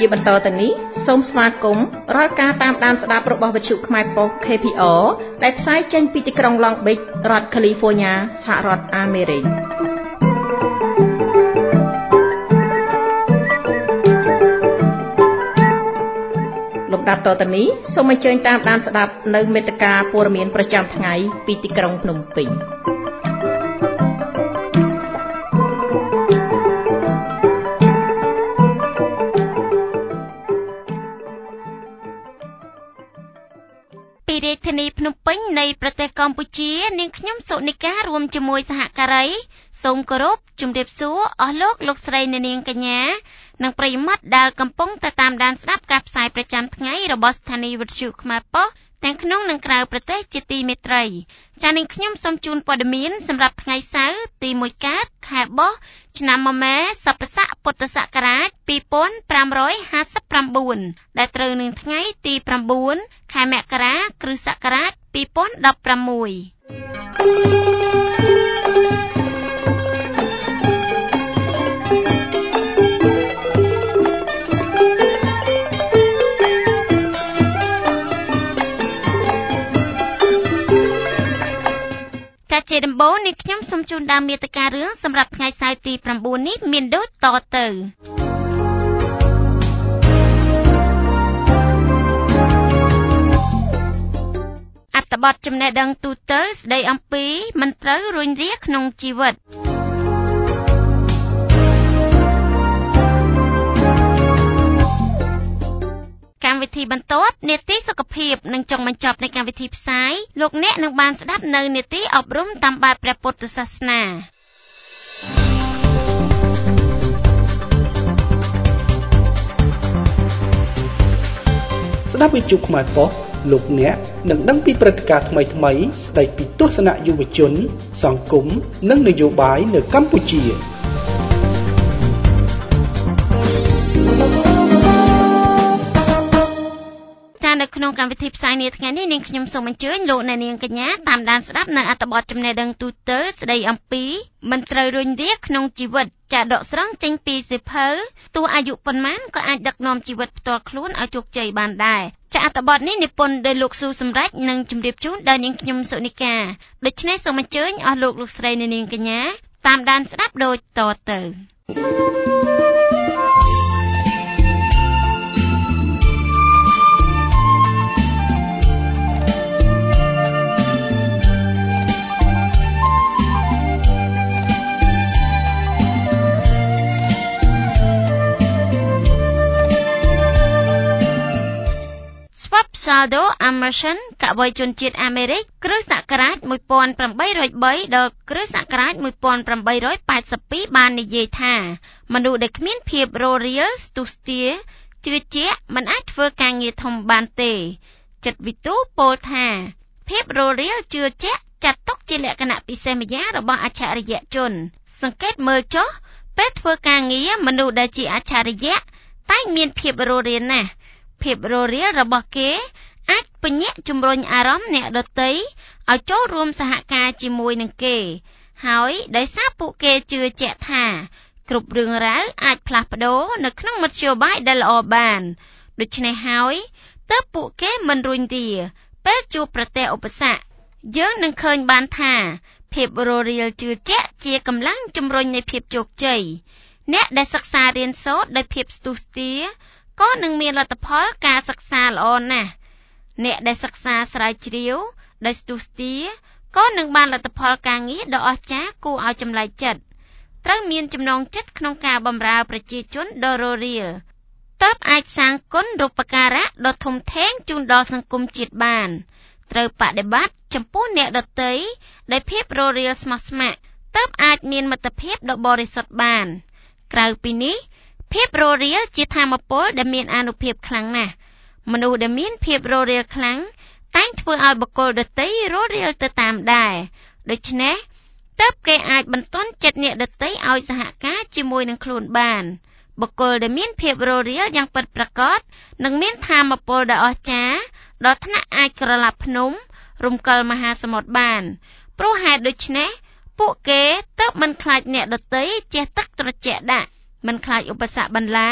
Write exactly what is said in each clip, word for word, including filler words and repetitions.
ជាបន្តទៅនេះសូមស្វាគមន៍រាល់ការតាមដានស្ដាប់របស់វិទ្យុខ្មែរប៉ុស្តិ៍ K P R ដែលផ្សាយចេញពីទីក្រុង Long Beach រដ្ឋ California សហរដ្ឋអាមេរិកលំដាប់តទៅនេះសូមអញ្ជើញតាមដានស្ដាប់នៅមេត្តាព័ត៌មានប្រចាំថ្ងៃពីទីក្រុងភ្នំពេញពីរាជធានីភ្នំពេញនៃប្រទេសកម្ពុជានាងខ្ញុំសុនិការួមជាមួយសហការីសូមគោរពជម្រាបសួរអស់លោកលោកស្រីអ្នកនាងកញ្ញានិងប្រិយមិត្តដែលកំពុងតែតាមដានស្ដាប់ការផ្សាយប្រចាំថ្ងៃរបស់ស្ថានីយ៍វិទ្យុខ្មែរប៉ុស្តិ៍ទាំងក្នុងនិងក្រៅប្រទេសជាទីមេត្រីចា៎នាងខ្ញុំសូមជូនព័ត៌មានសម្រាប់ថ្ងៃសៅរ៍ទីមួយកើតខែបោះឆ្នាំមមែសព្វស័កពុទ្ធសករាជពីរពាន់ប្រាំរយហាសិបប្រាំបួនដែលត្រូវនឹងថ្ងៃទីប្រាំបួនខែមករាគ្រិស្តសករាជពីរពាន់ដប់ប្រាំមួយជាដំបូងនេះខ្ញុំសូមជូនដើមមាតិការឿងសម្រាប់ថ្ងៃសៅរ៍ទីប្រាំបួននេះមានដូចតទៅអត្ថបទចំណេះដឹងទូទៅស្ដីអំពីមិនត្រូវរុញរាក្នុងជីវិតកម្មវិធីបន្ទាប់នេតិសុខភាពនិងចុងបញ្ចប់នៃកម្មវិធីផ្សាយលោកអ្នកនឹងបានស្ដាប់នៅនេតិអប់រំតាមបែបព្រះពុទ្ធសាសនាស្ដាប់វិទ្យុខ្មែរប៉ុស្តិ៍លោកអ្នកនឹងដឹងពីព្រឹត្តិការណ៍ថ្មីៗស្ដីពីទស្សនៈយុវជនសង្គមនិងនយោបាយនៅកម្ពុជានៅក្នុងកម្មវិធីផ្សាយនាថ្ងៃនេះនាងខ្ញុំសូមអញ្ជើញលោកអ្នកនាងកញ្ញាតាមដានស្ដាប់នៅអត្ថបទចំណេះដឹងទូទៅស្ដីអំពីមិនត្រូវរុញរាក្នុងជីវិតចាដកស្រង់ចេញពីសៀវភៅទោះអាយុប៉ុន្មានក៏អាចដឹកនាំជីវិតផ្ទាល់ខ្លួនឲ្យជោគជ័យបានដែរចាអត្ថបទនេះនិពន្ធដោយលោកស៊ូសម្រេចនិងជម្រាបជូនដល់នាងខ្ញុំសុនិកាដូច្នេះសូមអញ្ជើញអស់លោកលោកស្រីអ្នកនាងកញ្ញាតាមដានស្ដាប់ដូចតទៅSaldo Emerson កវីជនជាតិអាមេរិកគ្រិស្តសករាជមួយពាន់ប្រាំបីរយបីដល់គ្រិស្តសករាជមួយពាន់ប្រាំបីរយប៉ែតសិបពីរបាននិយាយថាមនុស្សដែលគ្មានភាពរស់រាលស្ទុះស្ទាជឿជាក់មិនអាចធ្វើការងារធំបានទេចិត្តវិទូពោលថាភាពរស់រាលជឿជាក់ចាត់ទុកជាលក្ខណៈពិសេសម្យ៉ាងរបស់អច្ឆរិយជនសង្កេតមើលចុះពេលធ្វើការងារមនុស្សដែលជាអច្ឆរិយៈតែងមានភាពរស់រាលណាស់ភាពរស់រាលរបស់គេអាចពញាក់ជំរុញអារម្មណ៍អ្នកដទៃឲ្យចូលរួមសហការជាមួយនឹងគេហើយដោយសារពួកគេជឿជាក់ថាគ្រប់រឿងរ៉ាវអាចផ្លាស់ប្ដូរនៅក្នុងមធ្យោបាយដែលល្អបានដូច្នេះហើយទើបពួកគេមិនរុញរាពេលជួបប្រទះឧបសគ្គយើងនឹងឃើញបានថាភាពរស់រាលជឿជាក់ជាកម្លាំងជំរុញនៃភាពជោគជ័យអ្នកដែលសិក្សារៀនសូត្រដោយភាពស្ទុះស្ទាក៏នឹងមានលទ្ធផលការសិក្សាល្អណាស់អ្នកដែលសិក្សាស្រាវជ្រាវដោយស្ទុះស្ទាក៏នឹងបានលទ្ធផលការងារដ៏អស្ចារ្យគួរឲ្យចម្លែកចិត្តត្រូវមានចំណងចិត្តក្នុងការបម្រើប្រជាជនដ៏រស់រាលទើបអាចសាងគុណរូបការៈដ៏ធំធេងជូនដល់សង្គមជាតិបានត្រូវបដិបត្តិចំពោះអ្នកដទៃដោយភាពរស់រាលស្មោះស្ម័គ្រទើបអាចមានមិត្តភាពដ៏បរិសុទ្ធបានក្រៅពីនេះភាពរស់រាលជាធម៌ពលដែលមានអានុភាពខ្លាំងណាស់មនុស្សដែលមានភាពរស់រាលខ្លាំងតែងធ្វើឲ្យបុគ្គលដទៃរស់រាលទៅតាមដែរដូច្នេះទើបគេអាចបន្ទន់ចិត្តអ្នកដទៃឲ្យសហការជាមួយនឹងខ្លួនបានបុគ្គលដែលមានភាពរស់រាលយ៉ាងពិតប្រាកដនឹងមានធម៌ពលដ៏អស្ចារ្យដល់ថ្នាក់អាចក្រឡាប់ភ្នំរំកិលមហាសមុទ្របានព្រោះហេតុដូច្នេះពួកគេទើបមិនខ្លាចអ្នកដទៃជះទឹកត្រជាក់ដាក់មិនខ្លាចឧបសគ្គបន្លា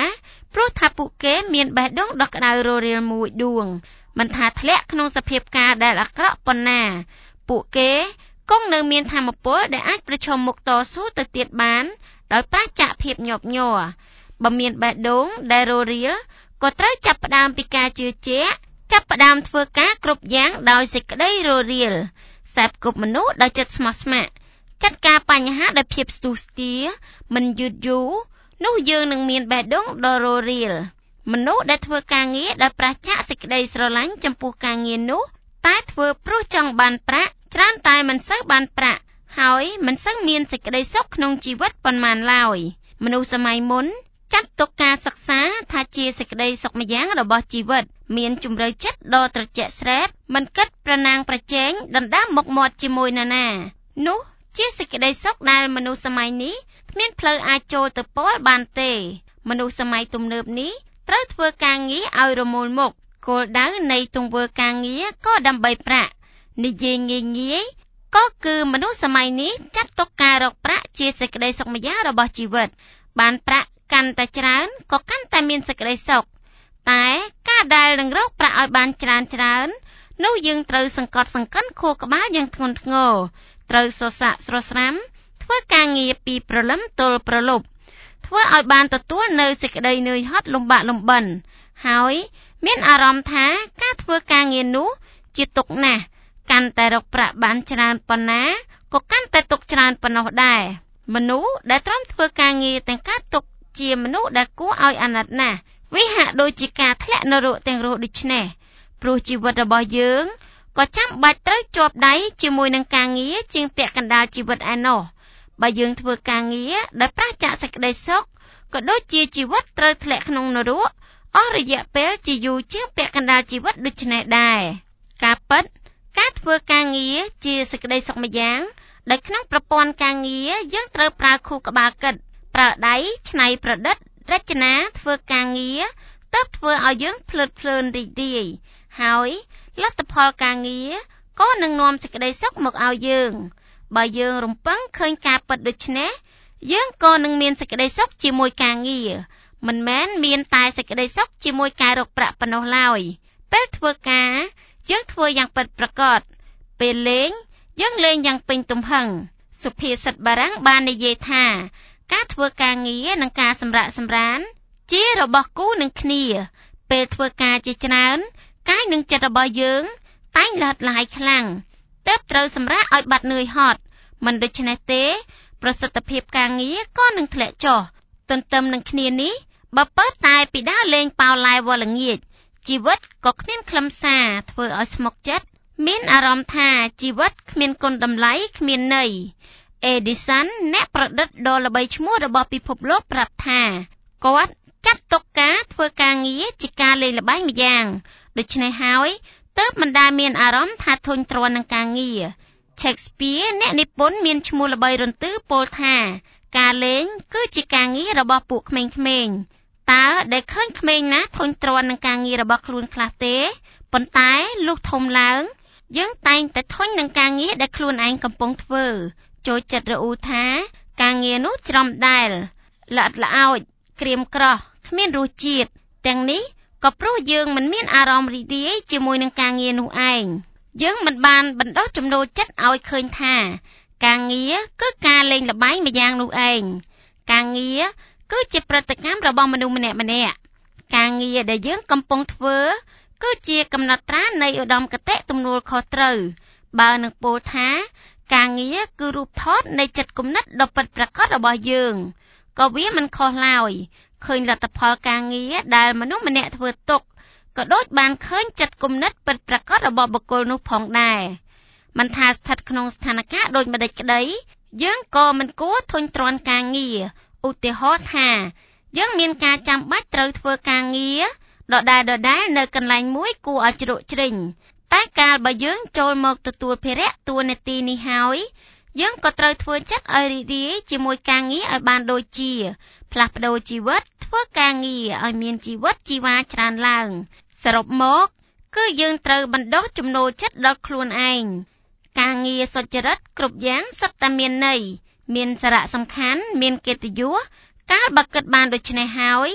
ព្រោះថាពួកគេមានបេះដូងដ៏ក្តៅររៀលមួយដួងមិនថាធ្លាក់ក្នុងសភាពការដែលអាក្រក់ប៉ុណ្ណាពួកគេគង់នៅមានថាមពលដែលអាចប្រឈមមុខតស៊ូទៅទៀតបានដោយប្រាសចាកភាពញាប់ញ័របើមានបេះដូងដែលររៀលក៏ត្រូវចាប់ផ្ដើមពីការជឿជាក់ចាប់ផ្ដើមធ្វើការគ្រប់យ៉ាងដោយសេចក្តីររៀលសេពគប់មនុស្សដោយចិត្តស្មោះស្ម័គ្រចាត់ការបញ្ហាដោយភាពស្ទុះស្ទាមិនយឺតយូរនោះយើងនឹងមានបេះដូងដ៏ររៀលមនុស្សដែលធ្វើការងារដោយប្រាសចាកសេចក្តីស្រឡាញ់ចំពោះការងារនោះតែធ្វើព្រោះចង់បានប្រាក់ច្រើនតែមិនសូវបានប្រាក់ហើយមិនសូវមានសេចក្តីសុខក្នុងជីវិតប៉ុន្មានឡើយមនុស្សសម័យមុនចាត់ទុកការសិក្សាថាជាសេចក្តីសុខម្យ៉ាងរបស់ជីវិតមានជំរឿចិត្តដ៏ត្រជាក់ស្រែបមិនគិតប្រណាំងប្រជែងដណ្ដើមមុខមាត់ជាមួយនរណានោះជាសេចក្តីសុខដែលមនុស្សសម័យនេះគ្មានផ្លូវអាចចូលទៅពាល់បានទេមនុស្សសម័យទំនើបនេះត្រូវធ្វើការងារឲ្យរមូលមុខគោលដៅនៃទង្វើការងារក៏ដើម្បីប្រាក់និយាយងាយងាយក៏គឺមនុស្សសម័យនេះចាត់ទុកការរកប្រាក់ជាសេចក្តីសុខម្យ៉ាងរបស់ជីវិតបានប្រាក់កាន់តែច្រើនក៏កាន់តែមានសេចក្តីសុខតែការដែលនឹងរកប្រាក់ឲ្យបានច្រើនច្រើននោះយើងត្រូវសង្កត់សង្កិនខួរក្បាលយ៉ាងធ្ងន់ធ្ងរត្រូវស្រសាក់ស្រស្រាំធ្វើការងារពីព្រលឹមទល់ព្រលប់ធ្វើឲ្យបានទទួលនៅសេចក្តីនឿយហត់លំបាកលំបិនហើយមានអារម្មណ៍ថាការធ្វើការងារនោះជាទុក្ខណាស់កាន់តែរកប្រាក់បានច្រើនប៉ុណ្ណាក៏កាន់តែទុក្ខច្រើនប៉ុណ្ណោះដែរមនុស្សដែលទ្រាំធ្វើការងារទាំងការទុក្ខជាមនុស្សដែលគួរឲ្យអាណិតណាស់វាហាក់ដូចជាការធ្លាក់នរកទាំងរស់ដូច្នេះព្រោះជីវិតរបស់យើងក៏ចាំបាច់ត្រូវជាប់ដៃជាមួយនឹងការងារជាងពាក់កណ្ដាលជីវិតឯណោះបើយើងធ្វើការងារដែលប្រាសចាកសេចក្តីសុខក៏ដូចជាជីវិតត្រូវធ្លាក់ក្នុងនរកអស់រយៈពេលជាយូរជាងពាក់កណ្ដាលជីវិតដូច្នេះដែរការពិតការធ្វើការងារជាសេចក្តីសុខម្យ៉ាងដែលក្នុងប្រព័ន្ធការងារយើងត្រូវប្រើខួរក្បាលគិតប្រើដៃច្នៃប្រឌិតរចនាធ្វើការងារទើបធ្វើឲ្យយើងភ្លើតភ្លើនរីករាយហើយលទ្ធផលការងារក៏នឹងនាំសេចក្តីសុខមកឲ្យយើងបើយើងរំពឹងឃើញការពិតដូច្នេះយើងក៏នឹងមានសេចក្តីសុខជាមួយការងារមិនមែនមានតែសេចក្តីសុខជាមួយការរកប្រាក់ប៉ុណ្ណោះឡើយពេលធ្វើការយើងធ្វើយ៉ាងពិតប្រាកដពេលលេងយើងលេងយ៉ាងពេញទំហឹងសុភាសិតបារាំងបាននិយាយថាការធ្វើការងារនិងការសម្រាកសម្រានជារបស់គូនឹងគ្នាពេលធ្វើការជាច្រើនកាយនិងចិត្តរបស់យើងតែងលាត់ឡាយខ្លាំងទើបត្រូវសម្រាកឲ្យបាត់នឿយហត់មិនដូច្នេះទេប្រសិទ្ធភាពការងារក៏នឹងធ្លាក់ចុះទន្ទឹមនឹងគ្នានេះបើពើតែពីដើរលេងប៉ោឡែវល់ល្ងាចជីវិតក៏គ្មានខ្លឹមសារធ្វើឲ្យស្មុគចិត្តមានអារម្មណ៍ថាជីវិតគ្មានគុណតម្លៃគ្មានន័យEdison អ្នកប្រឌិតដ៏ល្បីឈ្មោះរបស់ពិភពលោកប្រាប់ថាគាត់ចាត់ទុកការធ្វើការងារជាការលេងល្បែងម្យ៉ាងដូច្នេះហើយទើបមិនដែលមានអារម្មណ៍ថាធុញទ្រាន់នឹងការងារ Shakespeare អ្នកនិពន្ធមានឈ្មោះល្បីរន្ទឺពោលថាការលេងគឺជាការងាររបស់ពួកក្មេងៗតើដែលឃើញក្មេងណាធុញទ្រាន់នឹងការងាររបស់ខ្លួនខ្លះទេប៉ុន្តែលុះធំឡើងយើងតែងតែធុញនឹងការងារដែលខ្លួនឯងកំពុងធ្វើចូលចិត្តរអ៊ូថាការងារនោះច្រំដែលល្អិតល្អោចក្រៀមក្រោះគ្មានរសជាតិទាំងនេះក៏ព្រោះយើងមិនមានអារម្មណ៍រីករាយជាមួយនឹងការងារនោះឯងយើងមិនបានបណ្ដុះចំណូលចិត្តឲ្យឃើញថាការងារគឺការលេងល្បែងម្យ៉ាងនោះឯងការងារគឺជាប្រតិកម្មរបស់មនុស្សម្នាក់ម្នាក់ការងារដែលយើងកំពុងធ្វើគឺជាកំណត់ត្រានៃឧត្តមគតិទំនួលខុសត្រូវបើនឹងពោលថាការងារគឺរូបថតនៃចិត្តគំនិតដ៏ពិតប្រាកដរបស់យើងក៏វាមិនខុសឡើយឃើញលទ្ធផលការងារដែលមនុស្សម្នាក់ធ្វើទុកក៏ដូចបានឃើញចិត្តគំនិតពិតប្រាកដរបស់បុគ្គលនោះផងដែរមិនថាស្ថិតក្នុងស្ថានភាពដូចម្ដេចក្តីយើងក៏មិនគួរធុញទ្រាន់ការងារឧទាហរណ៍ថាយើងមានការចាំបាច់ត្រូវធ្វើការងារដដែលដដែលនៅកន្លែងមួយគួរឲ្យជ្រក់ជ្រែងតែកាលបើយើងចូលមកទទួលភារៈតួនាទីនេះហើយយើងក៏ត្រូវធ្វើចិត្តឲ្យរីករាយជាមួយការងារឲ្យបានដូចជាផ្លាស់ប្ដូរជីវិតធ្វើការងារឲ្យមានជីវិតជីវ៉ាច្រើនឡើងសរុបមកគឺយើងត្រូវបណ្ដុះចំណូលចិត្តដល់ខ្លួនឯងការងារសុចរិតគ្រប់យ៉ាងសុទ្ធតែមានន័យមានសារៈសំខាន់មានកិត្តិយសកាលបើគិតបានដូច្នេះហើយ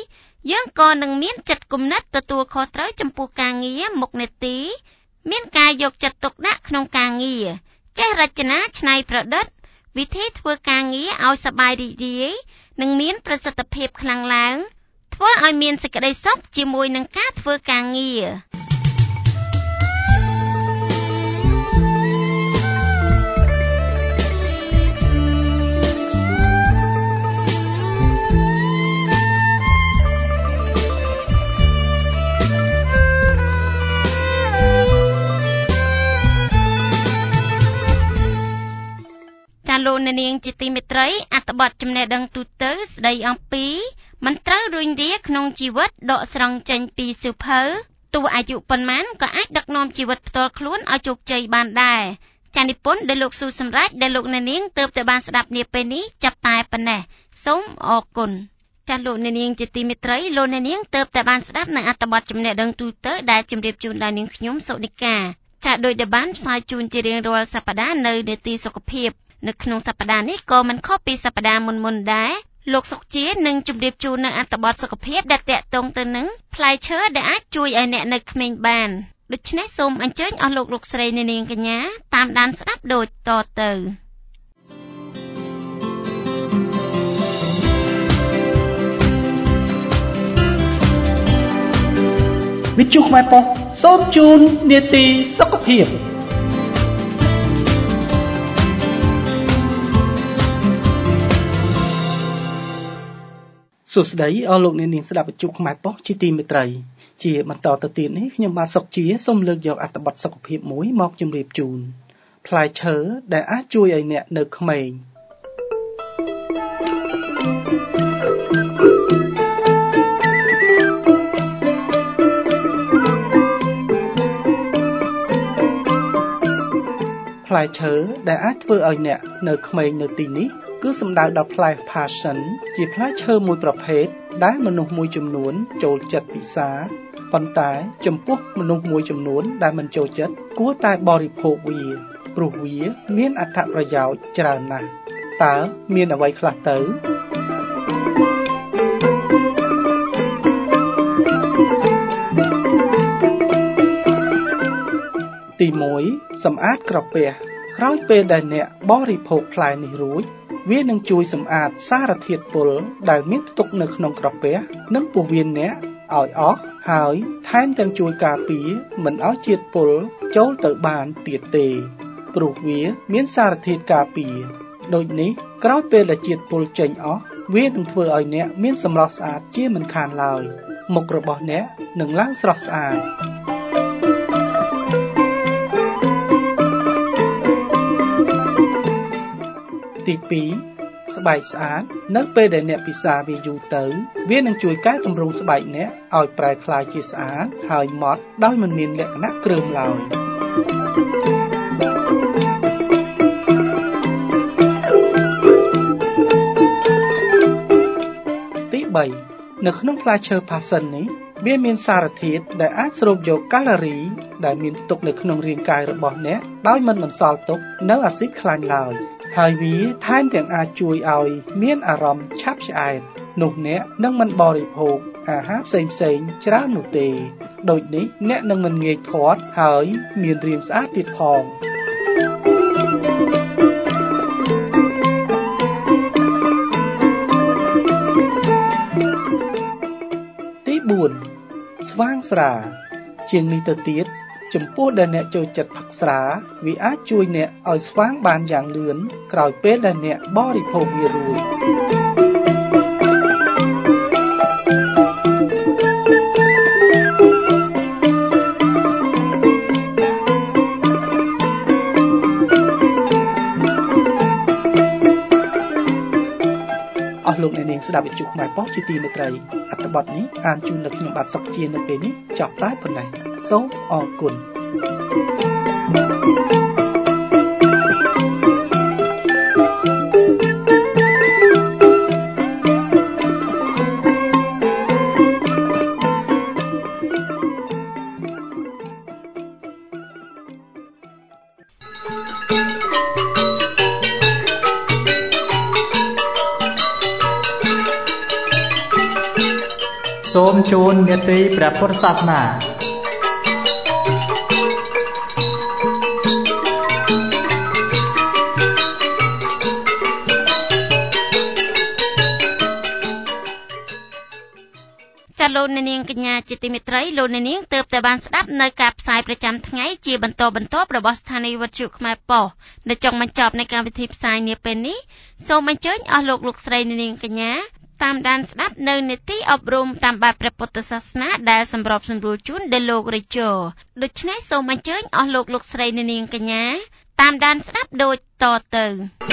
យើងក៏នឹងមានចិត្តគំនិតទទួលខុសត្រូវចំពោះការងារមុខនេតិមានការយកចិត្តទុកដាក់ក្នុងការងារចេះរចនាច្នៃប្រឌិតវិធីធ្វើការងារឲ្យសប្បាយរីករាយនិងមានប្រសិទ្ធភាពខ្លាំងឡើងធ្វើឲ្យមានសេចក្តីសុខជាមួយនឹងការធ្វើការងារលោកអ្នកនាងជាទីមេត្រីអត្ថបទចំណេះដឹងទូទៅស្ដីអំពីមិនត្រូវរុញរាក្នុងជីវិតដកស្រង់ចេញពីសៀវភៅទោះអាយុប៉ុន្មានក៏អាចដឹកនាំជីវិតផ្ទាល់ខ្លួនឲ្យជោគជ័យបានដែរចានិពន្ធដែលលោកស៊ូសម្រាប់ដែលលោកអ្នកនាងទើបតែបានស្ដាប់នាពេលនេះចាប់តែប៉ុណ្ណេះសូមអរគុណចាលោកអ្នកនាងជាទីមេត្រីលោកអ្នកនាងទើបតែបានស្ដាប់នៅអត្ថបទចំណេះដឹងទូទៅដែលជម្រាបជូនដល់នាងខ្ញុំសុនិកាចាដោយដែលបានផ្សាយជូនជារៀងរាល់សប្ដាហ៍នៅនេតិសុខភាពនៅក្នុងសប្តាហ៍នេះក៏មិនខុសពីសប្តាហ៍មុនមុនដែរលោកសុកជានឹងជម្រាបជូននៅអត្ថបទសុខភាពដែលតាក់ទងទៅនឹងផ្លែឈើដែលអាចជួយឲ្យអ្នកនៅក្មេងបានដូច្នេះសូមអញ្ជើញអស់លោកលោកស្រីនាងកញ្ញាតាមដានស្ដាប់ដូចតទៅវិទ្យុខ្មែរប៉ុស្តិ៍សូមជូននេតិសុខភាពសួស្តីអស់លោកអ្នកនាងស្ដាប់វិទ្យុខ្មែរប៉ុស្តិ៍ជាទីមេត្រីជាបន្តទៅទៀតនេះខ្ញុំបាទសុកជាសូមលើកយកអត្ថបទសុខភាពមួយមកជម្រាបជូនផ្លែឈើដែលអាចជួយឲ្យអ្នកនៅក្មេងផ្លែឈើដែលអាចធ្វើឲ្យអ្នកនៅក្មេងនៅទីនេះគឺសំដៅដល់ផ្លែ passion ជាផ្លែឈើមួយប្រភេទដែលមនុស្សមួយចំនួនចូលចិត្តពិសាប៉ុន្តែចំពោះមនុស្សមួយចំនួនដែលមិនចូលចិត្តគួរតែបរិភោគវាព្រោះវាមានអត្ថប្រយោជន៍ច្រើនណាស់តើមានអ្វីខ្លះទៅទីមួយសម្អាតក្រពះក្រោយពេលដែលអ្នកបរិភោគផ្លែនេះរួចវានឹងជួយសម្អាតសារធាតុពុលដែលមានផ្ទុកនៅក្នុងក្រពះនិងពោះវៀនអ្នកឲ្យអស់ហើយថែមទាំងជួយការពារមិនឲ្យជាតិពុលចូលទៅបានទៀតទេព្រោះវាមានសារធាតុការពារដូចនេះក្រោយពេលដែលជាតិពុលចេញអស់វានឹងធ្វើឲ្យអ្នកមានសម្រស់ស្អាតជាមិនខានឡើយមុខរបស់អ្នកនឹងឡើងស្រស់ស្អាតទីពីរស្បែកស្អាតនៅពេលដែលអ្នកពិសាវាយូរទៅវានឹងជួយកែតម្រង់ស្បែកអ្នកឲ្យប្រែក្លាយជាស្អាតហើយម៉ត់ដោយមិនមានលក្ខណៈគ្រើមឡើយទីបីនៅក្នុងផ្លែឈើ passion នេះវាមានសារធាតុដែលអាចស្រូបយកកាឡូរីដែលមានផ្ទុកនៅក្នុងរាងកាយរបស់អ្នកដោយមិនបន្សល់ទុកនូវអាស៊ីតខ្លាញ់ឡើយហើយវាថែមទាំងអាចជួយឲ្យមានអារម្មណ៍ឆាប់ឆ្អែតនោះអ្នកនឹងមិនបរិភោគអាហារផ្សេងៗច្រើននោះទេដូចនេះអ្នកនឹងមិនងាយធាត់ហើយមានរាងស្អាតទៀតផងទីបួនស្វាងស្រាជាងនេះទៅទៀតចំពោះដែលអ្នកចូលចិត្តផឹកស្រាវាអាចជួយអ្នកឲ្យស្វាងបានយ៉ាងលឿនក្រោយពេលដែលអ្នកបរិភោគវារួចអស់លោកអ្នកនាងស្ដាប់វិទ្យុខ្មែរប៉ុស្តិ៍ជាទីមេត្រីអត្ថបទនេះអានជូនដល់ខ្ញុំបាទសុកជានៅពេលនេះចប់តែប៉ុណ្ណេះសូមអរគុណសូមជូននេតិព្រះពុទ្ធសាសនាលោកអ្នកនាងកញ្ញាជាទីមេត្រីលោកអ្នកនាងទើបតែបានស្ដាប់នៅការផ្សាយប្រចាំថ្ងៃជាបន្តបន្ទាប់របស់ស្ថានីយ៍វិទ្យុខ្មែរប៉ុស្តិ៍ដែលចង់បញ្ចប់នៃកម្មវិធីផ្សាយនាពេលនេះសូមអញ្ជើញអស់លោកលោកស្រីអ្នកនាងកញ្ញាតាមដានស្ដាប់នៅនេតិអប់រំតាមបែបព្រះពុទ្ធសាសនាដែលសម្របសម្រួលជូនដោយលោករាជោដូច្នេះសូមអញ្ជើញអស់លោកលោកស្រីអ្នកនាងកញ្ញាតាមដានស្ដាប់ដូចតទៅ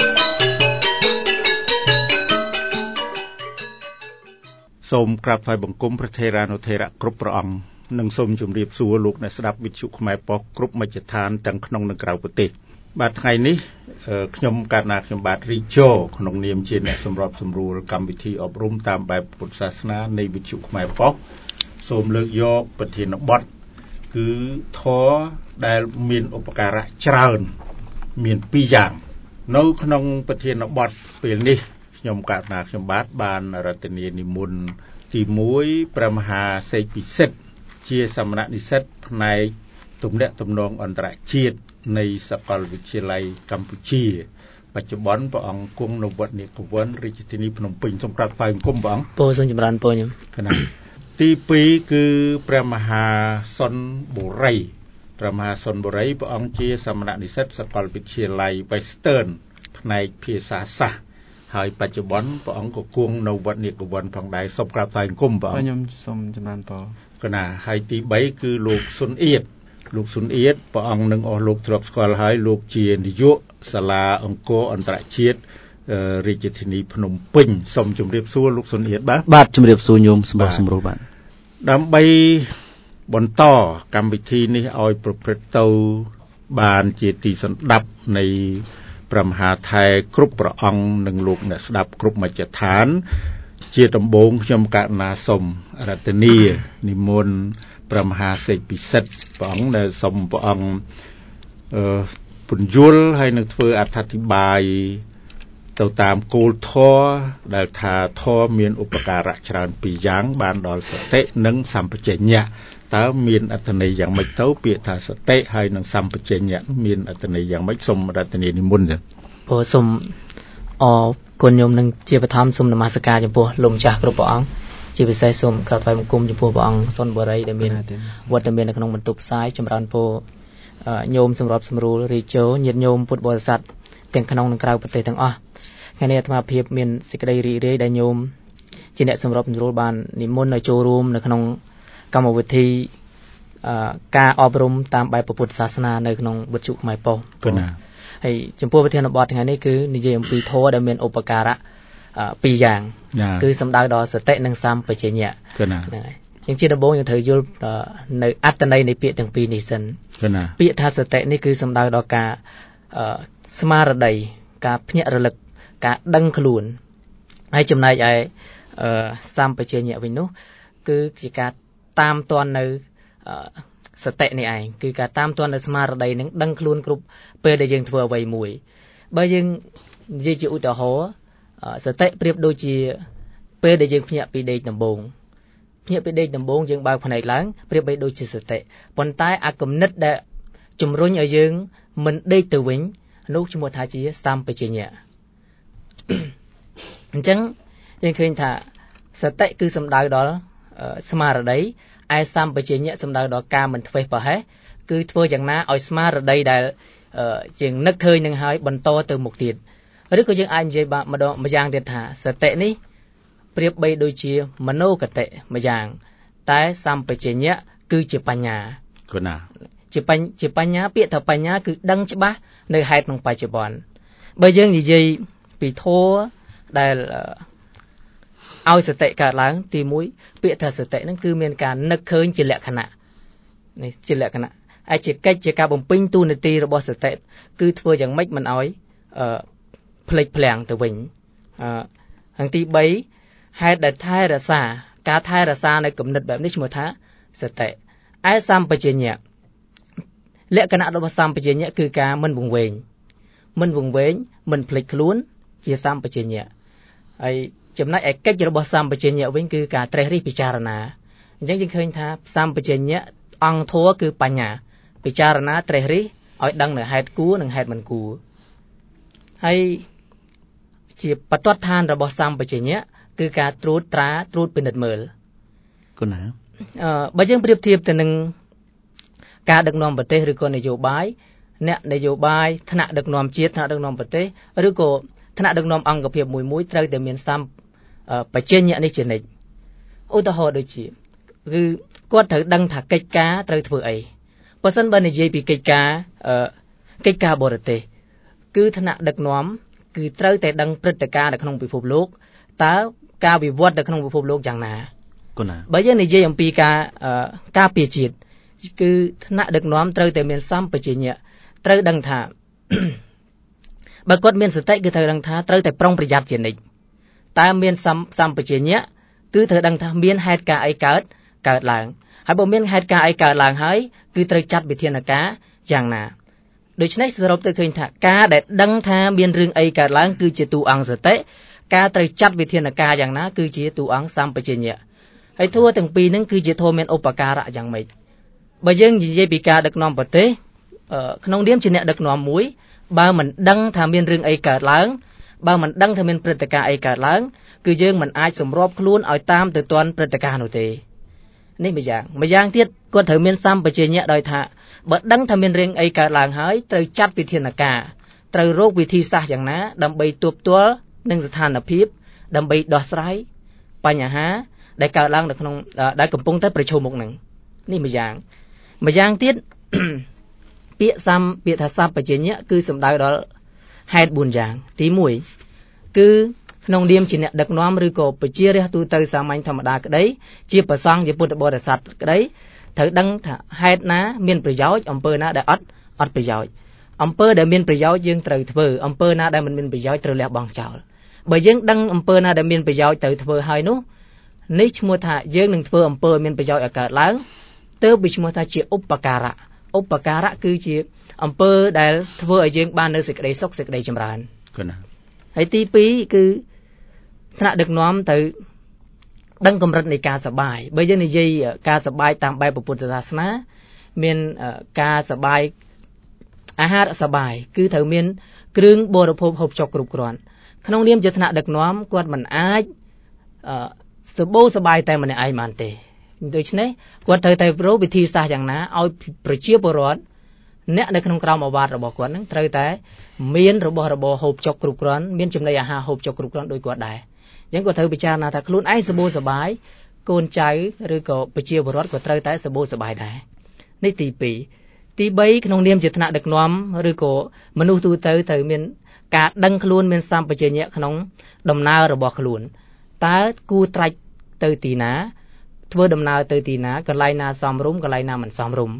សូមក្រាបថ្វាយបង្គំព្រះថេរានុថេរៈគ្រប់ព្រះអង្គនិងសូមជម្រាបសួរលោកអ្នកស្ដាប់វិទ្យុខ្មែរប៉ុស្តិ៍គ្រប់មជ្ឈដ្ឋានទាំងក្នុងនិងក្រៅប្រទេសបាទថ្ងៃនេះខ្ញុំកណ្ណាខ្ញុំបាទរីជោក្នុងនាមជាអ្នកសម្របសម្រួលកម្មវិធីអប់រំតាមបែបពុទ្ធសាសនានៃវិទ្យុខ្មែរប៉ុស្តិ៍សូមលើកយកប្រធានបទគឺធម៌ដែលមានឧបការៈច្រើនមានពីរយ៉ាងនៅក្នុងប្រធានបទពេលនេះខ្ញុំកណ្ណាខ្ញុំបាទបានរតនានិមន្តទីមួយព្រះមហាសេកពិសិដ្ឋជាសមណនិស្សិតផ្នែកទំនាក់ទំនងអន្តរជាតិនៃសាកលវិទ្យាល័យកម្ពុជាបច្ចុប្បន្នព្រះអង្គគង់នៅវត្តនាគវ័នរាជធានីភ្នំពេញសូមក្រាបថ្វាយបង្គំព្រះអង្គពោសូមចម្រើនពរខ្ញុំគណៈទីពីរគឺព្រះមហាសុនបុរីព្រះមហាសុនបុរីព្រះអង្គជាសមណនិស្សិតសាកលវិទ្យាល័យ Western ផ្នែកភាសាសាស្ត្រហើយបច្ចុប្បន្នព្រះអង្គក៏គង់នៅវត្តនាគវ័នផងដែរសូមក្រាបថ្វាយបង្គំព្រះអង្គខ្ញុំសូមចម្រើនពរគណៈហើយទីបីគឺលោកសុនអៀតលោកសុនអៀតព្រះអង្គនឹងអស់លោកធ្លាប់ស្គាល់ហើយលោកជានាយកសាលាអង្គរអន្តរជាតិរាជធានីភ្នំពេញសូមជម្រាបសួរលោកសុនអៀតបាទបាទជម្រាបសួរញោមសម្បត្តិសម្រួលបាទដើម្បីបន្តកម្មវិធីនេះឲ្យប្រព្រឹត្តទៅបានជាទីសន្តាប់នៃព្រះមហាថែគ្រប់ព្រះអង្គនិងលោកអ្នកស្ដាប់គ្រប់មជ្ឈដ្ឋានជាដំបូងខ្ញុំកណាសូមរតនានិមន្តព្រះមហាសេកពិសិដ្ឋព្រះអង្គដែលសូមព្រះអង្គអឺពន្យល់ហើយនឹងធ្វើអត្ថាធិប្បាយទៅតាមគោលធម៌ដែលថាធម៌មានឧបការៈច្រើនពីរយ៉ាងបានដល់សតិនិងសម្បជញ្ញៈតើមានអត្ថន័យយ៉ាងម៉េចទៅពាក្យថាសតិហើយនិងសម្បជញ្ញៈមានអត្ថន័យយ៉ាងម៉េចសូមរតនានិមន្តពោសូមអរគុណញោមនឹងជាបឋមសូមនមស្ការចំពោះលោកម្ចាស់គ្រប់ព្រះអង្គជាពិសេសសូមក្រាបថ្វាយបង្គំចំពោះព្រះអង្គសុនបុរីដែលមានវត្តមាននៅក្នុងបន្ទប់ផ្សាយចម្រើនពរញោមសម្របសម្រួលរីជោញាតិញោមពុទ្ធបរិស័ទទាំងក្នុងនិងក្រៅប្រទេសទាំងអស់ថ្ងៃនេះអាត្មាភាពមានសេចក្តីរីករាយដែលញោមជាអ្នកសម្របសម្រួលបាននិមន្តឲ្យចូលរួមនៅក្នុងកម្មវិធីការអប់រំតាមបែបពុទ្ធសាសនានៅក្នុងវិទ្យុខ្មែរប៉ុស្តិ៍គណាហើយចំពោះប្រធានបទថ្ងៃនេះគឺនិយាយអំពីធម៌ដែលមានឧបការៈពីរយ៉ាងគឺសំដៅដល់សតិនិងសម្បជញ្ញៈគណាហ្នឹងហើយយ៉ាងជាដំបូងយើងត្រូវយល់នៅអត្ថន័យនៃពាក្យទាំងពីរនេះសិនគណាពាក្យថាសតិនេះគឺសំដៅដល់ការស្មារតីការភ្ញាក់រលឹកការដឹងខ្លួនហើយចំណែកឯសម្បជញ្ញៈវិញនោះគឺជាការតាមទាន់នៅសតិនេះឯងគឺការតាមទាន់នៅស្មារតីនឹងដឹងខ្លួនគ្រប់ពេលដែលយើងធ្វើអ្វីមួយបើយើងនិយាយជាឧទាហរណ៍សតិប្រៀបដូចជាពេលដែលយើងភ្ញាក់ពីដេកដំបូងភ្ញាក់ពីដេកដំបូងយើងបើកភ្នែកឡើងប្រៀបបីដូចជាសតិប៉ុន្តែអាគំនិតដែលជំរុញឲ្យយើងមិនដេកទៅវិញនោះឈ្មោះថាជាសម្បជញ្ញៈអញ្ចឹងយើងឃើញថាសតិគឺសំដៅដល់ស្មារតីឯសម្បជញ្ញៈសំដៅដល់ការមិនធ្វេសប្រហែសគឺធ្វើយ៉ាងណាឲ្យស្មារតីដែលជាងនឹកឃើញនឹងហើយបន្តទៅមុខទៀតឬក៏យើងអាចនិយាយម្ដងម្យ៉ាងទៀតថាសតិនេះប្រៀបបីដូចជាមនោគតិម្យ៉ាងតែសម្បជញ្ញៈគឺជាបញ្ញាគណាជាបញ្ញាជាបញ្ញាពាក្យថាបញ្ញាគឺដឹងច្បាស់នៅហេតុក្នុងបច្ចុប្បន្នបើយើងនិយាយពីធម៌ដែលឲ្យសតិកើតឡើងទីមួយពាក្យថាសតិហ្នឹងគឺមានការនឹកឃើញជាលក្ខណៈនេះជាលក្ខណៈហើយជាកិច្ចជាការបំពេញតួនាទីរបស់សតិគឺធ្វើយ៉ាងម៉េចមិនឲ្យអឺភ្លេចភ្លាំងទៅវិញអឺហើយទីបីហេតុដែលថែរក្សាការថែរក្សានៅគំនិតបែបនេះឈ្មោះថាសតិឯសម្បជញ្ញៈលក្ខណៈរបស់សម្បជញ្ញៈគឺការមិនវង្វេងមិនវង្វេងមិនភ្លេចខ្លួនជាសម្បជញ្ញៈហើយចំណែកឯកិច្ចរបស់សម្បជញ្ញៈវិញគឺការត្រេះរិះពិចារណាអញ្ចឹងយើងឃើញថាសម្បជញ្ញៈអង្គធម៌គឺបញ្ញាពិចារណាត្រេះរិះឲ្យដឹងនៅហេតុគួរនិងហេតុមិនគួរហើយជាបទដ្ឋានរបស់សម្បជញ្ញៈគឺការត្រួតត្រាត្រួតពិនិត្យមើលគុណណាអឺបើយើងប្រៀបធៀបទៅនឹងការដឹកនាំប្រទេសឬក៏នយោបាយអ្នកនយោបាយថ្នាក់ដឹកនាំជាតិថ្នាក់ដឹកនាំប្រទេសឬក៏ថ្នាក់ដឹកនាំអង្គភាពមួយមួយត្រូវតែមានសម្បជញ្ញៈនេះជានិច្ចឧទាហរណ៍ដូចជាគឺគាត់ត្រូវដឹងថាកិច្ចការត្រូវធ្វើអីបើសិនបើនិយាយពីកិច្ចការអឺកិច្ចការបរទេសគឺថ្នាក់ដឹកនាំគឺត្រូវតែដឹងព្រឹត្តិការណ៍នៅក្នុងពិភពលោកតើការវិវត្តនៅក្នុងពិភពលោកយ៉ាងណាគុណណាបើយើងនិយាយអំពីការការពារជាតិគឺថ្នាក់ដឹកនាំត្រូវតែមានសម្បជញ្ញៈត្រូវដឹងថាបើគាត់មានសតិគឺត្រូវដឹងថាត្រូវតែប្រុងប្រយ័ត្នជានិច្ចតើមានសម្បជញ្ញៈគឺត្រូវដឹងថាមានហេតុការអីកើតកើតឡើងហើយបើមានហេតុការអីកើតឡើងហើយគឺត្រូវចាត់វិធានការយ៉ាងណាដូច្នេះសរុបទៅឃើញថាការដែលដឹងថាមានរឿងអីកើតឡើងគឺជាតួអង្គសតិការត្រូវចាត់វិធានការយ៉ាងណាគឺជាតួអង្គសម្បជញ្ញៈហើយធัวទាំងពីរហ្នឹងគឺជាធัวមានឧបការៈយ៉ាងម៉េចបើយើងនិយាយពីការដឹកនាំប្រទេសក្នុងនាមជាអ្នកដឹកនាំមួយបើមិនដឹងថាមានរឿងអីកើតឡើងបើមិនដឹងថាមានព្រឹត្តិការណ៍អីកើតឡើងគឺយើងមិនអាចសម្របខ្លួនឲ្យតាមទៅទាន់ព្រឹត្តិការណ៍នោះទេនេះម្យ៉ាងម្យ៉ាងទៀតគាត់ត្រូវមានសម្បជញ្ញៈដោយថាបើដឹងថាមានរឿងអីកើតឡើងហើយត្រូវចាត់វិធានការត្រូវរកវិធីសាស្ត្រយ៉ាងណាដើម្បីទប់ទល់នឹងស្ថានភាពដើម្បីដោះស្រាយបញ្ហាដែលកើតឡើងនៅក្នុងដែលកំពុងតែប្រឈមមុខនឹងនេះម្យ៉ាងម្យ៉ាងទៀតពាក្យសំពាក្យថាសម្បជញ្ញៈគឺសំដៅដល់ហេតុបួនយ៉ាងទីមួយគឺក្នុងនាមជាអ្នកដឹកនាំឬក៏ប្រជារាស្ត្រទូទៅសាមញ្ញធម្មតាក្តីជាប្រសង់ជាពុទ្ធបរិស័ទក្តីត្រូវដឹងថាហេតុណាមានប្រយោជន៍អំពើណាដែលអត់អត់ប្រយោជន៍អំពើដែលមានប្រយោជន៍យើងត្រូវធ្វើអំពើណាដែលមិនមានប្រយោជន៍ត្រូវលះបង់ចោលបើយើងដឹងអំពើណាដែលមានប្រយោជន៍ត្រូវធ្វើហើយនោះនេះឈ្មោះថាយើងនឹងធ្វើអំពើមានប្រយោជន៍ឲ្យកើតឡើងទើបវាឈ្មោះថាជាឧបការៈឧបការៈគឺជាអំពើដែលធ្វើឲ្យយើងបាននៅសេចក្តីសុខសេចក្តីចម្រើនគណាហើយទីពីរគឺថ្នាក់ដឹកនាំទៅដឹងកម្រិតនៃការសប្បាយបើយើងនិយាយការសប្បាយតាមបែបពុទ្ធសាសនាមានការសប្បាយអាហារសប្បាយគឺត្រូវមានគ្រឿងបរិភោគហូបចុកគ្រប់គ្រាន់ក្នុងនាមជាថ្នាក់ដឹកនាំគាត់មិនអាចសបោសប្បាយតែម្នាក់ឯងបានទេដូច្នេះគាត់ត្រូវតែរកវិធីសាស្ត្រយ៉ាងណាឲ្យប្រជាពលរដ្ឋអ្នកនៅក្នុងក្រមអាវ៉ាតរបស់គាត់នឹងត្រូវតែមានរបស់របរហូបចុកគ្រប់គ្រាន់មានចំណីអាហារហូបចុកគ្រប់គ្រាន់ដោយគាត់ដែរអញ្ចឹងគាត់ត្រូវពិចារណាថាខ្លួនឯងសបោសប្បាយកូនចៅឬក៏ប្រជាពលរដ្ឋក៏ត្រូវតែសបោសប្បាយដែរនេះទីពីរទីបីក្នុងនាមជាថ្នាក់ដឹកនាំឬក៏មនុស្សទូទៅត្រូវមានការដឹងខ្លួនមានសម្បជញ្ញៈក្នុងដំណើររបស់ខ្លួនតើគួរត្រាច់ទៅទីណាធ្វើដំណើរទៅទីណាកន្លែងណាសមរម្យកន្លែងណាមិនសមរម្យ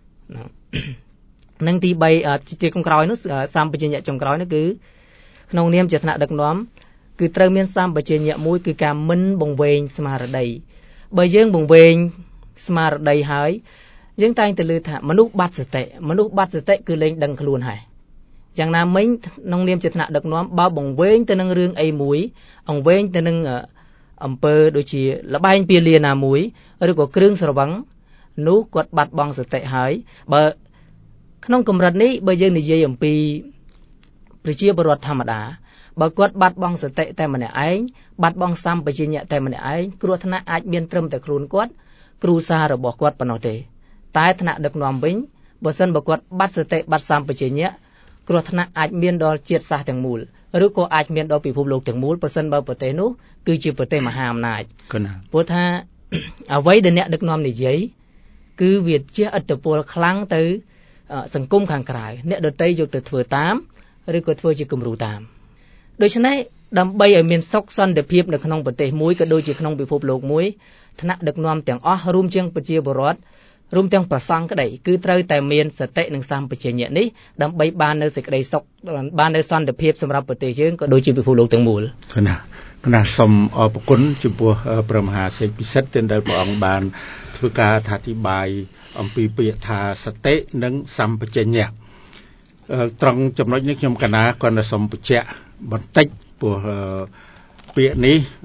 នឹងទីបីជាចុងក្រោយនោះសម្បជញ្ញៈចុងក្រោយនោះគឺក្នុងនាមជាថ្នាក់ដឹកនាំគឺត្រូវមានសម្បជញ្ញៈមួយគឺការមិនបង្វែងស្មារតីបើយើងបង្វែងស្មារតីហើយយើងតែងតែលើថាមនុស្សបាត់សតិមនុស្សបាត់សតិគឺលែងដឹងខ្លួនហើយយ៉ាងណាមិញក្នុងនាមជាថ្នាក់ដឹកនាំបើបង្វែងទៅនឹងរឿងអីមួយអង្វែងទៅនឹងអំពើដូចជាលបែងពាលាណាមួយឬក៏គ្រឿងស្រវឹងនោះគាត់បាត់បង់សតិហើយបើក្នុងកម្រិតនេះបើយើងនិយាយអំពីប្រជាពលរដ្ឋធម្មតាបើគាត់បាត់បង់សតិតែម្នាក់ឯងបាត់បង់សម្បជញ្ញៈតែម្នាក់ឯងគ្រោះថ្នាក់អាចមានត្រឹមតែខ្លួនគាត់គ្រួសាររបស់គាត់ប៉ុណ្ណោះទេតែថ្នាក់ដឹកនាំវិញបើសិនបើគាត់បាត់សតិបាត់សម្បជញ្ញៈគ្រោះថ្នាក់អាចមានដល់ជាតិសាសន៍ទាំងមូលឬក៏អាចមានដល់ពិភពលោកទាំងមូលបើសិនបើប្រទេសនោះគឺជាប្រទេសមហាអំណាចព្រោះថាអ្វីដែលអ្នកដឹកនាំនិយាយគឺវាជះឥទ្ធិពលខ្លាំងទៅសង្គមខាងក្រៅអ្នកដទៃយកទៅធ្វើតាមឬក៏ធ្វើជាគំរូតាមដូច្នេះដើម្បីឲ្យមានសុខសន្តិភាពនៅក្នុងប្រទេសមួយក៏ដូចជាក្នុងពិភពលោកមួយថ្នាក់ដឹកនាំទាំងអស់រួមទាំងប្រជាពលរដ្ឋរួមទាំងប្រសង់ក្តីគឺត្រូវតែមានសតិនិងសម្បជញ្ញៈនេះដើម្បីបាននៅសេចក្តីសុខបាននៅសន្តិភាពសម្រាប់ប្រទេសយើងក៏ដូចជាពិភពលោកទាំងមូលគណៈគណៈសូមអរគុណចំពោះព្រះមហាសេចក្តីពិសិដ្ឋដែលព្រះអង្គបានធ្វើការអធិប្បាយអំពីពាក្យថាសតិនិងសម្បជញ្ញៈត្រង់ចំណុចនេះខ្ញុំកណាគាត់សូមបញ្ជាក់បន្តិចព្រោះពាក្យនេះ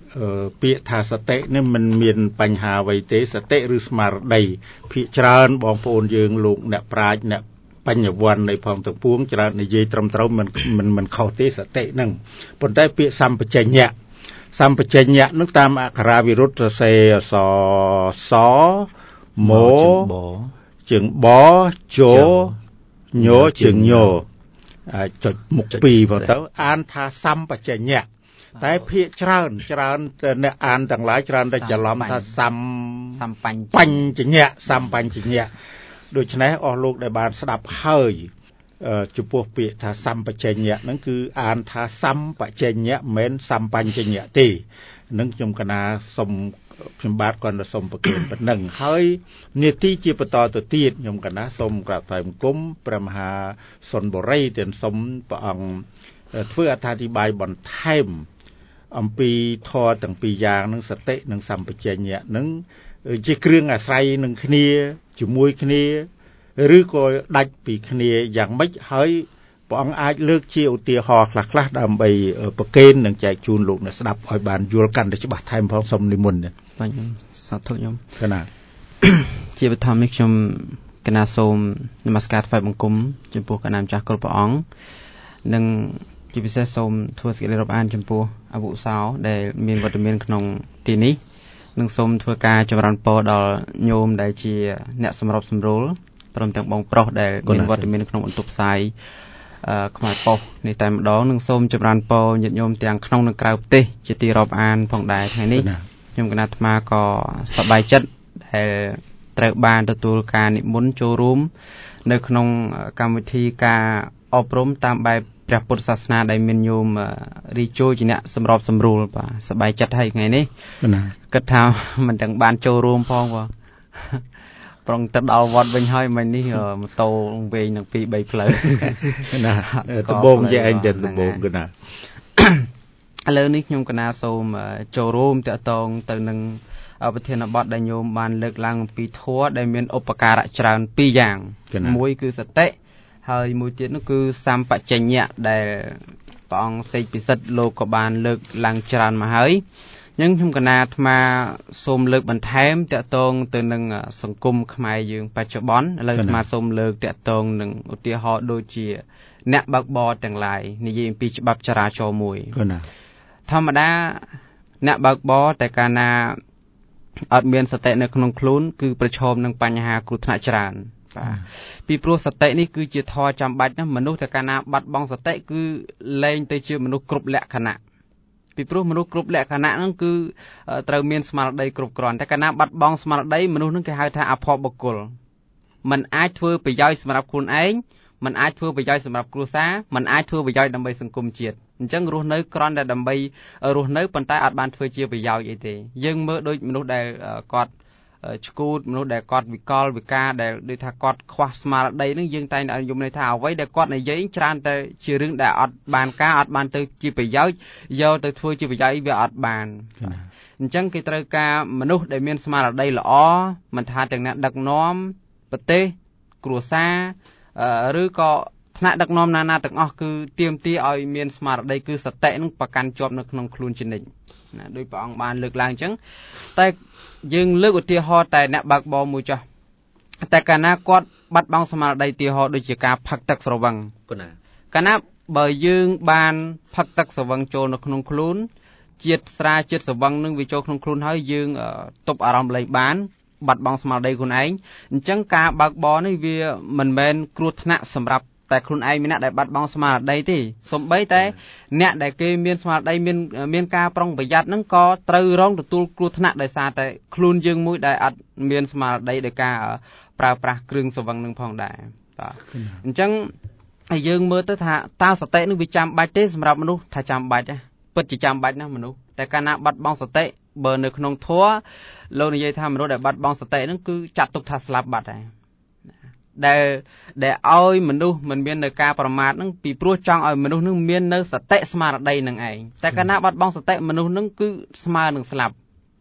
ពាក្យថាសតិនេះមិនមានបញ្ហាអ្វីទេសតិឬស្មារតីភាគច្រើនបងប្អូនយើងលោកអ្នកប្រាជ្ញអ្នកបញ្ញវន្តនៃផងទាំងពួងច្រើននិយាយត្រឹមត្រូវមិនមិនមិនខុសទេសតិហ្នឹងប៉ុន្តែពាក្យសម្បជញ្ញៈសម្បជញ្ញៈនឹងតាមអក្ខរាវិរុទ្ធសរសេរសសមជើងបជញជើងញអាចុចមុខពីរផងទៅអានថាសម្បជញ្ញៈតែភាគច្រើនច្រើនអ្នកអានទាំងឡាយច្រើនតែច្រឡំថាសម្សម្បញ្ញៈសម្បញ្ញៈដូច្នេះអស់លោកដែលបានស្ដាប់ហើយចំពោះពាក្យថាសម្បជញ្ញៈហ្នឹងគឺអានថាសម្បជញ្ញៈមិនសម្បញ្ញៈទេនឹងខ្ញុំកណាសូមខ្ញុំបាទគាត់ទៅសូមប្រគិនប៉ុណ្ណឹងហើយនាទីជាបន្តទៅទៀតខ្ញុំកណាសូមក្រាបថ្វាយបង្គំព្រះមហាសុនបរិយទាំងសូមព្រះអង្គធ្វើអត្ថាធិប្បាយបន្ថែមអំពីធម៌ទាំងពីរយ៉ាងនឹងសតិនិងសម្បជញ្ញៈនឹងជាគ្រឿងអាស្រ័យនឹងគ្នាជាមួយគ្នាឬក៏ដាច់ពីគ្នាយ៉ាងម៉េចហើយព្រះអង្គអាចលើកជាឧទាហរណ៍ខ្លះៗដើម្បីប្រកេននិងចែកជូនលោកអ្នកស្ដាប់ឲ្យបានយល់កាន់តែច្បាស់ថែមផងសូមនិមន្តបាទខ្ញុំសាធុខ្ញុំកណាជាបឋមនេះខ្ញុំកណាសូមនមស្ការថ្វាយបង្គំចំពោះកណាម្ចាស់គ្រប់ព្រះអង្គនិងជាពិសេសសូមធ្វើសេចក្តីរាប់អានចំពោះអវុសោដែលមានវត្តមានក្នុងទីនេះនិងសូមធ្វើការចម្រើនពរដល់ញោមដែលជាអ្នកសម្របសម្រួលព្រមទាំងបងប្រុសដែលមានវត្តមានក្នុងបន្ទប់ផ្សាយអឺខ្មែរប៉ុស្តិ៍នេះតែម្ដងនិងសូមចម្រើនពរញាតិញោមទាំងក្នុងនិងក្រៅប្រទេសជាទីរាប់អានផងដែរថ្ងៃនេះខ្ញុំគណៈអាត្មាក៏សប្បាយចិត្តដែលត្រូវបានទទួលការនិមន្តចូលរួមនៅក្នុងកម្មវិធីការអប់រំតាមបែបព្រះពុទ្ធសាសនាដែលមានញោមរីចូលជាអ្នកសម្របសម្រួលបាទសប្បាយចិត្តហើយថ្ងៃនេះគិតថាមិនទាំងបានចូលរួមផងបាទប្រងទៅដល់វត្តវិញហើយមិញនេះម៉ូតូវែងនឹងពីរបីផ្លូវណាដំបងជាឯងទៅដំបងគឺណាឥឡូវនេះខ្ញុំកណាសូមចូលរួមតាក់ទងទៅនឹងប្រធានបទដែលញោមបានលើកឡើងអំពីធម៌ដែលមានឧបការៈច្រើនពីរយ៉ាងមួយគឺសតិហើយមួយទៀតនោះគឺសម្បជញ្ញៈដែលព្រះអង្គសេចពិសិដ្ឋលោកក៏បានលើកឡើងច្រើនមកហើយអញ្ចឹងខ្ញុំកណាអាត្មាសូមលើកបន្ថែមតាក់ទងទៅនឹងសង្គមខ្មែរយើងបច្ចុប្បន្នឥឡូវអាត្មាសូមលើកតាក់ទងនឹងឧទាហរណ៍ដូចជាអ្នកបើកបរទាំងឡាយនិយាយអំពីច្បាប់ចរាចរណ៍មួយធម្មតាអ្នកបើកបរតែកាលណាអត់មានសតិនៅក្នុងខ្លួនគឺប្រឈមនឹងបញ្ហាគ្រោះថ្នាក់ច្រើនបាទពីព្រោះសតិនេះគឺជាធម៌ចាំបាច់ណាមនុស្សតែកាលណាបាត់បង់សតិគឺលែងទៅជាមនុស្សគ្រប់លក្ខណៈពីព្រោះមនុស្សគ្រប់លក្ខណៈហ្នឹងគឺត្រូវមានស្មារតីគ្រប់គ្រាន់តែកាលណាបាត់បង់ស្មារតីមនុស្សហ្នឹងគេហៅថាអភ័ព្វបុគ្គលมันអាចធ្វើប្រយោជន៍សម្រាប់ខ្លួនឯងมันអាចធ្វើប្រយោជន៍សម្រាប់គ្រួសារมันអាចធ្វើប្រយោជន៍ដើម្បីសង្គមជាតិអញ្ចឹងរស់នៅគ្រាន់តែដើម្បីរស់នៅប៉ុន្តែអត់បានធ្វើជាប្រយោជន៍អីទេយើងមើលដូចមនុស្សដែលគាត់ឆ្កូតមនុស្សដែលគាត់វិកលវិការដែលដូចថាគាត់ខ្វះស្មារតីនឹងយើងតែងតែយល់ន័យថាអ្វីដែលគាត់និយាយច្រើនតែជារឿងដែលអត់បានការអត់បានទៅជាប្រយោជន៍យកទៅធ្វើជាប្រយោជន៍វាអត់បានអញ្ចឹងគេត្រូវការមនុស្សដែលមានស្មារតីល្អមិនថាទាំងអ្នកដឹកនាំប្រទេសគ្រួសារឬក៏ថ្នាក់ដឹកនាំណាណាទាំងអស់គឺទាមទារឲ្យមានស្មារតីគឺសតិនឹងប្រកាន់ជាប់នៅក្នុងខ្លួនជានិច្ចណាដោយព្រះអង្គបានលើកឡើងអញ្ចឹងតែយើងលើកឧទាហរណ៍តែអ្នកបើកបរមួយចុះតែកាលណាគាត់បាត់បង់ស្មារតីឧទាហរណ៍ដូចជាការផឹកទឹកស្រវឹងកាលណាបើយើងបានផឹកទឹកស្រវឹងចូលនៅក្នុងខ្លួនជាតិស្រាជាតិស្រវឹងនឹងវាចូលក្នុងខ្លួនហើយយើងទប់អារម្មណ៍លែងបានបាត់បង់ស្មារតីខ្លួនឯងអញ្ចឹងការបើកបរនេះវាមិនមែនគ្រោះថ្នាក់សម្រាប់តែខ្លួនឯងម្នាក់ដែលបាត់បង់ស្មារតីទេសូម្បីតែអ្នកដែលគេមានស្មារតីមានមានការប្រុងប្រយ័ត្នហ្នឹងក៏ត្រូវរងទទួលគ្រោះថ្នាក់ដោយសារតែខ្លួនយើងមួយដែលអត់មានស្មារតីដោយការប្រើប្រាស់គ្រឿងស្រវឹងនឹងផងដែរបាទអញ្ចឹងហើយយើងមើលទៅថាតើសតិនឹងវាចាំបាច់ទេសម្រាប់មនុស្សថាចាំបាច់ណាពិតជាចាំបាច់ណាមនុស្សតែកាលណាបាត់បង់សតិបើនៅក្នុងធម៌លោកនិយាយថាមនុស្សដែលបាត់បង់សតិហ្នឹងគឺចាត់ទុកថាស្លាប់បាត់ហើយដែលដែលឲ្យមនុស្សមិនមាននៅការប្រមាថហ្នឹងពីព្រោះចង់ឲ្យមនុស្សហ្នឹងមាននៅសតិស្មារតីនឹងឯងតែកាលណាបាត់បង់សតិមនុស្សហ្នឹងគឺស្មើនឹងស្លាប់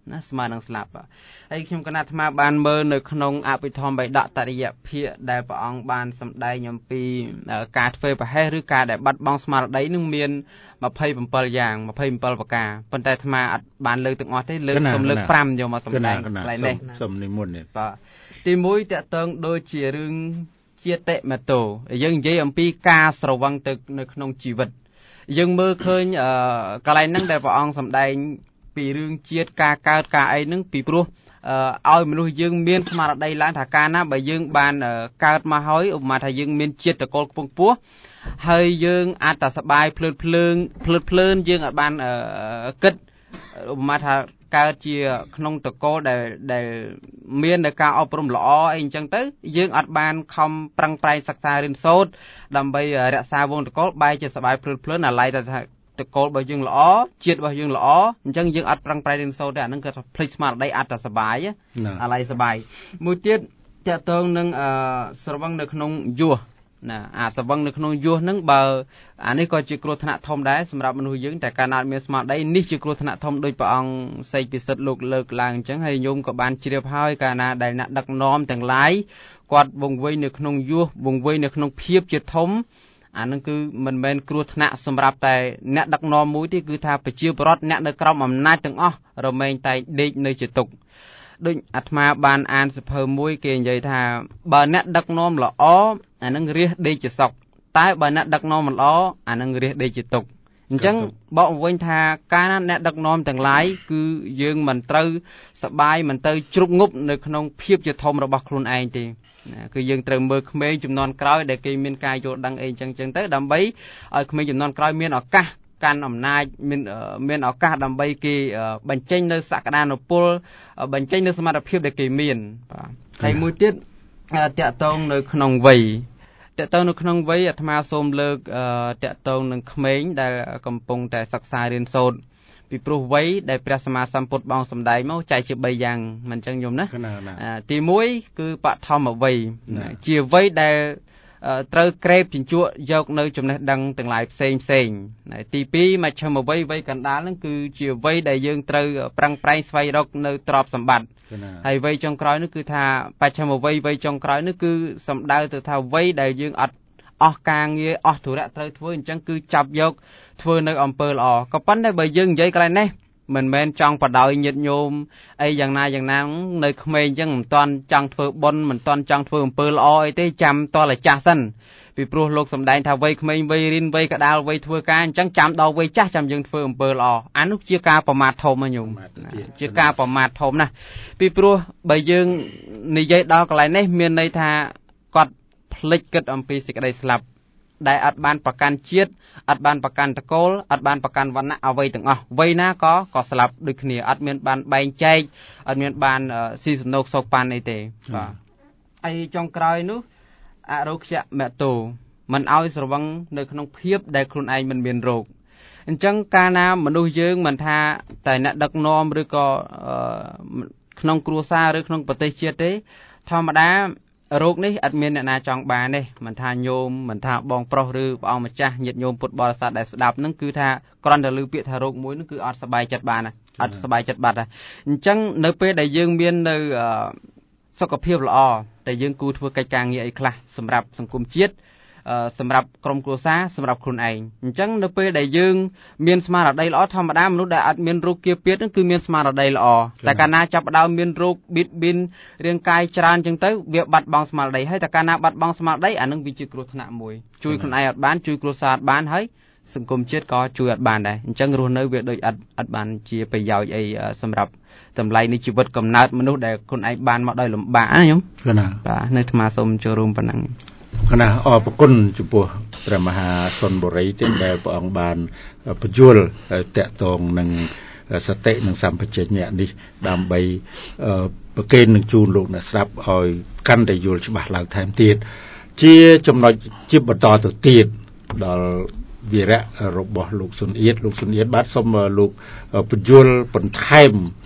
ណាស្មើនឹងស្លាប់ហើយខ្ញុំកណាត់អាត្មាបានមើលនៅក្នុងអភិធម្មបិដកតរិយភាគដែលព្រះអង្គបានសម្ដែងអំពីការធ្វើប្រហែសឬការដែលបាត់បង់ស្មារតីនឹងមានยี่สิบเจ็ดយ៉ាងยี่สิบเจ็ดប្រការប៉ុន្តែអាត្មាអត់បានលើកទាំងអស់ទេលើកសំលើកfiveយកមកសម្ដែងកន្លែងនេះសំនិមន្តនេះបាទទីoneតកតងដូចជារឿងជាតិមតោយើងនិយាយអំពីការស្រវឹងទៅនៅក្នុងជីវិតយើងមើលឃើញកន្លែងហ្នឹងដែលព្រះអង្គសម្ដែងពីរឿងជាតិការកើតការអីហ្នឹងពីព្រោះឲ្យមនុស្សយើងមានស្មារតីឡើងថាកាលណាបើយើងបានកើតមកហើយឧបមាថាយើងមានជាតិតកូលខ្ពង់ខ្ពស់ហើយយើងអាចតែសបាយភ្លើតភ្លើងភ្លើតភ្លើនយើងអាចបានគិតឧបមាថាកើតជាក្នុងតកូលដែលដែលមាននៅការអប់រំល្អអីអញ្ចឹងទៅយើងអត់បានខំប្រឹងប្រែងសិក្សារៀនសូត្រដើម្បីរក្សាវងតកូលបែរជាសបាយភ្លើតភ្លើនអាឡ័យថាតកូលរបស់យើងល្អជាតិរបស់យើងល្អអញ្ចឹងយើងអត់ប្រឹងប្រែងរៀនសូត្រទេអាហ្នឹងគឺភ្លេចស្មារតីអត់តែសបាយអាឡ័យសបាយមួយទៀតតកតងនឹងស្រវឹងនៅក្នុងយោះណាអាស្រវឹងនៅក្នុងយោះហ្នឹងបើអានេះក៏ជាគ្រោះថ្នាក់ធំដែរសម្រាប់មនុស្សយើងតែកាលណាមានស្មារតីនេះជាគ្រោះថ្នាក់ធំដោយព្រះអង្គសេចពិសិដ្ឋលោកលើកឡើងអញ្ចឹងហើយញោមក៏បានជ្រាបហើយកាលណាដែលអ្នកដឹកនាំទាំងឡាយគាត់វង្វេងនៅក្នុងយោះវង្វេងនៅក្នុងភាពជាធំអានឹងគឺមិនមែនគ្រោះថ្នាក់សម្រាប់តែអ្នកដឹកនាំមួយទេគឺថាប្រជាពលរដ្ឋអ្នកនៅក្រោមអំណាចទាំងអស់រមែងតែដេកនៅជាទុក្ខដូចអាត្មាបានអានសភៅមួយគេនិយាយថាបើអ្នកដឹកនាំល្អអានឹងរះដេកជាសុខតែបើអ្នកដឹកនាំមិនល្អអានឹងរះដេកជាទុក្ខអញ្ចឹងបកវិញថាការណាអ្នកដឹកនាំទាំងឡាយគឺយើងមិនត្រូវសបាយមិនទៅជ្រុកងប់នៅក្នុងភាពជាធំរបស់ខ្លួនឯងទេគឺយើងត្រូវមើលក្មេងជំនាន់ក្រោយដែលគេមានការយល់ដឹងអីអញ្ចឹងអញ្ចឹងទៅដើម្បីឲ្យក្មេងជំនាន់ក្រោយមានឱកាសកាន់អំណាចមានមានឱកាសដើម្បីគេបញ្ចេញនៅសក្តានុពលបញ្ចេញនៅសមត្ថភាពដែលគេមានបាទហើយមួយទៀតតកតងនៅក្នុងវ័យតកតងនៅក្នុងវ័យអាត្មាសូមលើកតកតងនឹងក្មេងដែលកំពុងតែសិក្សារៀនសូត្រពីព្រោះវ័យដែលព្រះសម្មាសម្ពុទ្ធបងសម្ដែងមកចែកជាបីយ៉ាងមិនចឹងញោមណាទីoneគឺបឋមវ័យជាវ័យដែលត្រូវក្រេបជញ្ជក់យកនៅចំណេះដឹងទាំងឡាយផ្សេងផ្សេងទីtwoមជ្ឈិមវ័យវ័យកណ្ដាលហ្នឹងគឺជាវ័យដែលយើងត្រូវប្រឹងប្រែងស្វែងរកនៅទ្រព្យសម្បត្តិហើយវ័យចុងក្រោយនោះគឺថាបច្ឆិមវ័យវ័យចុងក្រោយនោះគឺសំដៅទៅថាវ័យដែលយើងអត់អស់ការងារអស់ធុរៈត្រូវធ្វើអញ្ចឹងគឺចាប់យកធ្វើនៅអំពើល្អក៏ប៉ុន្តែបើយើងនិយាយកន្លែងនេះមិនមែនចង់បដ ாய் ញាតិញោមអីយ៉ាងណាយ៉ាងណានៅក្មេងអញ្ចឹងមិនតាន់ចង់ធ្វើបុណ្យមិនតាន់ចង់ធ្វើអំពើល្អអីទេចាំតលចាស់សិនពីព្រោះលោកសំដែងថាវ័យក្មេងវ័យរៀនវ័យកដាលវ័យធ្វើការអញ្ចឹងចាំដល់វ័យចាស់ចាំយើងធ្វើអំពើល្អអានោះជាការប្រមាថធំណាញោមជាការប្រមាថធំណាស់ពីព្រោះបើយើងនិយាយដល់កន្លែងនេះមានន័យថាគាត់ភ្លេចគិតអំពីសេចក្តីស្លាប់ដែលអត់បានប្រកាន់ជាតិអត់បានប្រកាន់តកូលអត់បានប្រកាន់វណ្ណៈអ្វីទាំងអស់វ័យណាក៏ក៏ស្លាប់ដូចគ្នាអត់មានបានបែងចែកអត់មានបានស៊ីសំណូកសោកប៉ាន់អីទេបាទហើយចុងក្រោយនោះអរោគ្យមតោមិនឲ្យស្រវឹងនៅក្នុងភាពដែលខ្លួនឯងមិនមានរោគអញ្ចឹងកាលណាមនុស្សយើងមិនថាតែអ្នកដឹកនាំឬក៏ក្នុងគ្រួសារឬក្នុងប្រទេសជាតិទេធម្មតារោគនេះអត់មានអ្នកណាចង់បានទេមិនថាញោមមិនថាបងប្រុសឬព្រះអង្គម្ចាស់ញាតិញោមពុទ្ធបរិស័ទដែលស្ដាប់ហ្នឹងគឺថាគ្រាន់តែឮពាក្យថារោគមួយហ្នឹងគឺអត់សប្បាយចិត្តបានអត់សប្បាយចិត្តបាត់អញ្ចឹងនៅពេលដែលយើងមាននៅសុខភាពល្អតែយើងគួរធ្វើកិច្ចការងារអីខ្លះសម្រាប់សង្គមជាតិសម្រាប់ក្រុមគ្រួសារសម្រាប់ខ្លួនឯងអញ្ចឹងនៅពេលដែលយើងមានស្មារតីល្អធម្មតាមនុស្សដែលអត់មានរោគគាពាតហ្នឹងគឺមានស្មារតីល្អតែកាលណាចាប់ផ្ដើមមានរោគបៀតបៀនរាងកាយច្រើនអញ្ចឹងទៅវាបាត់បង់ស្មារតីហើយតែកាលណាបាត់បង់ស្មារតីអានឹងវាជាគ្រោះថ្នាក់មួយជួយខ្លួនឯងអត់បានជួយគ្រួសារអត់បានហើយសង្គមជាតិក៏ជួយអត់បានដែរអញ្ចឹងរស់នៅវាដូចអត់អត់បានជាប្រយោជន៍អីសម្រាប់តម្លៃនៃជីវិតកំណើតមនុស្សដែលខ្លួនឯងបានមកដោយលំបាកណាញោមបាទនៅអាត្មាសូមចូលរួមប៉ុណ្ណឹងគណៈអរគុណចំពោះព្រះមហាសុនបុរីទាំងដែលព្រះអង្គបានបញ្យល់តាក់ទងនឹងសតិនិងសម្បជញ្ញៈនេះដើម្បីប្រកេននឹងជូនលោកអ្នកស្ដាប់ឲ្យកាន់តែយល់ច្បាស់ឡើងថែមទៀតជាចំណុចជាបន្តទៅទៀតដល់វីរៈរបស់លោកសុនអៀតលោកសុនអៀតបាទសូមលោកបញ្យល់បន្ថែម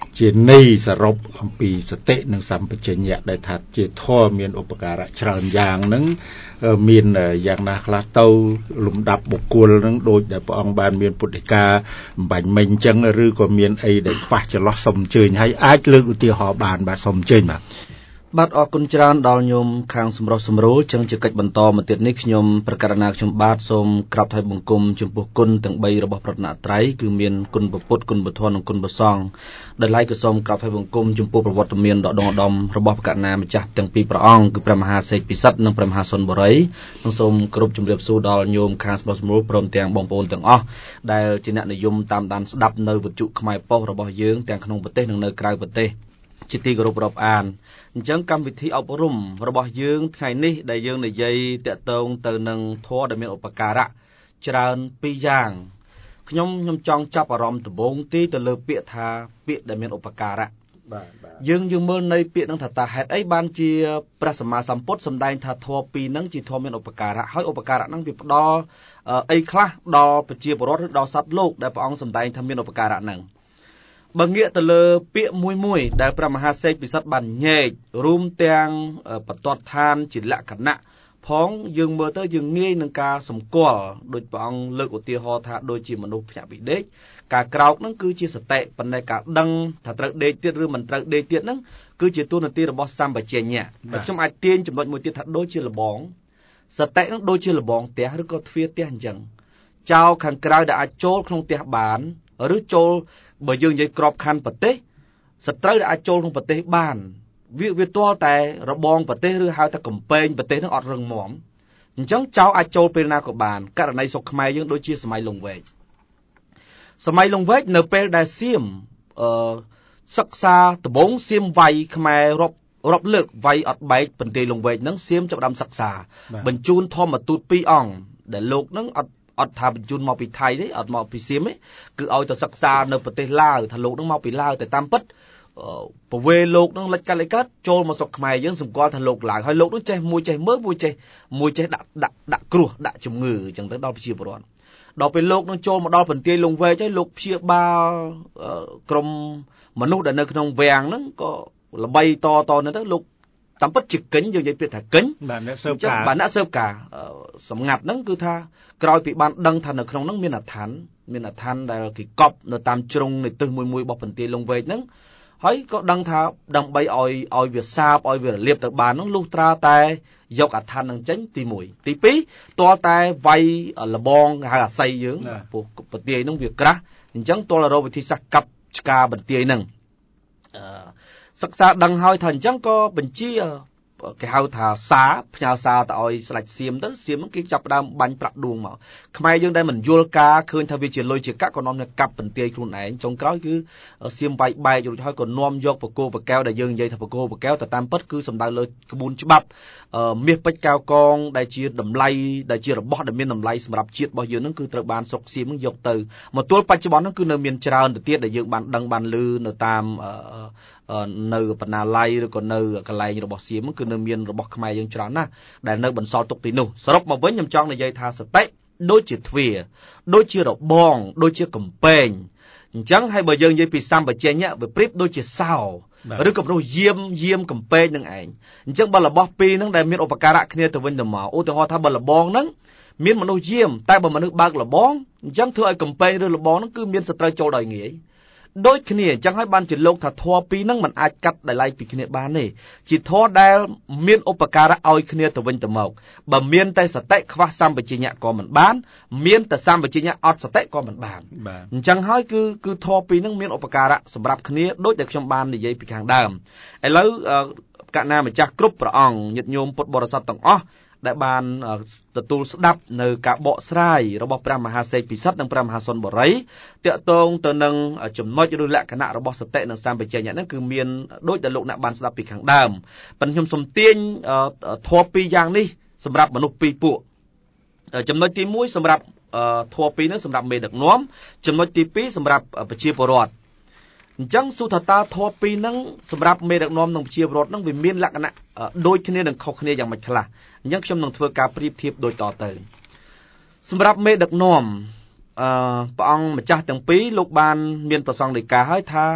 ជាន័យសរុបអំពីសតិនិងសម្បជញ្ញៈដែលថាជាធម៌មានឧបការៈច្រើនយ៉ាងហ្នឹងមានយ៉ាងណាខ្លះទៅលំដាប់បុគ្គលហ្នឹងដូចដែលព្រះអង្គបានមានពុទ្ធិកាបំបញ្ញមិញអញ្ចឹងឬក៏មានអីដែលខ្វះចន្លោះសូមអញ្ជើញហើយអាចលើកឧទាហរណ៍បានបាទសូមអញ្ជើញបាទបាទអរគុណច្រើនដល់ញោមខាងសម្រុះសម្រួលចឹងជាកិច្ចបន្តមកទៀតនេះខ្ញុំប្រកាសណាខ្ញុំបាទសូមក្រាបថ្វាយបង្គំចំពោះគុណទាំងបីរបស់ព្រះរតនត្រ័យគឺមានគុណព្រះពុទ្ធគុណព្រះធម៌និងគុណព្រះសង្ឃដែលឡែកក៏សូមក្រាបថ្វាយបង្គំចំពោះប្រវត្តិមានដ៏ដងឧត្តមរបស់ព្រះករុណាម្ចាស់ទាំងពីរព្រះអង្គគឺព្រះមហាសេកពិសិដ្ឋនិងព្រះមហាសុនបុរីនិងសូមគោរពជម្រាបសួរដល់ញោមខាងសម្រុះសម្រួលព្រមទាំងបងប្អូនទាំងអស់ដែលជាអ្នកនិយមតាមដានស្ដាប់នៅវិទ្យុខ្មែរប៉ុស្តិ៍របស់យើងទាំងក្នុងប្រទេសនិងនៅក្រៅប្រទេសជាទីគោរពរាប់អានអញ្ចឹងកម្មវិធីអប់រំរបស់យើងថ្ងៃនេះដែលយើងនិយាយតាក់ទងទៅនឹងធម៌ដែលមានឧបការៈច្រើនពីរយ៉ាងខ្ញុំខ្ញុំចង់ចាប់អារម្មណ៍ដំបូងទីទៅលើពាក្យថាពាក្យដែលមានឧបការៈបាទយើងយើងមើលនៃពាក្យហ្នឹងថាតើហេតុអីបានជាព្រះសម្មាសម្ពុទ្ធសម្ដែងថាធម៌ពីរហ្នឹងជាធម៌មានឧបការៈហើយឧបការៈហ្នឹងវាផ្ដល់អីខ្លះដល់ប្រជាពលរដ្ឋឬដល់សត្វលោកដែលព្រះអង្គសម្ដែងថាមានឧបការៈហ្នឹងបើងាកទៅលើពាក្យមួយមួយដែលព្រះមហាសេកពិសិដ្ឋបានញែករួមទាំងបទដ្ឋានជាលក្ខណៈផងយើងមើលទៅយើងងាយនឹងការសម្គាល់ដោយព្រះអង្គលើកឧទាហរណ៍ថាដូចជាមនុស្សភ្ញាក់ពីដេកការក្រោកហ្នឹងគឺជាសតិប៉ុន្តែការដឹងថាត្រូវដេកទៀតឬមិនត្រូវដេកទៀតហ្នឹងគឺជាទូនាទីរបស់សម្បជញ្ញៈតែខ្ញុំអាចទាញចំណុចមួយទៀតថាដូចជាលបងសតិហ្នឹងដូចជាលបងផ្ទះឬក៏ទ្វារផ្ទះអញ្ចឹងចោលខាងក្រៅដែលអាចចូលក្នុងផ្ទះបានឬចូលបើយើងនិយាយក្របខ័ណ្ឌប្រទេសសត្រូវដែលអាចចូលក្នុងប្រទេសបានវាវាទាល់តែរបងប្រទេសឬហៅថាកំពែងប្រទេសនឹងអត់រឹងមាំអញ្ចឹងចៅអាចចូលពេលណាក៏បានករណីសុខខ្មែរយើងដូចជាសម័យលង្វែកសម័យលង្វែកនៅពេលដែលសៀមអឺសិក្សាដំបូងសៀមវាយខ្មែររាប់រាប់លើកវាយអត់បែកបន្ទាយលង្វែកហ្នឹងសៀមចាប់ផ្ដើមសិក្សាបញ្ជូនធម្មទូតពីរអង្គដែលលោកហ្នឹងអត់អត់ថាបញ្ជូនមកពីថៃទេអត់មកពីសៀមទេគឺឲ្យទៅសិក្សានៅប្រទេសឡាវថាលោកនឹងមកពីឡាវតែតាមពិតប្រវេលោកនឹងលិចកាត់លិចកាត់ចូលមកស្រុកខ្មែរយើងសម្គាល់ថាលោកឡាវហើយលោកនឹងចេះមួយចេះមើលមួយចេះមួយចេះដាក់ដាក់ដាក់គ្រោះដាក់ជំងឺអញ្ចឹងទៅដល់ប្រជាពលរដ្ឋដល់ពេលលោកនឹងចូលមកដល់បន្ទាយលង្វែកហើយលោកព្យាបាលក្រុមមនុស្សដែលនៅក្នុងវាំងហ្នឹងក៏ល្បីតតទៅទៅលោកតាមពិតជាកិញយើងនិយាយពាក្យថាកិញបាទអ្នកស៊ើបការបាទអ្នកស៊ើបការសម្ងាត់ហ្នឹងគឺថាក្រោយពីបានដឹងថានៅក្នុងហ្នឹងមានអាថ័នមានអាថ័នដែលគេកប់នៅតាមជ្រុងនៃទិសមួយមួយរបស់បន្ទាយលង្វែកហ្នឹងហើយក៏ដឹងថាដើម្បីឲ្យឲ្យវាសាបឲ្យវារលាបទៅបានហ្នឹងលុះត្រាតែយកអាថ័នហ្នឹងចេញទីមួយទីពីរទាល់តែវាយលបងហៅអាស័យយើងព្រោះបន្ទាយហ្នឹងវាក្រាស់អញ្ចឹងទាល់តែរកវិធីសាស្ត្រកាប់ឆ្ការបន្ទាយហ្នឹងអឺសិក្សាដឹងហើយថាអញ្ចឹងក៏បញ្ជាគេហៅថាសារផ្ញើសារទៅឲ្យស្ដេចសៀមទៅសៀមហ្នឹងគេចាប់ផ្ដើមបាញ់ប្រាក់ដួងមកខ្មែរយើងដែលមិនយល់ការឃើញថាវាជាលុយជាកាក់ក៏នាំតែកាប់បន្ទាយខ្លួនឯងចុងក្រោយគឺសៀមវាយបែករួចហើយក៏នាំយកបកគោបកែវដែលយើងនិយាយថាបកគោបកែវទៅតាមពិតគឺសំដៅលើក្បួនច្បាប់មាសពេជ្រកែវកងដែលជាតម្លៃដែលជារបស់ដែលមានតម្លៃសម្រាប់ជាតិរបស់យើងហ្នឹងគឺត្រូវបានស្រុកសៀមហ្នឹងយកទៅមកទល់បច្ចុប្បន្នហ្នឹងគឺនៅមានច្រើនទៅទៀតដែលយើងបានដឹងបានឮនៅតាមនៅបណ្ណាល័យឬក៏នៅកន្លែងរបស់សៀមគឺនៅមានរបស់ខ្មែរយើងច្រើនណាស់ដែលនៅបន្សល់ទុកទីនោះសរុបមកវិញខ្ញុំចង់និយាយថាសតិដូចជាទ្វារដូចជារបងដូចជាកំពែងអញ្ចឹងហើយបើយើងនិយាយពីសម្បជញ្ញៈវាប្រៀបដូចជាសោឬក៏មនុស្សយាមយាមកំពែងនឹងឯងអញ្ចឹងបើរបស់ពីរហ្នឹងដែលមានឧបការៈគ្នាទៅវិញទៅមកឧទាហរណ៍ថាបើលបងហ្នឹងមានមនុស្សយាមតែបើមនុស្សបើកលបងអញ្ចឹងធ្វើឲ្យកំពែងឬលបងហ្នឹងគឺមានសត្រូវចូលដោយងាយដូចគ្នាអញ្ចឹងហើយបានជាលោកថាធម៌ពីរហ្នឹងมันអាចកាត់ដោយឡែកពីគ្នាបានទេជាធម៌ដែលមានឧបការៈឲ្យគ្នាទៅវិញទៅមកបើមានតែសតិខ្វះសម្បជញ្ញៈក៏មិនបានមានតែសម្បជញ្ញៈអត់សតិក៏មិនបានអញ្ចឹងហើយគឺគឺធម៌ពីរហ្នឹងមានឧបការៈសម្រាប់គ្នាដូចដែលខ្ញុំបាននិយាយពីខាងដើមឥឡូវកណ្ណាម្ចាស់គ្រប់ព្រះអង្គញាតិញោមពុទ្ធបរិស័ទទាំងអស់ដែលបានទទួលស្ដាប់នៅការបកស្រាយរបស់ព្រះមហាសេកពិសិដ្ឋនិងព្រះមហាសុនបុរីតាក់ទងទៅនឹងចំណុចឬលក្ខណៈរបស់សតិនិងសម្បជញ្ញៈហ្នឹងគឺមានដូចដែលលោកអ្នកបានស្ដាប់ពីខាងដើមប៉ុន្តែខ្ញុំសូមទាញធម៌ពីរយ៉ាងនេះសម្រាប់មនុស្សពីរពួកចំណុចទីមួយសម្រាប់ធម៌ពីរហ្នឹងសម្រាប់មេដឹកនាំចំណុចទីពីរសម្រាប់ប្រជាពលរដ្ឋអញ្ចឹងសុទ្ធតាធម៌ពីរហ្នឹងសម្រាប់មេដឹកនាំនិងប្រជាពលរដ្ឋហ្នឹងវាមានលក្ខណៈដូចគ្នានិងខុសគ្នាយ៉ាងម៉េចខ្លះអញ្ចឹងខ្ញុំនឹងធ្វើការប្រៀបធៀបដូចតទៅសម្រាប់មេដឹកនាំអឺព្រះអង្គម្ចាស់ទាំងពីរលោកបានមានប្រសង្ឃដីកាឲ្យថា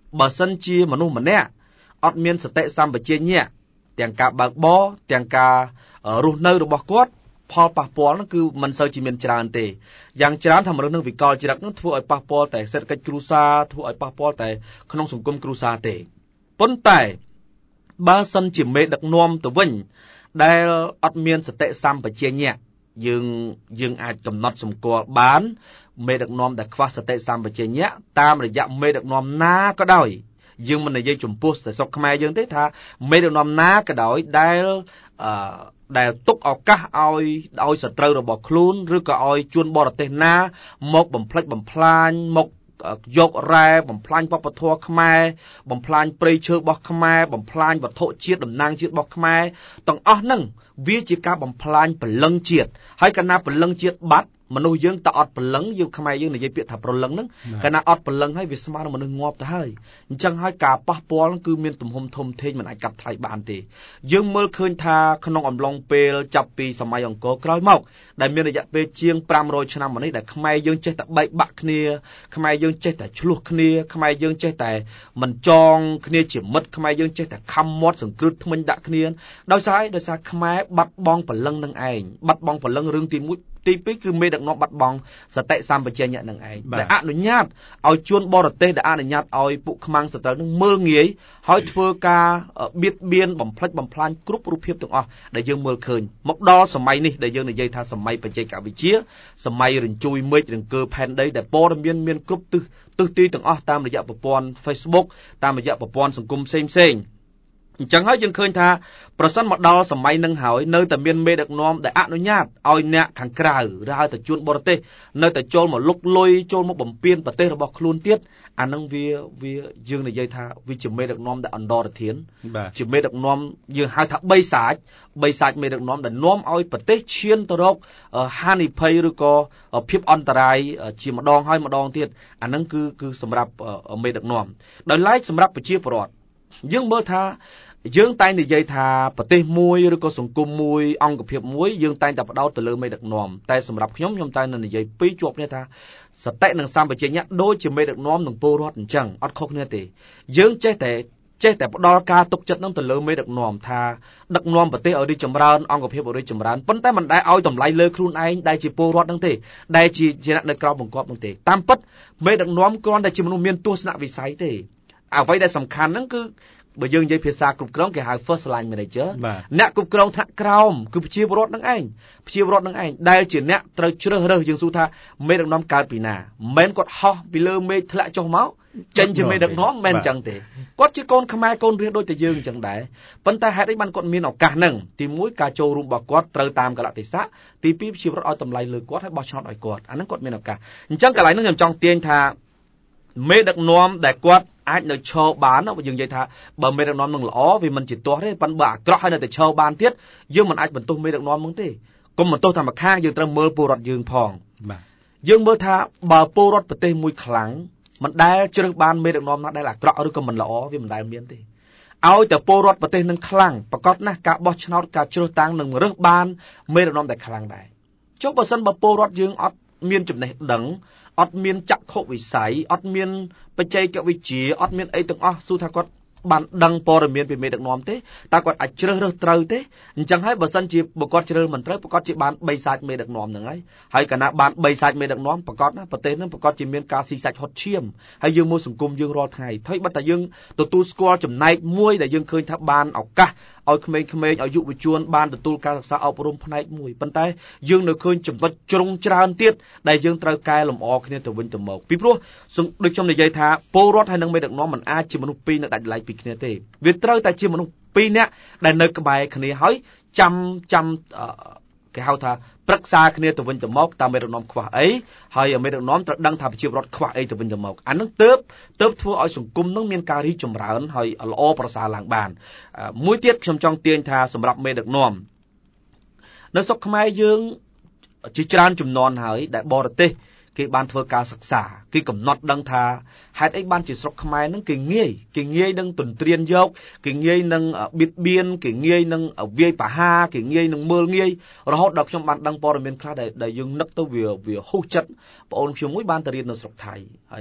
បើសិនជាមនុស្សម្នាក់អត់មានសតិសម្បជញ្ញៈទាំងការបើកបរទាំងការរស់នៅរបស់គាត់ផលប៉ះពាល់ហ្នឹងគឺមិនសូវជាមានច្រើនទេយ៉ាងច្រើនថាមនុស្សនឹងវិកលចរិតនឹងធ្វើឲ្យប៉ះពាល់តែសេដ្ឋកិច្ចគ្រួសារធ្វើឲ្យប៉ះពាល់តែក្នុងសង្គមគ្រួសារទេប៉ុន្តែបើសិនជាមេដឹកនាំទៅវិញដែលអត់មានសតិសម្បជញ្ញៈយើងយើងអាចកំណត់សម្គាល់បានមេដឹកនាំដែលខ្វះសតិសម្បជញ្ញៈតាមរយៈមេដឹកនាំណាក៏ដោយយើងមិននិយាយចំពោះតែស្រុកខ្មែរយើងទេថាមេដឹកនាំណាក៏ដោយដែលអឺដែលទុកឱកាសឲ្យឲ្យសត្រូវរបស់ខ្លួនឬក៏ឲ្យជួនបរទេសណាមកបំផ្លិចបំផ្លាញមកយករ៉ែបំផ្លាញវប្បធម៌ខ្មែរបំផ្លាញព្រៃឈើរបស់ខ្មែរបំផ្លាញវត្ថុជាតិតំណាងជាតិរបស់ខ្មែរទាំងអស់ហ្នឹងវាជាការបំផ្លាញព្រលឹងជាតិហើយកាលណាព្រលឹងជាតិបាត់មនុស្សយើងតើអត់ព្រលឹងយើងខ្មែរយើងនិយាយពាក្យថាព្រលឹងហ្នឹងកាលណាអត់ព្រលឹងហើយវាស្មើនឹងមនុស្សងាប់ទៅហើយអញ្ចឹងហើយការប៉ះពាល់គឺមានទំហំធំធេងមិនអាចកាត់ថ្លៃបានទេយើងមើលឃើញថាក្នុងអំឡុងពេលចាប់ពីសម័យអង្គរក្រោយមកដែលមានរយៈពេលជាងfive hundredឆ្នាំមកនេះដែលខ្មែរយើងចេះតែបែកបាក់គ្នាខ្មែរយើងចេះតែឆ្លោះគ្នាខ្មែរយើងចេះតែមិនចងគ្នាជាមិត្តខ្មែរយើងចេះតែខំមាត់សង្គ្រឹះធ្មេញដាក់គ្នាដោយសារដោយសារខ្មែរបាត់បង់ព្រលឹងនឹងឯងបាត់បង់ព្រលឹងរឿងទីoneទីtwoគឺមេដឹកនាំបាត់បង់សតិសម្បជញ្ញៈនឹងឯងដែលអនុញ្ញាតឲ្យជួនបរទេសដែលអនុញ្ញាតឲ្យពួកខ្មាំងសត្រូវនឹងមើលងាយហើយធ្វើការបៀតបៀនបំផ្លិចបំផ្លាញគ្រប់រូបភាពទាំងអស់ដែលយើងមើលឃើញមកដល់សម័យនេះដែលយើងនិយាយថាសម័យបច្ចេកវិទ្យាសម័យរញ្ជួយមេឃរង្គើផែនដីដែលព័ត៌មានមានគ្រប់ទិសទិសទីទាំងអស់តាមរយៈប្រព័ន្ធ Facebook តាមរយៈប្រព័ន្ធសង្គមផ្សេងផ្សេងអញ្ចឹងហើយយើងឃើញថាប្រសិនមកដល់សម័យនឹងហើយនៅតែមានមេដឹកនាំដែលអនុញ្ញាតឲ្យអ្នកខាងក្រៅឬឲ្យតែជួនបរទេសនៅតែចូលមកលុកលុយចូលមកបំពេញប្រទេសរបស់ខ្លួនទៀតអានឹងវាវាយើងនិយាយថាវាជាមេដឹកនាំដែលអន្តរធានជាមេដឹកនាំយើងហៅថាបីសាច់បីសាច់មេដឹកនាំដែលនាំឲ្យប្រទេសឈានទៅរកហានិភ័យឬក៏ភាពអន្តរាយជាម្ដងហើយម្ដងទៀតអានឹងគឺគឺសម្រាប់មេដឹកនាំដោយឡែកសម្រាប់ប្រជាពលរដ្ឋយើងមើលថាយើងតែងនិយាយថាប្រទេសមួយឬក៏សង្គមមួយអង្គភាពមួយយើងតែងតែបដោតទៅលើមេដឹកនាំតែសម្រាប់ខ្ញុំខ្ញុំតែងតែនិយាយពីរជាប់គ្នាថាសតិនិងសម្បជញ្ញៈដូចជាមេដឹកនាំនឹងពលរដ្ឋអញ្ចឹងអត់ខុសគ្នាទេយើងចេះតែចេះតែផ្ដល់ការទុកចិត្តនឹងទៅលើមេដឹកនាំថាដឹកនាំប្រទេសឲ្យរីកចម្រើនអង្គភាពឲ្យរីកចម្រើនប៉ុន្តែមិនដែលឲ្យតម្លៃលើខ្លួនឯងដែលជាពលរដ្ឋនឹងទេដែលជាជាអ្នកនៅក្រៅបង្គាប់នឹងទេតាមពិតមេដឹកនាំគ្រាន់តែជាមនុស្សមានទស្សនវិស័យទេអ្វីដែលសំខាន់ហ្នឹងគឺបើយើងនិយាយភាសាគ្រប់គ្រងគេហៅ first line manager អ្នកគ្រប់គ្រងថ្នាក់ក្រោមគឺប្រជាពលរដ្ឋនឹងឯងប្រជាពលរដ្ឋនឹងឯងដែលជាអ្នកត្រូវជ្រើសរើសយើងសួរថាមេដឹកនាំកើតពីណាមិនមែនគាត់ហោះពីលើមេឃធ្លាក់ចុះមកចេញជាមេដឹកនាំមិនអញ្ចឹងទេគាត់ជាកូនខ្មែរកូនរាស្ត្រដូចតែយើងអញ្ចឹងដែរប៉ុន្តែហេតុអីបានគាត់មានឱកាសហ្នឹងទីoneការចូលរួមរបស់គាត់ត្រូវតាមកលៈទេសៈទីtwoប្រជាពលរដ្ឋឲ្យតម្លៃលើគាត់ហើយបោះឆ្នោតឲ្យគាត់អាហ្នឹងគាត់មានឱកាសអញ្ចឹងកន្លែងហ្នឹងខ្ញុំចង់ទាញថាមេដឹកនាំដែលគាត់អាចនៅឈរបានយើងនិយាយថាបើមេដឹកនាំនឹងល្អវាមិនជាទាស់ទេប៉ុន្តែបើអាក្រក់ហើយនៅតែឈរបានទៀតយើងមិនអាចបន្ទោសមេដឹកនាំនឹងទេកុំបន្ទោសតែម្ខាងយើងត្រូវមើលពលរដ្ឋយើងផងបាទយើងមើលថាបើពលរដ្ឋប្រទេសមួយខ្លាំងមិនដែលជ្រើសបានមេដឹកនាំណាដែលអាក្រក់ឬក៏មិនល្អវាមិនដែលមានទេឲ្យតែពលរដ្ឋប្រទេសនឹងខ្លាំងប្រកបណាស់ការបោះឆ្នោតការជ្រើសតាំងនឹងរើសបានមេដឹកនាំដែលខ្លាំងដែរចុះបើសិនបើពលរដ្ឋយើងអត់មានចំណេះដឹងអត់មានចក្ខុវិស័យអត់មានបច្ចេកវិទ្យាអត់មានអីទាំងអស់សួរថាគាត់បានដឹងព័ត៌មានពីមេដឹកនាំទេតើគាត់អាចជ្រើសរើសត្រូវទេអញ្ចឹងហើយបើសិនជាបើគាត់ជ្រើសមិនត្រូវប្រកាសជាបានបីសាច់មេដឹកនាំហ្នឹងហើយហើយកាលណាបានបីសាច់មេដឹកនាំប្រកាសណាប្រទេសហ្នឹងប្រកាសជាមានការស៊ីសាច់ហត់ឈាមហើយយើងមកសង្គមយើងរាល់ថ្ងៃថយបើតែយើងទទួលស្គាល់ចំណែកមួយដែលយើងឃើញថាបានឱកាសឲ្យក្មេងៗឲ្យយុវជនបានទទួលការសិក្សាអប់រំផ្នែកមួយប៉ុន្តែយើងនៅឃើញចំណុចជ្រុងច្រើនទៀតដែលយើងត្រូវកែលម្អគ្នាទៅវិញទៅមកពីព្រោះដូចខ្ញុំនិយាយថាពលរដ្ឋហើយនិងមេដឹកនាំមិនអាចជាមនុស្សពីរនៅដាច់ដライពីគ្នាទេវាត្រូវតែជាមនុស្សពីរនាក់ដែលនៅក្បែរគ្នាហើយចាំចាំគេហៅថាប្រឹក្សាគ្នាទៅវិញទៅមកតើមេដឹកនាំខ្វះអីហើយមេដឹកនាំត្រូវដឹងថាប្រជាពលរដ្ឋខ្វះអីទៅវិញទៅមកអានឹងទើបទើបធ្វើឲ្យសង្គមនឹងមានការរីកចម្រើនហើយល្អប្រសើរឡើងបានមួយទៀតខ្ញុំចង់ទាញថាសម្រាប់មេដឹកនាំនៅស្រុកខ្មែរយើងជាច្រើនចំនួនហើយដែលបរទេសគេបានធ្វើការសិក្សាគេកំណត់ដឹងថាហេតុអីបានជាស្រុកខ្មែរហ្នឹងគេងាយគេងាយនឹងទន្ទ្រានយកគេងាយនឹងបៀតបៀនគេងាយនឹងវាយប្រហារគេងាយនឹងមើលងាយរហូតដល់ខ្ញុំបានដឹងព័ត៌មានខ្លះដែលយើងនឹកទៅវាវាហុសចិត្តបងអូនខ្ញុំមួយបានទៅរៀននៅស្រុកថៃហើយ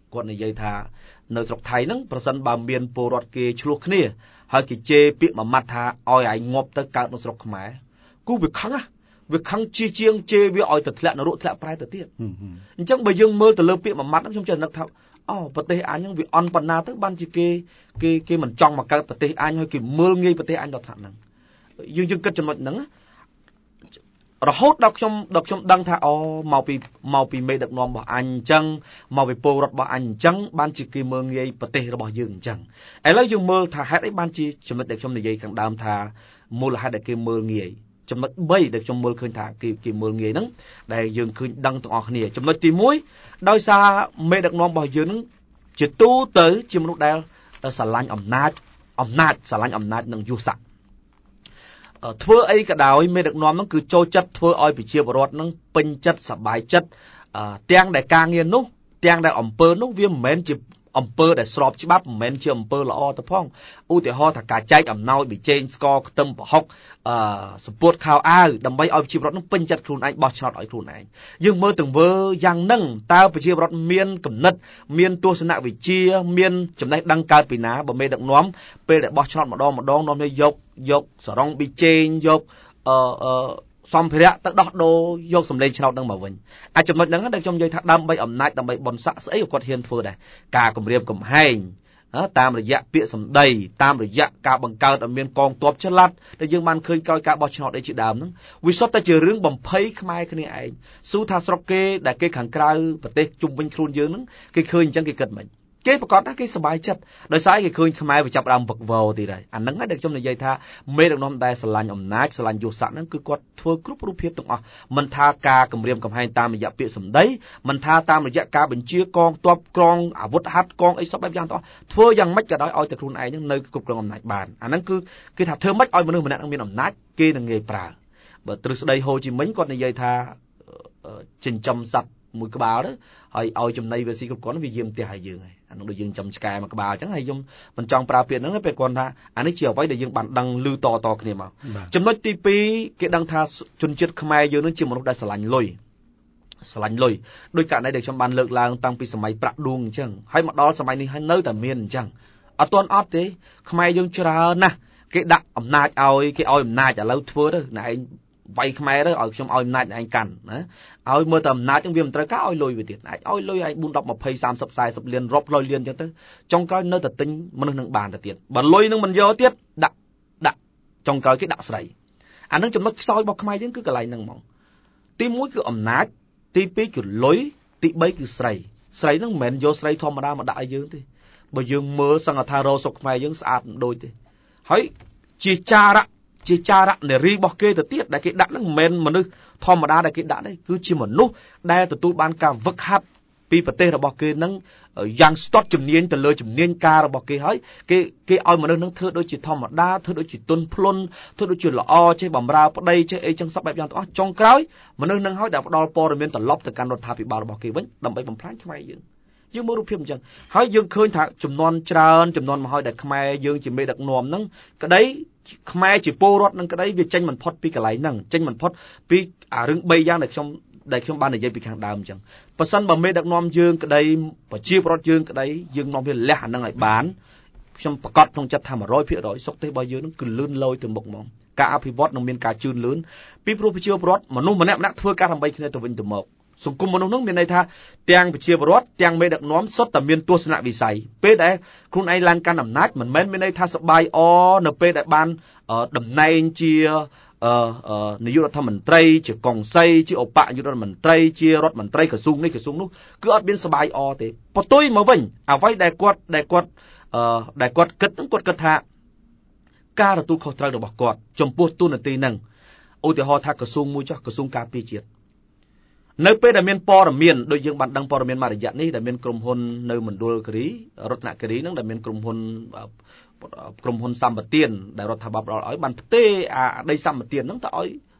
គាត់និយាយថានៅស្រុកថៃហ្នឹងប្រសិនបើមានពលរដ្ឋគេឆ្លោះគ្នាហើយគេជេរពាក្យមួយម៉ាត់ថាឲ្យឯងងាប់ទៅកើតនៅស្រុកខ្មែរគូវាខឹងណាវាខឹងជាជាងជេរវាឲ្យទៅធ្លាក់នរកធ្លាក់ប្រែទៅទៀតអញ្ចឹងបើយើងមើលទៅលើពាក្យមួយម៉ាត់ហ្នឹងខ្ញុំចេះនឹកថាអូប្រទេសអញហ្នឹងវាអន់ប៉ុណ្ណាទៅបានជាគេគេគេមិនចង់មកកើតប្រទេសអញហើយគេមើលងាយប្រទេសអញដល់ថ្នាក់ហ្នឹងយើងយើងគិតចំណុចហ្នឹងរហូតដល់ខ្ញុំដល់ខ្ញុំដឹងថាអូមកពីមកពីមេដឹកនាំរបស់អញអញ្ចឹងមកពីពលរដ្ឋរបស់អញអញ្ចឹងបានជាគេមើលងាយប្រទេសរបស់យើងអញ្ចឹងឥឡូវយើងមើលថាហេតុអីបានជាចំណុចដែលខ្ញុំនិយាយខាងដើមថាមូលហេតុដែលគេមើលងាយចំណុចបីដែលខ្ញុំមើលឃើញថាគេគេមើលងាយហ្នឹងដែលយើងឃើញដឹងទាំងអស់គ្នាចំណុចទីមួយដោយសារមេដឹកនាំរបស់យើងហ្នឹងជាទូទៅជាមនុស្សដែលស្រឡាញ់អំណាចអំណាចស្រឡាញ់អំណាចនិងយុទ្ធសាស្ត្រធ្វើអីក៏ដោយមេដឹកនាំហ្នឹងគឺចូលចិត្តធ្វើឲ្យប្រជាពលរដ្ឋហ្នឹងពេញចិត្តសប្បាយចិត្តទាំងដែលការងារនោះទាំងដែលអំពើនោះវាមិនមែនជាអំពើដែលស្របច្បាប់មិនមែនជាអំពើល្អទៅផងឧទាហរណ៍ថាការចែកអំណោយប៊ីចេងស្ករខ្ទឹមប្រហុកអឺសម្ពុតខោអាវដើម្បីឲ្យប្រជាពលរដ្ឋនឹងពេញចិត្តខ្លួនឯងបោះឆ្នោតឲ្យខ្លួនឯងយើងមើលទង្វើយ៉ាងហ្នឹងតើប្រជាពលរដ្ឋមានគំនិតមានទស្សនវិជ្ជាមានចំណេះដឹងកើតពីណាបើមេដឹកនាំពេលដែលបោះឆ្នោតម្ដងម្ដងនាំនេះយកយកសរងប៊ីចេងយកអឺអឺសម្ភារៈទៅដោះដូរយកសម្លេងឆ្នោតនឹងមកវិញអាចចំណុចហ្នឹងដែលខ្ញុំនិយាយថាដើម្បីអំណាចដើម្បីបនស័កស្អីក៏គាត់ហ៊ានធ្វើដែរការគម្រាមកំហែងតាមរយៈពាក្យសម្ដីតាមរយៈការបង្កើតឲ្យមានកងទ័ពច្រឡ័តដែលយើងបានឃើញក្រោយការបោះឆ្នោតអីជាដើមហ្នឹងវាសុទ្ធតែជារឿងបំភ័យខ្មែរគ្នាឯងស៊ូថាស្រុកគេដែលគេខាងក្រៅប្រទេសជុំវិញខ្លួនយើងហ្នឹងគេឃើញអញ្ចឹងគេគិតមិនគេប្រកាសថាគេសប្បាយចិត្តដោយសារគេឃើញខ្មែរវាចាប់ដើមវឹកវរទៀតហើយអាហ្នឹងហើយដែលខ្ញុំនិយាយថាមេដឹកនាំដែលស្រឡាញ់អំណាចស្រឡាញ់យុទ្ធសាស្ត្រហ្នឹងគឺគាត់ធ្វើគ្រប់រូបភាពទាំងអស់មិនថាការគម្រាមកំហែងតាមរយៈពាក្យសម្ដីមិនថាតាមរយៈការបញ្ជាកងទ័ពក្រងអាវុធហត្ថកងអីសពបែបយ៉ាងទាំងអស់ធ្វើយ៉ាងម៉េចក៏ដោយឲ្យតែខ្លួនឯងហ្នឹងនៅគ្រប់គ្រងអំណាចបានអាហ្នឹងគឺគេថាធ្វើម៉េចឲ្យមនុស្សម្នាក់នឹងមានអំណាចគេនឹងងាយប្រើបើទ្រឹស្ដីហូជីមិញគាត់និយាយថាចិញ្ចឹមសត្វមួយក្បាលទៅហើយឲ្យចំណីវាស៊ីគ្រប់គ្រាន់វាយាមផ្ទះឲ្យយើងហើយអានោះដូចយើងចំឆ្កែមួយក្បាលអញ្ចឹងហើយខ្ញុំមិនចង់ប្រើពាក្យហ្នឹងទេពេលគាត់ថាអានេះជាអ្វីដែលយើងបានដឹងឮតតគ្នាមកចំណុចទីពីរគេដឹងថាជនជាតិខ្មែរយើងនឹងជាមនុស្សដែលស្រឡាញ់លុយស្រឡាញ់លុយដោយករណីដែលខ្ញុំបានលើកឡើងតាំងពីសម័យប្រាក់ឌួងអញ្ចឹងហើយមកដល់សម័យនេះហើយនៅតែមានអញ្ចឹងអត់ទាន់អត់ទេខ្មែរយើងច្រើនណាស់គេដាក់អំណាចឲ្យគេឲ្យអំណាចឥឡូវធ្វើទៅណែឯងវាយខ្មែរទៅឲ្យខ្ញុំឲ្យអំណាចឯងកាន់ណាឲ្យមើលតែអំណាចហ្នឹងវាមិនត្រូវការឲ្យលុយវាទៀតអាចឲ្យលុយឲ្យbốn, d십, hai mươi, ba mươi, bốn mươiលានរាប់រយលានអញ្ចឹងទៅចុងក្រោយនៅតែទិញមនុស្សនឹងបានទៅទៀតបើលុយនឹងមិនយកទៀតដាក់ដាក់ចុងក្រោយគេដាក់ស្រីអានឹងចំណុចខ្សោយរបស់ខ្មែរយើងគឺកន្លែងហ្នឹងហ្មងទីមួយគឺអំណាចទីពីរគឺលុយទីបីគឺស្រីស្រីហ្នឹងមិនមែនយកស្រីធម្មតាមកដាក់ឲ្យយើងទេបើយើងមើលសង្កថារោសុកខ្មែរយើងស្អាតមិនដូចទេហើយជាចារៈជាចារៈនារីរបស់គេទៅទៀតដែលគេដាក់ហ្នឹងមិនមែនមនុស្សធម្មតាដែលគេដាក់ទេគឺជាមនុស្សដែលទទួលបានការវឹកហាត់ពីប្រទេសរបស់គេហ្នឹងយ៉ាងស្ទាត់ជំនាញទៅលើជំនាញការរបស់គេហើយគេគេឲ្យមនុស្សហ្នឹងធ្វើដូចជាធម្មតាធ្វើដូចជាទុនភ្លុនធ្វើដូចជាល្អចេះបំរើប្តីចេះអីចឹងសពបែបយ៉ាងទាំងអស់ចុងក្រោយមនុស្សហ្នឹងហើយដែលផ្ដល់ព័ត៌មានត្រឡប់ទៅកាន់រដ្ឋាភិបាលរបស់គេវិញដើម្បីបំផ្លាញខ្មែរយើងយើងមើលរូបភាពអញ្ចឹងហើយយើងឃើញថាចំនួនច្រើនចំនួនមកហើយដែលខ្មែរយើងជាមេដឹកនាំហ្នឹងក្តីខ្មែរជាពលរដ្ឋនឹងក្តីវាចេញមិនផុតពីកន្លែងហ្នឹងចេញមិនផុតពីអារឿងបីយ៉ាងដែលខ្ញុំដែលខ្ញុំបាននិយាយពីខាងដើមអញ្ចឹងប៉ះសិនបើមេដឹកនាំយើងក្តីប្រជាពលរដ្ឋយើងក្តីយើងនាំវាលះអាហ្នឹងឲ្យបានខ្ញុំប្រកាសក្នុងចិត្តថាone hundred percent សុខទេសរបស់យើងនឹងគឺលឿនលយទៅមុខហ្មងការអភិវឌ្ឍនឹងមានការជឿនលឿនពីព្រោះប្រជាពលរដ្ឋមនុស្សម្នាក់ម្នាក់ធ្វើការដើម្បីគ្នាទៅវិញទៅមកសង្គមមនុស្សនោះមានន័យថាទាំងប្រជាពលរដ្ឋទាំងមេដឹកនាំសុទ្ធតែមានទស្សនវិស័យពេលដែលខ្លួនឯងឡើងកាន់អំណាចមិនមែនមានន័យថាសបាយអនៅពេលដែលបានតំណែងជានាយករដ្ឋមន្ត្រីជាកុងសីជាឧបនាយករដ្ឋមន្ត្រីជារដ្ឋមន្ត្រីក្រសួងនេះក្រសួងនោះគឺអត់មានសបាយអទេបន្ទុយមកវិញអ្វីដែលគាត់ដែលគាត់ដែលគាត់គិតហ្នឹងគាត់គិតថាការទទួលខុសត្រូវរបស់គាត់ចំពោះទូនាទីហ្នឹងឧទាហរណ៍ថាក្រសួងមួយចុះក្រសួងការពារជាតិនៅពេលដែលមានព័ត៌មានដូចយើងបានដឹងព័ត៌មានមួយរយៈនេះដែលមានក្រុមហ៊ុននៅមណ្ឌលគិរីរតនគិរីហ្នឹងដែលមានក្រុមហ៊ុនក្រុមហ៊ុនសម្បទានដែលរដ្ឋាភិបាលផ្ដល់ឲ្យបានផ្ទេរអាដីសម្បទានហ្នឹងទៅឲ្យ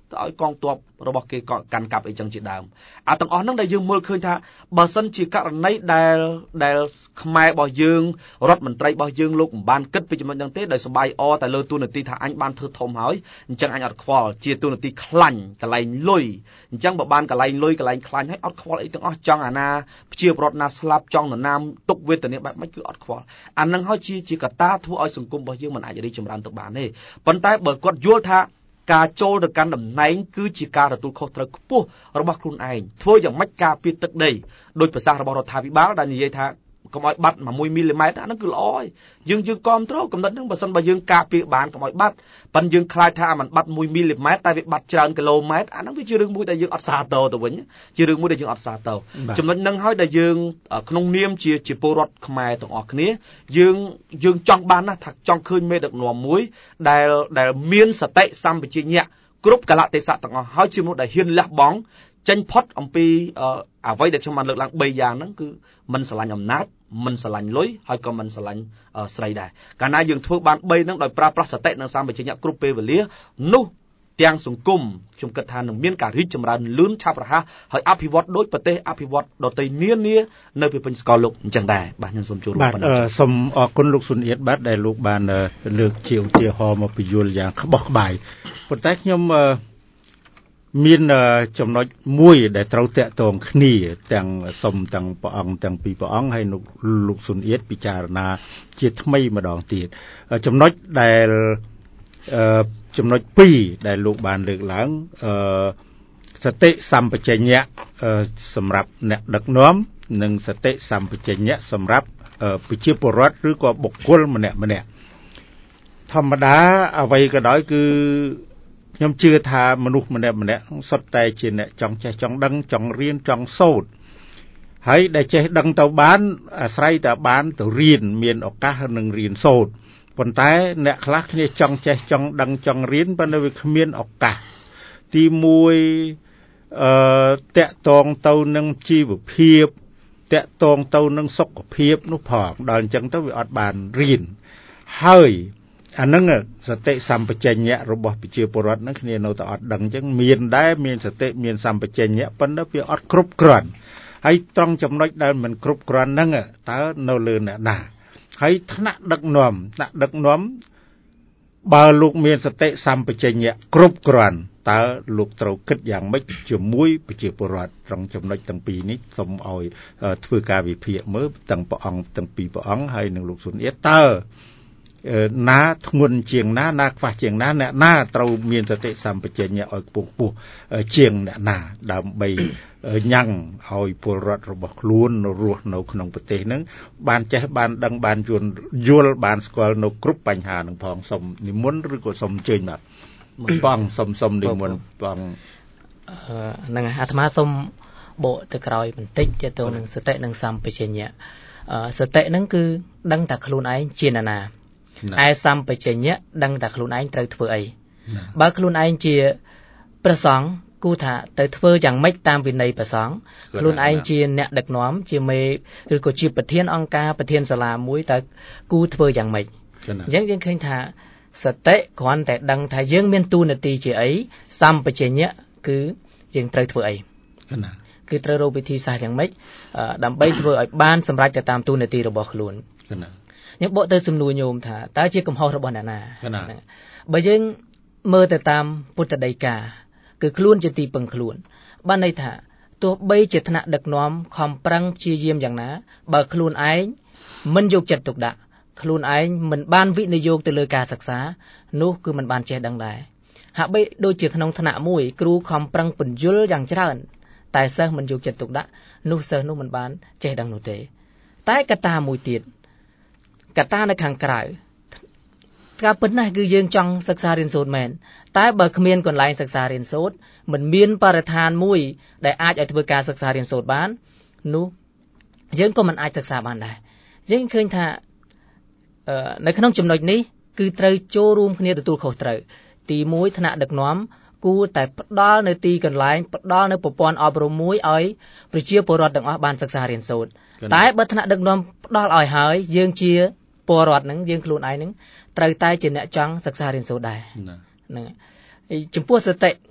ទៅឲ្យកងទ័ពរបស់គេក៏កាន់កាប់អីចឹងជាដើមអាទាំងអស់ហ្នឹងដែលយើងមើលឃើញថាបើសិនជាករណីដែលដែលខ្មែររបស់យើងរដ្ឋមន្ត្រីរបស់យើងលោកមិនបានគិតពីចំណុចហ្នឹងទេដោយសបាយអតែលើទូនាទីថាអញបានធ្វើធំហើយអញ្ចឹងអញអត់ខ្វល់ជាទូនាទីខ្លាញ់កន្លែងលុយអញ្ចឹងបើបានកន្លែងលុយកន្លែងខ្លាញ់ហើយអត់ខ្វល់អីទាំងអស់ចង់អាណាព្យាប្រត់ណាស្លាប់ចង់នរណាទុកវេទនាបែបម៉េចគឺអត់ខ្វល់អាហ្នឹងហើយជាជាកត្តាធ្វើឲ្យសង្គមរបស់យើងមិនអាចរីកចម្រើនទៅបានទេប៉ុន្តែបើគាត់យល់ថាការចូលទៅកាន់តំណែងគឺជាការទទួលខុសត្រូវខ្ពស់របស់ខ្លួនឯងធ្វើយ៉ាងម៉េចការពារទឹកដីដោយប្រសាសន៍របស់រដ្ឋាភិបាលដែលនិយាយថាកុំឲ្យបាត់មួយមីលីម៉ែត្រអាហ្នឹងគឺល្អហើយយើងយើងគ្រប់គ្រងកំណត់ហ្នឹងបើសិនបើយើងការពារបានកុំឲ្យបាត់ប៉ុន្តែយើងខ្លាចថាអាមិនបាត់មួយមីលីម៉ែត្រតែវាបាត់ច្រើនគីឡូម៉ែត្រអាហ្នឹងវាជារឿងមួយដែលយើងអត់សាទរទៅវិញជារឿងមួយដែលយើងអត់សាទរចំណុចហ្នឹងហើយដែលយើងក្នុងនាមជាជាពលរដ្ឋខ្មែរទាំងអស់គ្នាយើងយើងចង់បានណាស់ថាចង់ឃើញមេដឹកនាំមួយដែលដែលមានសតិសម្បជញ្ញៈគ្រប់កលៈទេសៈទាំងអស់ហើយជាមនុស្សដែលហ៊ានលះបង់ចេញផុតអំពីអ្វីដែលខ្ញុំបានលើកឡើងបីយ៉ាងហ្នឹងគឺមិនស្រឡាញ់អំណាចមិនស្រឡាញ់លុយហើយក៏មិនស្រឡាញ់ស្រីដែរកាលណាយើងធ្វើបានបីហ្នឹងដោយប្រើប្រាស់សតិនិងសម្បជញ្ញៈគ្រប់ពេលវេលានោះទាំងសង្គមខ្ញុំគិតថានឹងមានការរីកចម្រើនលឿនឆាប់រហ័សហើយអភិវឌ្ឍដោយប្រទេសអភិវឌ្ឍដទៃនានានៅពីពេញសកលលោកអញ្ចឹងដែរបាទខ្ញុំសូមចូលរួមប៉ុណ្ណឹងបាទសូមអរគុណលោកស៊ុនអៀតបាទដែលលោកបានលើកជាឧទាហរណ៍មកពន្យល់យ៉ាងក្បោះក្បាយប៉ុន្តែខ្ញុំមានចំណុចមួយដែលត្រូវតាក់ទងគ្នាទាំងសុំទាំងព្រះអង្គទាំងពីរព្រះអង្គហើយលោកស៊ុនអៀតពិចារណាជាថ្មីម្ដងទៀតចំណុចដែលចំណុចពីរដែលលោកបានលើកឡើងសតិសម្បជញ្ញៈសម្រាប់អ្នកដឹកនាំនិងសតិសម្បជញ្ញៈសម្រាប់ប្រជាពលរដ្ឋឬក៏បុគ្គលម្នាក់ម្នាក់ធម្មតាអ្វីក៏ដោយគឺខ្ញុំជឿថាមនុស្សម្នាក់ម្នាក់សុទ្ធតែជាអ្នកចង់ចេះចង់ដឹងចង់រៀនចង់សូត្រហើយដែលចេះដឹងទៅបានអាស្រ័យតែបានទៅរៀនមានឱកាសនឹងរៀនសូត្រប៉ុន្តែអ្នកខ្លះគ្នាចង់ចេះចង់ដឹងចង់រៀនប៉ុន្តែវាគ្មានឱកាសទីមួយអឺតាក់ទងទៅនឹងជីវភាពតាក់ទងទៅនឹងសុខភាពនោះផងដល់អញ្ចឹងទៅវាអត់បានរៀនហើយអានឹងសតិសម្បជញ្ញៈរបស់ប្រជាពលរដ្ឋហ្នឹងគ្នានៅតែអត់ដឹងអញ្ចឹងមានដែរមានសតិមានសម្បជញ្ញៈប៉ុន្តែវាអត់គ្រប់គ្រាន់ហើយត្រង់ចំណុចដែលមិនគ្រប់គ្រាន់ហ្នឹងតើនៅលើអ្នកណាហើយថ្នាក់ដឹកនាំថ្នាក់ដឹកនាំបើលោកមានសតិសម្បជញ្ញៈគ្រប់គ្រាន់តើលោកត្រូវគិតយ៉ាងម៉េចជាមួយប្រជាពលរដ្ឋត្រង់ចំណុចទាំងពីរនេះសូមឲ្យធ្វើការវិភាគមើលទាំងព្រះអង្គទាំងពីរព្រះអង្គហើយនឹងលោកស៊ុនអៀតតើណាធ្ងន់ជាងណាណាខ្វះជាងណាអ្នកណាត្រូវមានសតិសម្បជញ្ញៈឲ្យខ្ពស់ខ្ពស់ជាងអ្នកណាដើម្បីញ៉ាំងឲ្យពលរដ្ឋរបស់ខ្លួនរស់នៅក្នុងប្រទេសហ្នឹងបានចេះបានដឹងបានយល់យល់បានស្គាល់នៅគ្រប់បញ្ហានឹងផងសូមនិមន្តឬក៏សូមអញ្ជើញបាទបងសូមសូមនិមន្តបងហ្នឹងអាត្មាសូមបកទៅក្រោយបន្តិចទៅទៅនឹងសតិនិងសម្បជញ្ញៈសតិហ្នឹងគឺដឹងតែខ្លួនឯងជាអ្នកណាឯសម្បជញ្ញៈដឹងតែខ្លួនឯងត្រូវធ្វើអីបើខ្លួនឯងជាព្រះសង្ឃគូថាទៅធ្វើយ៉ាងម៉េចតាមវិន័យព្រះសង្ឃខ្លួនឯងជាអ្នកដឹកនាំជាមេឬក៏ជាប្រធានអង្គការប្រធានសាលាមួយតើគូធ្វើយ៉ាងម៉េចអញ្ចឹងយើងឃើញថាសតិគ្រាន់តែដឹងថាយើងមានតួនាទីជាអីសម្បជញ្ញៈគឺយើងត្រូវធ្វើអីគឺត្រូវរកវិធីសាស្ត្រយ៉ាងម៉េចដើម្បីធ្វើឲ្យបានសម្រេចទៅតាមតួនាទីរបស់ខ្លួនខ្ញុំបកទៅសំណួរញោមថាតើជាកំហុសរបស់អ្នកណាបើយើងមើលទៅតាមពុទ្ធដីកាគឺខ្លួនជាទីពឹងខ្លួនបានន័យថាទោះបីជាថ្នាក់ដឹកនាំខំប្រឹងព្យាយាមយ៉ាងណាបើខ្លួនឯងមិនយកចិត្តទុកដាក់ខ្លួនឯងមិនបានវិនិយោគទៅលើការសិក្សានោះគឺមិនបានចេះដឹងដែរហាក់បីដូចជាក្នុងថ្នាក់មួយគ្រូខំប្រឹងពន្យល់យ៉ាងច្រើនតែសិស្សមិនយកចិត្តទុកដាក់នោះសិស្សនោះមិនបានចេះដឹងនោះទេតែកត្តាមួយទៀតកត្តានៅខាងក្រៅការពិតណាស់គឺយើងចង់សិក្សារៀនសូត្រមែនតែបើគ្មានកន្លែងសិក្សារៀនសូត្រមិនមានបរិស្ថានមួយដែលអាចឲ្យធ្វើការសិក្សារៀនសូត្របាននោះយើងក៏មិនអាចសិក្សាបានដែរយើងឃើញថានៅក្នុងចំណុចនេះគឺត្រូវចូលរួមគ្នាទទួលខុសត្រូវទីមួយថ្នាក់ដឹកនាំគួរតែផ្ដល់នៅទីកន្លែងផ្ដល់នៅប្រព័ន្ធអប់រំមួយឲ្យប្រជាពលរដ្ឋទាំងអស់បានសិក្សារៀនសូត្រតែបើថ្នាក់ដឹកនាំផ្ដល់ឲ្យហើយយើងជាពលរដ្ឋហ្នឹងយើងខ្លួនឯងហ្នឹងត្រូវតែជាអ្នកចង់សិក្សារៀនសូត្រដែរហ្នឹងចំពោះសតិ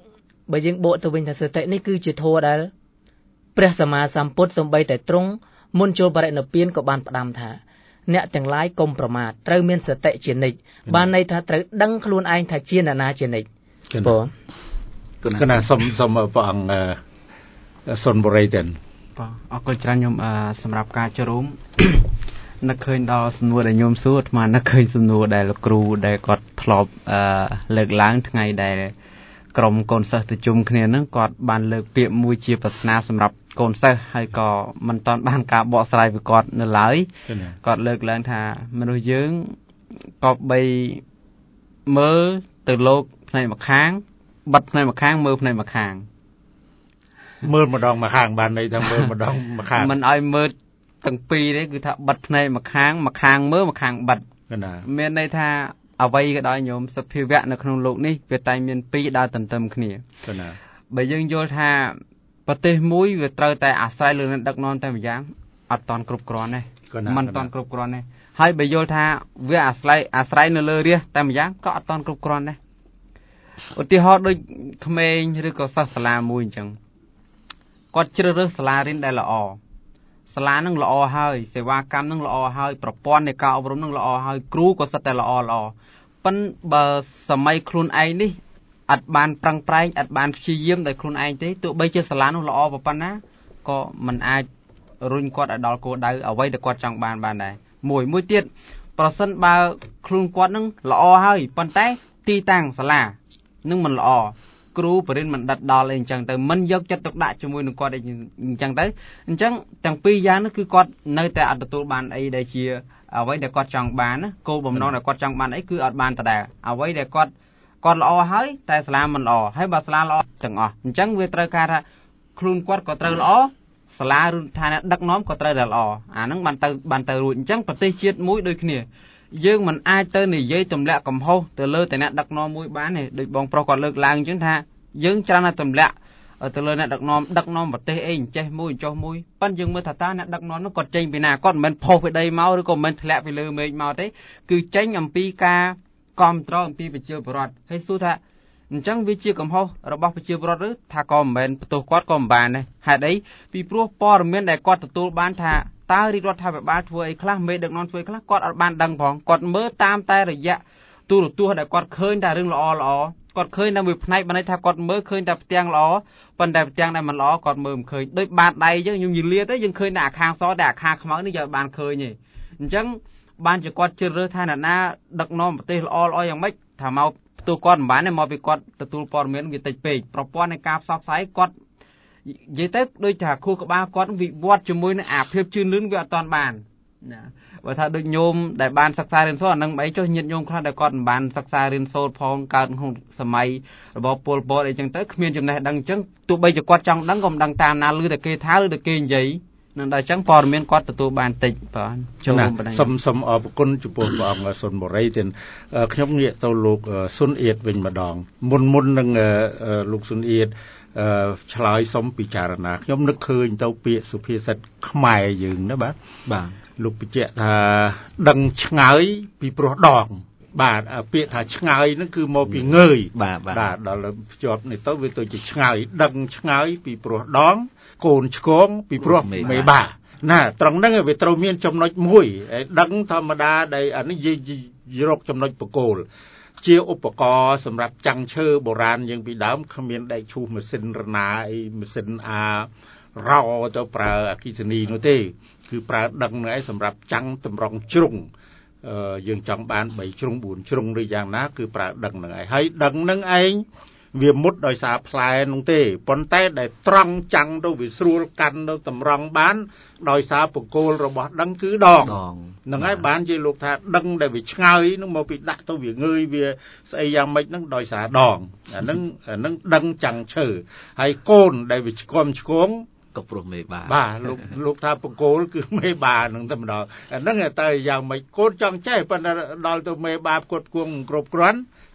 បើយើងបកទៅវិញថាសតិនេះគឺជាធម៌ដែលព្រះសម្មាសម្ពុទ្ធសំបីតែទ្រង់មុនចូលបរិនិព្វានក៏បានផ្ដាំថាអ្នកទាំងឡាយកុំប្រមាទត្រូវមានសតិជានិច្ចបានន័យថាត្រូវដឹងខ្លួនឯងថាជាអ្នកណាជានិច្ចបងគណៈសុំសុំព្រះអង្គសុនបរិយទេបាទអរគុណច្រើនខ្ញុំសម្រាប់ការចូលរួមនឹកឃើញដល់សំណួរដែលខ្ញុំសួរអាត្មានឹកឃើញសំណួរដែលលោកគ្រូដែលគាត់ធ្លាប់លើកឡើងថ្ងៃដែលក្រុមកូនសិស្សទៅជុំគ្នាហ្នឹងគាត់បានលើកពាក្យមួយជាប្រស្នាសម្រាប់កូនសិស្សហើយក៏មិនតាន់បានការបកស្រាយពីគាត់នៅឡើយគាត់លើកឡើងថាមនុស្សយើងក៏បីមើលទៅលោកផ្នែកម្ខាងបិទផ្នែកម្ខាងមើលផ្នែកម្ខាងមើលម្ដងម្ខាងបានន័យថាមើលម្ដងម្ខាងមិនឲ្យមើលទាំងពីរទេគឺថាបិទភ្នែកម្ខាងម្ខាងមើលម្ខាងបិទមានន័យថាអ្វីក៏ដោយញោមសភាវៈនៅក្នុងโลกនេះវាតែមានពីរដើរទន្ទឹមគ្នាបើយើងយល់ថាប្រទេសមួយវាត្រូវតែអាស្រ័យលើអ្នកដឹកនាំតែម្យ៉ាងអត់តាន់គ្រប់គ្រាន់ទេមិនតាន់គ្រប់គ្រាន់ទេហើយបើយល់ថាវាអាស្រ័យអាស្រ័យនៅលើរាជតែម្យ៉ាងក៏អត់តាន់គ្រប់គ្រាន់ដែរឧទាហរណ៍ដូចក្មេងឬក៏សិស្សសាលាមួយអញ្ចឹងគាត់ជ្រើសរើសសាលារៀនដែលល្អសាលានឹងល្អហើយសេវាកម្មនឹងល្អហើយប្រព័ន្ធនៃការអប់រំនឹងល្អហើយគ្រូក៏សិតតែល្អល្អប៉ុន្តែបើសម័យខ្លួនឯងនេះអត់បានប្រឹងប្រែងអត់បានព្យាយាមដោយខ្លួនឯងទេទោះបីជាសាលានោះល្អប៉ុណ្ណាក៏មិនអាចរុញគាត់ឲ្យដល់គោលដៅអ្វីដែលគាត់ចង់បានបានដែរមួយមួយទៀតប្រសិនបើខ្លួនគាត់នឹងល្អហើយប៉ុន្តែទីតាំងសាលានឹងមិនល្អគ្រូបរិញ្ញាមិនដិតដល់អីអញ្ចឹងទៅមិនយកចិត្តទុកដាក់ជាមួយនឹងគាត់អញ្ចឹងទៅអញ្ចឹងទាំងពីរយ៉ាងនោះគឺគាត់នៅតែអត់ទទួលបានអីដែលជាអ្វីដែលគាត់ចង់បានណាគោលបំណងដែលគាត់ចង់បានអីគឺអត់បានដដែលអ្វីដែលគាត់គាត់ល្អហើយតែសាលាមិនល្អហើយបើសាលាល្អទាំងអស់អញ្ចឹងវាត្រូវការថាខ្លួនគាត់ក៏ត្រូវល្អសាលាឬឋានៈដឹកនាំក៏ត្រូវតែល្អអាហ្នឹងបានទៅបានទៅរួចអញ្ចឹងប្រទេសជាតិមួយដូចគ្នាយើងមិនអាចទៅនិយាយទម្លាក់កំហុសទៅលើតែអ្នកដឹកនាំមួយបានទេដូចបងប្រុសគាត់លើកឡើងអញ្ចឹងថាយើងច្រើនតែទម្លាក់ទៅលើអ្នកដឹកនាំដឹកនាំប្រទេសអីអញ្ចេះមួយចុះមួយប៉ិនយើងមើលថាតើអ្នកដឹកនាំនោះគាត់ចេញពីណាគាត់មិនមែនផុសពីដីមកឬក៏មិនធ្លាក់ពីលើមេឃមកទេគឺចេញអំពីការគ្រប់គ្រងអំពីប្រជាពលរដ្ឋហើយសួរថាអញ្ចឹងវាជាកំហុសរបស់ប្រជាពលរដ្ឋឬថាក៏មិនមែនបន្ទោសគាត់ក៏មិនបានដែរហេតុអីពីព្រោះព័ត៌មានដែលគាត់ទទួលបានថាតើរាជរដ្ឋាភិបាលធ្វើអីខ្លះមេដឹកនាំធ្វើអីខ្លះគាត់អត់បានដឹងផងគាត់មើលតាមតែរយៈទូរទស្សន៍ដែលគាត់ឃើញតែរឿងល្អល្អគាត់ឃើញតែមួយផ្នែកបានន័យថាគាត់មើលឃើញតែផ្ទាំងល្អប៉ុន្តែផ្ទាំងដែលមិនល្អគាត់មើលមិនឃើញដូចបាតដៃអញ្ចឹងខ្ញុំនិយាយទៅយើងឃើញតែអាខាងសតែអាខាងខ្មៅនេះយកបានឃើញទេអញ្ចឹងបានជាគាត់ជ្រើសរើសថាអ្នកណាដឹកនាំប្រទេសល្អល្អយ៉ាងម៉េចថាមកផ្ទុះគាត់មិនបានទេមកពីគាត់ទទួលព័ត៌មានវាតិចពេកប្រព័ន្ធនៃការផ្សព្វផ្សាយគាត់និយាយទៅដូចថាខួរក្បាលគាត់វិវត្តជាមួយនឹងអាភាពជឿនលឿនវាអត់តាន់បានណាបើថាដូចញោមដែលបានសិក្សារៀនសូត្រអានឹងអីចុះញាតិញោមខ្លះដែលគាត់មិនបានសិក្សារៀនសូត្រផងកើតក្នុងសម័យរបស់ពលពតអីចឹងទៅគ្មានចំណេះដឹងអញ្ចឹងទោះបីជាគាត់ចង់ដឹងក៏មិនដឹងតាមណាឮតែគេថាឬតែគេនិយាយនឹងដល់អញ្ចឹងព័ត៌មានគាត់ទទួលបានតិចបាទចូលបណ្ដឹងសុំសុំអរគុណចំពោះព្រះអង្គសុនបរិយទៀតខ្ញុំងាកទៅលោកសុនអៀតវិញម្ដងមុនមុននឹងលោកសុនអៀតអឺឆ្លើយសុំពិចារណាខ្ញុំនឹកឃើញទៅពាក្យសុភាសិតខ្មែរយើងណាបាទបាទលោកបញ្ជាក់ថាដឹងឆ្ងើយពីព្រោះដងបាទពាក្យថាឆ្ងើយហ្នឹងគឺមកពីងើយបាទបាទដល់ភ្ជាប់នេះទៅវាទៅជាឆ្ងើយដឹងឆ្ងើយពីព្រោះដងកូនឆ្កងពីព្រោះមេបាណាត្រង់ហ្នឹងវាត្រូវមានចំណុចមួយដឹងធម្មតាដែលអានេះរកចំណុចបកគោលជាឧបករណ៍សម្រាប់ចាំងឈើបុរាណយើងពីដើមគ្មានដែកឈូសម៉ាស៊ីនរណាអីម៉ាស៊ីនអារោទៅប្រើអគ្គិសនីនោះទេគឺប្រើដឹងនឹងឯងសម្រាប់ចាំងតម្រង់ជ្រុងអឺយើងចង់បានបីជ្រុងបួនជ្រុងឬយ៉ាងណាគឺប្រើដឹងនឹងឯងហើយដឹងនឹងឯងវាមុតដោយសារផ្លែនោះទេប៉ុន្តែដែលត្រង់ចាំងទៅវាស្រួលកាន់ទៅតម្រង់បានដោយសារបកគោលរបស់ដឹងគឺដងហ្នឹងហើយបានជាលោកថាដឹងដែលវាឆ្ងើយនឹងមកពីដាក់ទៅវាងើយវាស្អីយ៉ាងម៉េចហ្នឹងដោយសារដងអាហ្នឹងអាហ្នឹងដឹងចាំងឈើហើយកូនដែលវាឆ្គំឆ្គងក៏ព្រោះមេបាបាទលោកលោកថាបកគោលគឺមេបាហ្នឹងតែម្ដងអាហ្នឹងតែយ៉ាងម៉េចកូនចង់ចេះប៉ុន្តែដល់ទៅមេបាគាត់គួងគ្រប់គ្រាន់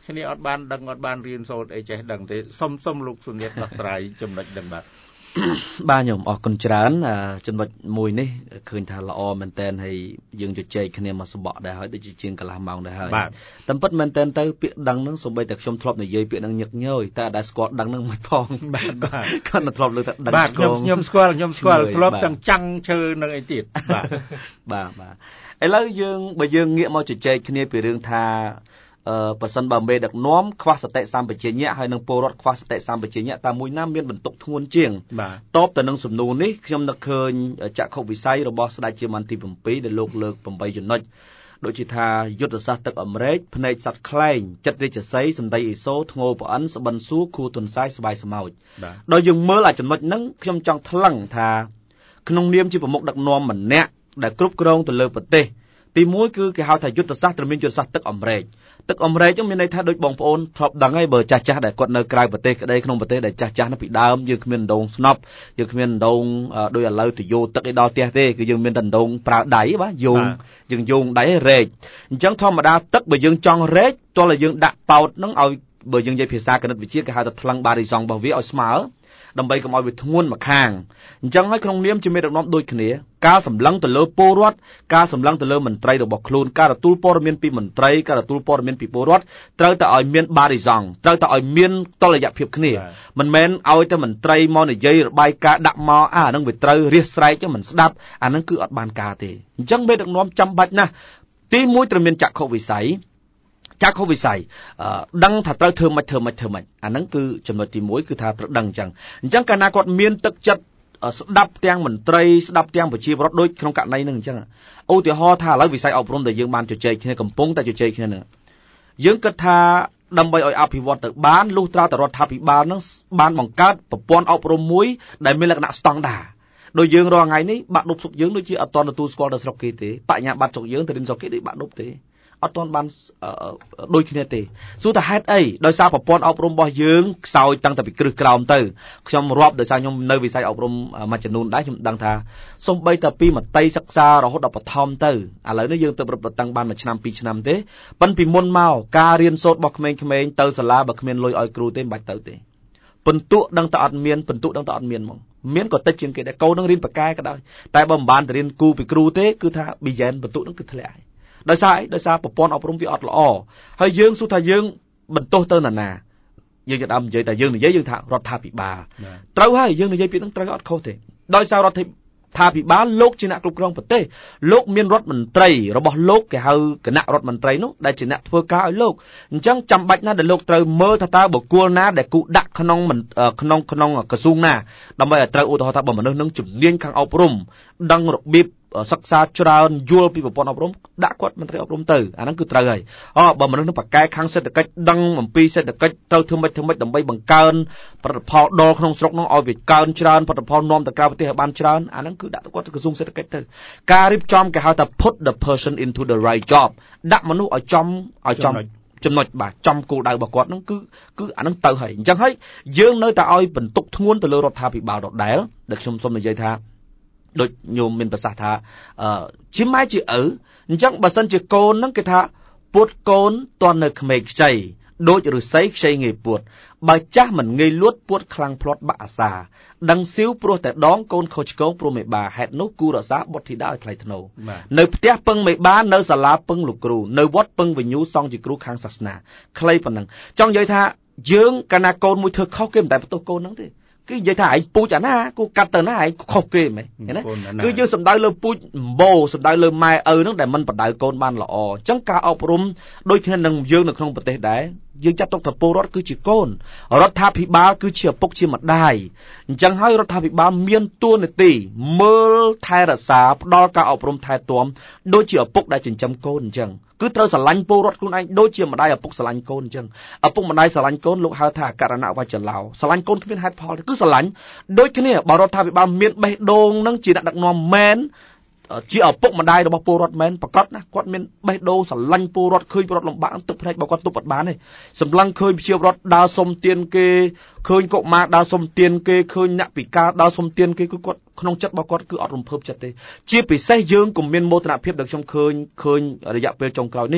គ្នាអត់បានដឹងអត់បានរៀនសូត្រអីចេះដឹងទេសុំសុំលោកសុនិតដោះស្រាយចំណុចដឹងបាទបាទខ្ញុំអរគុណច្រើនចំណុចមួយនេះឃើញថាល្អមែនតើហើយយើងជជែកគ្នាមកសបកដែរហើយដូចជាជាងកន្លះម៉ោងដែរហើយតែពិតមែនតើទៅពាក្យដឹងហ្នឹងសូម្បីតែខ្ញុំធ្លាប់និយាយពាក្យហ្នឹងញឹកញយតែអត់ដែលស្គាល់ដឹងហ្នឹងមិនផងបាទគាត់មិនធ្លាប់លើតែដឹងខ្ញុំខ្ញុំស្គាល់ខ្ញុំស្គាល់ធ្លាប់ទាំងចាំងឈើនឹងអីទៀតបាទបាទបាទឥឡូវយើងបើយើងងាកមកជជែកគ្នាពីរឿងថាអឺបើសិនបើមេដឹកនាំខ្វះសតិសម្បជញ្ញៈហើយនឹងពលរដ្ឋខ្វះសតិសម្បជញ្ញៈតើមួយណាមានបន្ទុកធ្ងន់ជាងតបទៅនឹងសំណួរនេះខ្ញុំនឹកឃើញចក្ខុវិស័យរបស់ស្ដេចជាមន្ទីរទី7ដែលលោកលើកeightចំណុចដូចជាថាយុទ្ធសាស្ត្រទឹកអាមេរិកភ្នែកសត្វខ្លែងចិត្តរាជសីសម្ដីអ៊ីសូធ្ងោប្រអិនស្បិនសួរខួទុនសាយស្បាយស្មោចដល់យើងមើលអាចំណុចហ្នឹងខ្ញុំចង់ថ្លឹងថាក្នុងនាមជាប្រមុខដឹកនាំម្នាក់ដែលគ្រប់គ្រងទៅលើប្រទេសទីមួយគឺគេហៅថាយុទ្ធសាស្ត្រត្រឹមមានយុទ្ធសាស្ត្រទឹកអាមេរិកទឹកអាមេរិកហ្នឹងមានន័យថាដូចបងប្អូនធ្លាប់ដឹងហើយបើចាស់ចាស់ដែលគាត់នៅក្រៅប្រទេសក្តីក្នុងប្រទេសដែលចាស់ចាស់ហ្នឹងពីដើមយើងគ្មានដងស្នប់យើងគ្មានដងដូចឥឡូវទៅយោទឹកឯដល់ផ្ទះទេគឺយើងមានតែដងប្រើដៃបាទយោងយើងយោងដៃរែកអញ្ចឹងធម្មតាទឹកបើយើងចង់រែកតោះតែយើងដាក់ប៉ោតហ្នឹងឲ្យបើយើងនិយាយភាសាគណិតវិទ្យាគេហៅថាថ្លឹងបារីសង់របស់វាឲ្យស្មើដើម្បីកុំឲ្យវាធ្ងន់មកខាងអញ្ចឹងហើយក្នុងនាមជាមេដឹកនាំដូចគ្នាការសម្លឹងទៅលើពលរដ្ឋការសម្លឹងទៅលើមន្ត្រីរបស់ខ្លួនការទទួលព័ត៌មានពីមន្ត្រីការទទួលព័ត៌មានពីពលរដ្ឋត្រូវតែឲ្យមានបារីសង់ត្រូវតែឲ្យមានតុល្យភាពគ្នាមិនមែនឲ្យតែមន្ត្រីមកនិយាយរបាយការណ៍ដាក់មកអាហ្នឹងវាត្រូវរៀសស្រែកមិនស្ដាប់អាហ្នឹងគឺអត់បានការទេអញ្ចឹងមេដឹកនាំចាំបាច់ណាស់ទីមួយត្រូវមានចក្ខុវិស័យចក្ខុវិស័យដឹងថាត្រូវធ្វើម៉េចធ្វើម៉េចធ្វើម៉េចអាហ្នឹងគឺចំណុចទីមួយគឺថាត្រូវដឹងអញ្ចឹងអញ្ចឹងកាលណាគាត់មានទឹកចិត្តស្ដាប់ទាំងមន្ត្រីស្ដាប់ទាំងប្រជាពលរដ្ឋដូចក្នុងករណីហ្នឹងអញ្ចឹងឧទាហរណ៍ថាឥឡូវវិស័យអប់រំដែលយើងបានជជែកគ្នាកំពុងតែជជែកគ្នាហ្នឹងយើងគិតថាដើម្បីឲ្យអភិវឌ្ឍទៅបានលុះត្រាតែរដ្ឋាភិបាលហ្នឹងបានបង្កើតប្រព័ន្ធអប់រំមួយដែលមានលក្ខណៈស្តង់ដារដោយយើងរាល់ថ្ងៃនេះបាក់ឌុបស្រុកយើងដូចជាអត់ទាន់ទទួលស្គាល់ដល់ស្រុកគេទេបញ្ញាបត្រស្រុកយើងទៅរៀនស្រុកគេដូចបាក់ឌុបទេអត់ទាន់បានដូចគ្នាទេសួរថាហេតុអីដោយសារប្រព័ន្ធអប់រំរបស់យើងខ្សោយតាំងតែពីគ្រឹះក្រោមទៅខ្ញុំរាប់ដោយសារខ្ញុំនៅវិស័យអប់រំមួយចំនួនដែរខ្ញុំដឹងថាសូម្បីតែពីមត្តេយ្យសិក្សារហូតដល់បឋមទៅឥឡូវនេះយើងទៅរឹតបន្តឹងបានមួយឆ្នាំពីរឆ្នាំទេប៉ុន្តែពីមុនមកការរៀនសូត្ររបស់ក្មេងៗទៅសាលាបើគ្មានលុយឲ្យគ្រូទេមិនបាច់ទៅទេពិន្ទុដឹងតែអត់មានពិន្ទុដឹងតែអត់មានហ្មងមានក៏តិចជាងគេដែរកូននឹងរៀនបកែក៏ដោយតែបើមិនបានទៅរៀនគូពីគ្រូទេគឺថាប៊ីយ៉ែនពិន្ទុនឹងគឺធ្លាក់ហើយដោយសារអីដោយសារប្រព័ន្ធអប់រំវាអត់ល្អហើយយើងសួរថាយើងបន្ទោសទៅណាណាយើងจะដើមនិយាយតែយើងនិយាយយើងថារដ្ឋាភិបាលត្រូវហើយយើងនិយាយពីនឹងត្រូវអត់ខុសទេដោយសាររដ្ឋាភិបាលលោកជាអ្នកគ្រប់គ្រងប្រទេសលោកមានរដ្ឋមន្ត្រីរបស់លោកគេហៅគណៈរដ្ឋមន្ត្រីនោះដែលជាអ្នកធ្វើការឲ្យលោកអញ្ចឹងចាំបាច់ណាស់ដែលលោកត្រូវមើលថាតើបុគ្គលណាដែលគូដាក់ក្នុងក្នុងក្នុងក្រសួងណាដើម្បីឲ្យត្រូវឧទាហរណ៍ថាបើមនុស្សនឹងជំនាញខាងអប់រំដឹងរបៀបសិក្សាច្រើនយល់ពីប្រព័ន្ធអប់រំដាក់គាត់មន្ត្រីអប់រំទៅអាហ្នឹងគឺត្រូវហើយអូបើមនុស្សនឹងបកកែខាងសេដ្ឋកិច្ចដឹងអំពីសេដ្ឋកិច្ចត្រូវធ្វើម៉េចធ្វើម៉េចដើម្បីបង្កើនផលិតផលដល់ក្នុងស្រុកនោះឲ្យវាកើនច្រើនផលិតផលនាំទៅក្រៅប្រទេសឲ្យបានច្រើនអាហ្នឹងគឺដាក់ទៅគាត់ទៅក្រសួងសេដ្ឋកិច្ចទៅការរៀបចំគេហៅថា put the person into the right job ដាក់មនុស្សឲ្យចំឲ្យចំចំណុចបាទចំគោលដៅរបស់គាត់ហ្នឹងគឺគឺអាហ្នឹងទៅហើយអញ្ចឹងហើយយើងនៅតែឲ្យបន្ទុកធ្ងន់ទៅលើរដ្ឋាភិបាលដដែលដែលខ្ញុំសូមនិយាយថាដូចញោមមានប្រសាសន៍ថាអឺជាម៉ែជាឪអញ្ចឹងបើសិនជាកូនហ្នឹងគេថាពួតកូនតន់នៅក្មេងខ្ចីដូចឫស្សីខ្ចីងាយពួតបើចាស់មិនងាយលួតពួតខ្លាំងផ្្លាត់បាក់អាសាដឹងស៊ីវព្រោះតែដងកូនខុសឆ្គងព្រោះមេបាហេតុនោះគូរក្សាបុត្រធីតាឲ្យថ្លៃថ្នូរនៅផ្ទះពឹងមេបានៅសាលាពឹងលោកគ្រូនៅវត្តពឹងវិញ្ញូសង់ជាគ្រូខាងសាសនាខ្លីប៉ុណ្ណឹងចង់និយាយថាយើងកាលណាកូនមួយធ្វើខុសគេមិនតែបន្ទោសកូនហ្នឹងទេគឺនិយាយថាឯងពូជអាណាគូកាត់ទៅណាឯងខុសគេមែនណាគឺយើងសំដៅលើពូជម្បោសំដៅលើម៉ែឪហ្នឹងដែលមិនបដៅកូនបានល្អអញ្ចឹងការអប់រំដូចគ្នានឹងយើងនៅក្នុងប្រទេសដែរយើងចាត់ទុកថាពលរដ្ឋគឺជាកូនរដ្ឋាភិបាលគឺជាឪពុកជាម្ដាយអញ្ចឹងហើយរដ្ឋាភិបាលមានតួនាទីមើលថែរក្សាផ្ដល់ការអប់រំថែទាំដូចជាឪពុកដែលចិញ្ចឹមកូនអញ្ចឹងគឺត្រូវស្រឡាញ់ពលរដ្ឋខ្លួនឯងដូចជាម្ដាយឪពុកស្រឡាញ់កូនអញ្ចឹងឪពុកម្ដាយស្រឡាញ់កូនលោកហៅថាអករណវចឡោស្រឡាញ់កូនគ្មានហេតុផលគឺស្រឡាញ់ដូចគ្នាបើរដ្ឋាភិបាលមានបេះដូងនឹងជាអ្នកដឹកនាំមែនជាឪពុកម្ដាយរបស់ពលរដ្ឋមែនប្រកាសណាគាត់មានបេះដូងស្រឡាញ់ពលរដ្ឋឃើញពលរដ្ឋលំបាកទឹកភ្នែករបស់គាត់ទប់អត់បានទេសម្លឹងឃើញប្រជាពលរដ្ឋដើរសុំទានគេឃើញកុមារដើរសុំទានគេឃើញអ្នកពិការដើរសុំទានគេគឺគាត់ក្នុងចិត្តរបស់គាត់គឺអត់រំភើបចិត្តទេជាពិសេសយើងក៏មានមោទនភាពដែលខ្ញុំឃើញឃើញរយៈពេលចុងក្រោយនេះ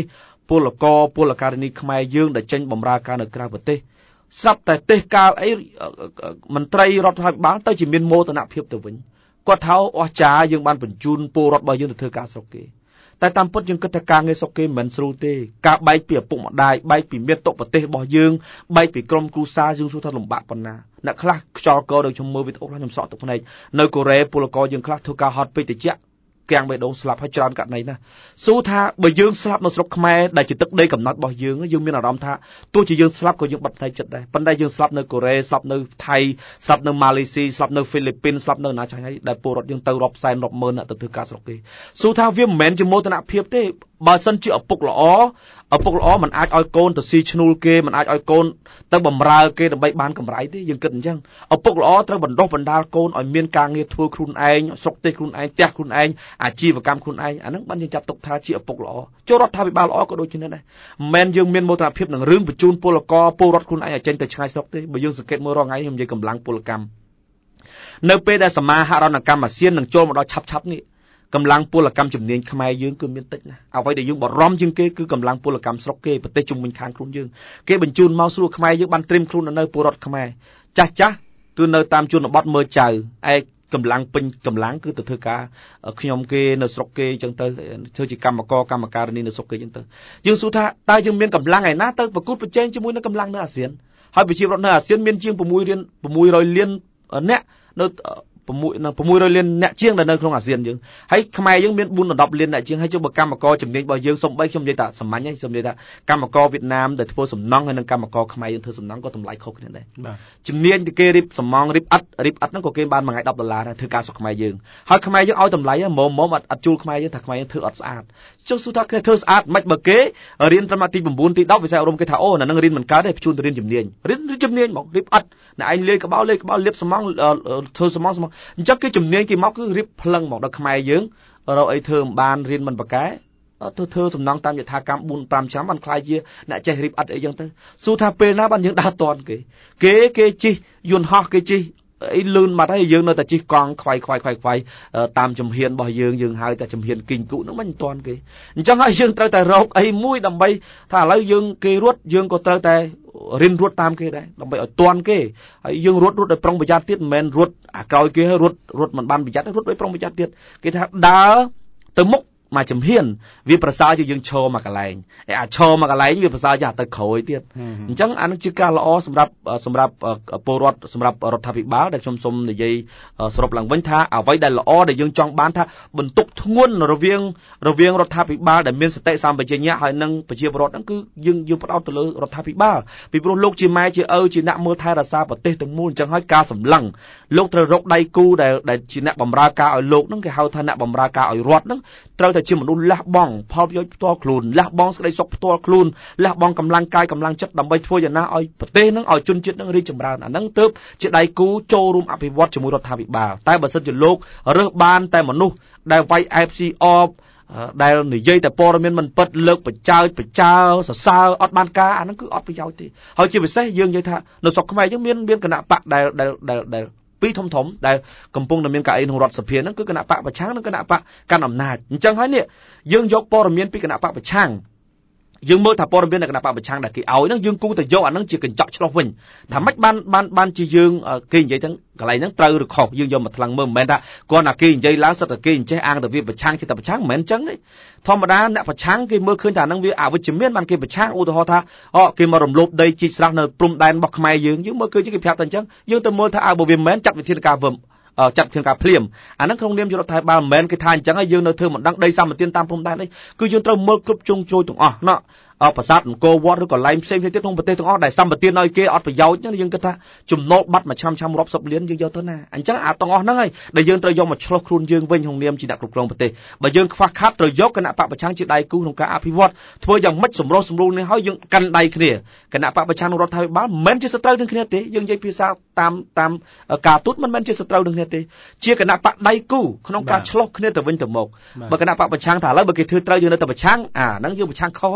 ពលករពលការិនីខ្មែរយើងដែលចេញបម្រើការនៅក្រៅប្រទេសស្រាប់តែទេសកាលអីមន្ត្រីរដ្ឋាភិបាលទៅជាមានមោទនភាពទៅវិញគាត់ថាអស្ចារ្យយើងបានបញ្ជូនពលរដ្ឋរបស់យើងទៅធ្វើការស្រុកគេតែតាមពិតយើងគិតថាការងារស្រុកគេមិនស្រួលទេការបែកពីឪពុកម្ដាយបែកពីមាតុប្រទេសរបស់យើងបែកពីក្រុមគ្រួសារយើងសួរថាលំបាកប៉ុណ្ណាអ្នកខ្លះខ្យល់កដូចខ្ញុំមើលវីដេអូខ្លះខ្ញុំស្រក់ទឹកភ្នែកនៅកូរ៉េពលករយើងខ្លះធ្វើការហត់ពេកតិចគាំងបេះដូងស្លាប់ហើយច្រើនករណីណាសួរថាបើយើងស្លាប់នៅស្រុកខ្មែរដែលជាទឹកដីកំណើតរបស់យើងយើងមានអារម្មណ៍ថាទោះជាយើងស្លាប់ក៏យើងបាត់ផ្នែកចិត្តដែរប៉ុន្តែយើងស្លាប់នៅកូរ៉េស្លាប់នៅថៃស្លាប់នៅម៉ាឡេស៊ីស្លាប់នៅហ្វីលីពីនស្លាប់នៅណាចាស់ហើយដែលពលរដ្ឋយើងទៅរាប់សែនរាប់ម៉ឺនទៅធ្វើការស្រុកគេសួរថាវាមិនមែនជាមោទនភាពទេបើសិនជាឪពុកល្អឪពុកល្អមិនអាចឲ្យកូនទៅស៊ីឈ្នួលគេមិនអាចឲ្យកូនទៅបម្រើគេដើម្បីបានកម្រៃទេយើងគិតអញ្ចឹងឪពុកល្អត្រូវបណ្ដុះបណ្ដាលកូនឲ្យមានការងារធ្វើខ្លួនឯងស្រុកទេសខ្លួនឯងផ្ទះខ្លួនឯងអាជីវកម្មខ្លួនឯងអាហ្នឹងបានយើងចាត់ទុកថាជាឪពុកល្អចូលរដ្ឋាភិបាលល្អក៏ដូចជានេះដែរមិនមែនយើងមានមោទនភាពនឹងរឿងបញ្ជូនពលករពលរដ្ឋខ្លួនឯងឲ្យចេញទៅឆ្ងាយស្រុកទេបើយើងសង្កេតមើលរាល់ថ្ងៃខ្ញុំនិយាយកម្លាំងពលកម្មនៅពេលដែលសមាហរណកម្មអាស៊ាននឹងចូលមកដល់ឆាប់ឆាប់នេះកម្លាំងពលកម្មជំនាញខ្មែរយើងគឺមានតិចណាស់អ្វីដែលយើងបារម្ភជាងគេគឺកម្លាំងពលកម្មស្រុកគេប្រទេសជុំវិញខាងខ្លួនយើងគេបញ្ជូនមកស្រួលខ្មែរយើងបានត្រៀមខ្លួននៅពលរដ្ឋខ្មែរចាស់ចាស់គឺនៅតាមជនបទមើលចៅឯកម្លាំងពេញកម្លាំងគឺទៅធ្វើការខ្ញុំគេនៅស្រុកគេអញ្ចឹងទៅធ្វើជាកម្មករកម្មការិនីនៅស្រុកគេអញ្ចឹងទៅយើងសួរថាតើយើងមានកម្លាំងឯណាទៅប្រកួតប្រជែងជាមួយនឹងកម្លាំងនៅអាស៊ានហើយប្រជាពលរដ្ឋនៅអាស៊ានមានជាង6លាន600លានអ្នកនៅ600លានអ្នកជាងដែលនៅក្នុងអាស៊ានយើងហើយខ្មែរយើងមាន4ដល់10លានអ្នកជាងហើយចុះបើកម្មករជំនាញរបស់យើងសំបីខ្ញុំនិយាយថាសាមញ្ញខ្ញុំនិយាយថាកម្មករវៀតណាមដែលធ្វើសំណង់ហើយនិងកម្មករខ្មែរយើងធ្វើសំណង់ក៏តម្លៃខុសគ្នាដែរជំនាញទីគេរៀបសំងរៀបអិតរៀបអិតហ្នឹងក៏គេបានមួយថ្ងៃ10ដុល្លារដែរធ្វើការស្រុកខ្មែរយើងហើយខ្មែរយើងឲ្យតម្លៃហ្មងហ្មងអត់អត់ជួលខ្មែរយើងថាខ្មែរយើងធ្វើអត់ស្អាតចុះសួរថាគ្នាធ្វើស្អាតមិនបើគេរៀនត្រឹមទី9ទី10វិស័យអប់រំគេថាអូអាហ្នឹងរៀនមិនកើតទេបញ្ជូនទៅរៀនជំនាញរៀនជំនាញហ្មងរៀបអិតអ្នកឯងលេខក្បោលេខក្បោលាបសំងធ្វើសំងសំងអញ្ចឹងគេជំនាញគេមកគឺរៀបផ្លឹងមកដល់ខ្មែរយើងរកអីធ្វើមិនបានរៀនមិនប្រកែធ្វើធ្វើសំណងតាមយថាកម្ម4 5ឆ្នាំបានខ្លាយជាអ្នកចេះរៀបអិតអីចឹងទៅសួរថាពេលណាបានយើងដើរតន់គេគេគេជិះយន្តហោះគេជិះអីលឿនបាត់ហើយយើងនៅតែជិះកង់ខ្វាយខ្វាយខ្វាយខ្វាយតាមជំហានរបស់យើងយើងហៅតែជំហានគីងគូហ្នឹងមិនតន់គេអញ្ចឹងហើយយើងត្រូវតែរកអីមួយដើម្បីថាឥឡូវយើងគេរត់យើងក៏ត្រូវតែរៀនរត់តាមគេដែរដើម្បីឲ្យតន់គេហើយយើងរត់រត់ដោយប្រុងប្រយ័ត្នទៀតមិនមែនរត់អាក្រោយគេហើយរត់រត់មិនបានប្រយ័ត្នរត់ដោយប្រុងប្រយ័ត្នទៀតគេថាដើរទៅមុខមកចំហៀនវាប្រសើរជាងយើងឈរមកកន្លែងអាឈរមកកន្លែងវាប្រសើរជាទៅក្រោយទៀតអញ្ចឹងអានោះជាការល្អសម្រាប់សម្រាប់ពលរដ្ឋសម្រាប់រដ្ឋាភិបាលដែលខ្ញុំសូមនិយាយសរុបឡើងវិញថាអ្វីដែលល្អដែលយើងចង់បានថាបន្ទុកធ្ងន់រវាងរវាងរដ្ឋាភិបាលដែលមានសតិសម្បជញ្ញៈហើយនិងប្រជាពលរដ្ឋហ្នឹងគឺយើងយើងផ្ដោតទៅលើរដ្ឋាភិបាលពីព្រោះលោកជាម៉ែជាឪជាអ្នកមើលថែរក្សាប្រទេសទាំងមូលអញ្ចឹងហើយការសម្លឹងលោកត្រូវរកដៃគូដែលដែលជាអ្នកបម្រើការឲ្យលោកហ្នឹងគេហៅថាអ្នកបម្រើការឲ្យរដ្ឋហ្នឹងត្រូវតែជាមនុស្សលះបង់ផលប្រយោជន៍ផ្ទាល់ខ្លួនលះបង់សេចក្តីសុខផ្ទាល់ខ្លួនលះបង់កម្លាំងកាយកម្លាំងចិត្តដើម្បីធ្វើយ៉ាងណាឲ្យប្រទេសហ្នឹងឲ្យជនជាតិហ្នឹងរីកចម្រើនអាហ្នឹងទើបជាដៃគូចូលរួមអភិវឌ្ឍជាមួយរដ្ឋាភិបាលតែបើសិនជាលោករើសបានតែមនុស្សដែលវាយអែបស៊ីអបដែលនិយាយតែព័ត៌មានមិនពិតលើកបចើចបចើសរសើរអត់បានការអាហ្នឹងគឺអត់ប្រយោជន៍ទេហើយជាពិសេសយើងនិយាយថានៅស្រុកខ្មែរយើងមានមានគណៈបកដែលដែលដែលពីធំធំដែលកំពុងតែមានកៅអីក្នុងរដ្ឋសភាហ្នឹងគឺគណៈបកប្រឆាំងនិងគណៈបកកាន់អំណាចអញ្ចឹងហើយនេះយើងយកព័ត៌មានពីគណៈបកប្រឆាំងយើងមើលថាព័ត៌មាននៃគណៈបកប្រឆាំងដែលគេឲ្យហ្នឹងយើងគូទៅយកអាហ្នឹងជាកញ្ចក់ឆ្លុះវិញថាម៉េចបានបានបានជាយើងគេនិយាយទាំងកន្លែងហ្នឹងត្រូវឬខុសយើងយកមកថ្លឹងមើលមិនមែនថាគាត់ណាគេនិយាយឡើងសិតតែគេអញ្ចេះអាងទៅវាប្រឆាំងជាតែប្រឆាំងមិនមែនអញ្ចឹងទេធម្មតាអ្នកប្រឆាំងគេមើលឃើញថាហ្នឹងវាអវិជ្ជមានបានគេប្រឆាំងឧទាហរណ៍ថាអូគេមករំលោភដីជីកស្រះនៅព្រំដែនរបស់ខ្មែរយើងយើងមើលឃើញគេប្រាប់តែអញ្ចឹងយើងទៅមើលថាអើបើវាមិនមែនចាត់វិធានការវឹមចាត់វិធានការភ្លាមអាហ្នឹងក្នុងនាមជារដ្ឋាភិបាលមិនមែនគេថាអញ្ចឹងហើយយើងនៅធ្វើមិនដឹងដីសម្បត្តិតាមព្រំដែនអីគឺយើងត្រូវមើលគ្រប់ជ្រុងជ្រោយទាំងអស់ណោះប្រាសាទអង្គរវត្តឬក៏កន្លែងផ្សេងៗទៀតក្នុងប្រទេសទាំងអស់ដែលសម្បត្តិឲ្យគេអត់ប្រយោជន៍ហ្នឹងយើងគិតថាចំណូលបាត់មួយឆ្នាំឆ្នាំរាប់សិបលានយើងយកទៅណាអញ្ចឹងអាទាំងអស់ហ្នឹងហើយដែលយើងត្រូវយកមកឆ្លុះខ្លួនយើងវិញក្នុងនាមជាអ្នកគ្រប់គ្រងប្រទេសបើយើងខ្វះខាតត្រូវយកគណៈបកប្រឆាំងជាដៃគូក្នុងការអភិវឌ្ឍធ្វើយ៉ាងម៉េចសម្រុះសម្រួលនេះហើយយើងកាន់ដៃគ្នាគណៈបកប្រឆាំងរដ្ឋាភិបាលមិនមែនជាសត្រូវនឹងគ្នាទេយើងនិយាយភាសាតាមតាមការទូតមិនមែនជាសត្រូវនឹងគ្នាទេជាគណៈបកដៃគូក្នុងការឆ្លុះគ្នាទៅវិញទៅមកបើគណៈបកប្រឆាំងថាឥឡូវបើគេធ្វើត្រូវយើងនៅតែប្រឆាំងអាហ្នឹងយើងប្រឆាំងខុសហើយ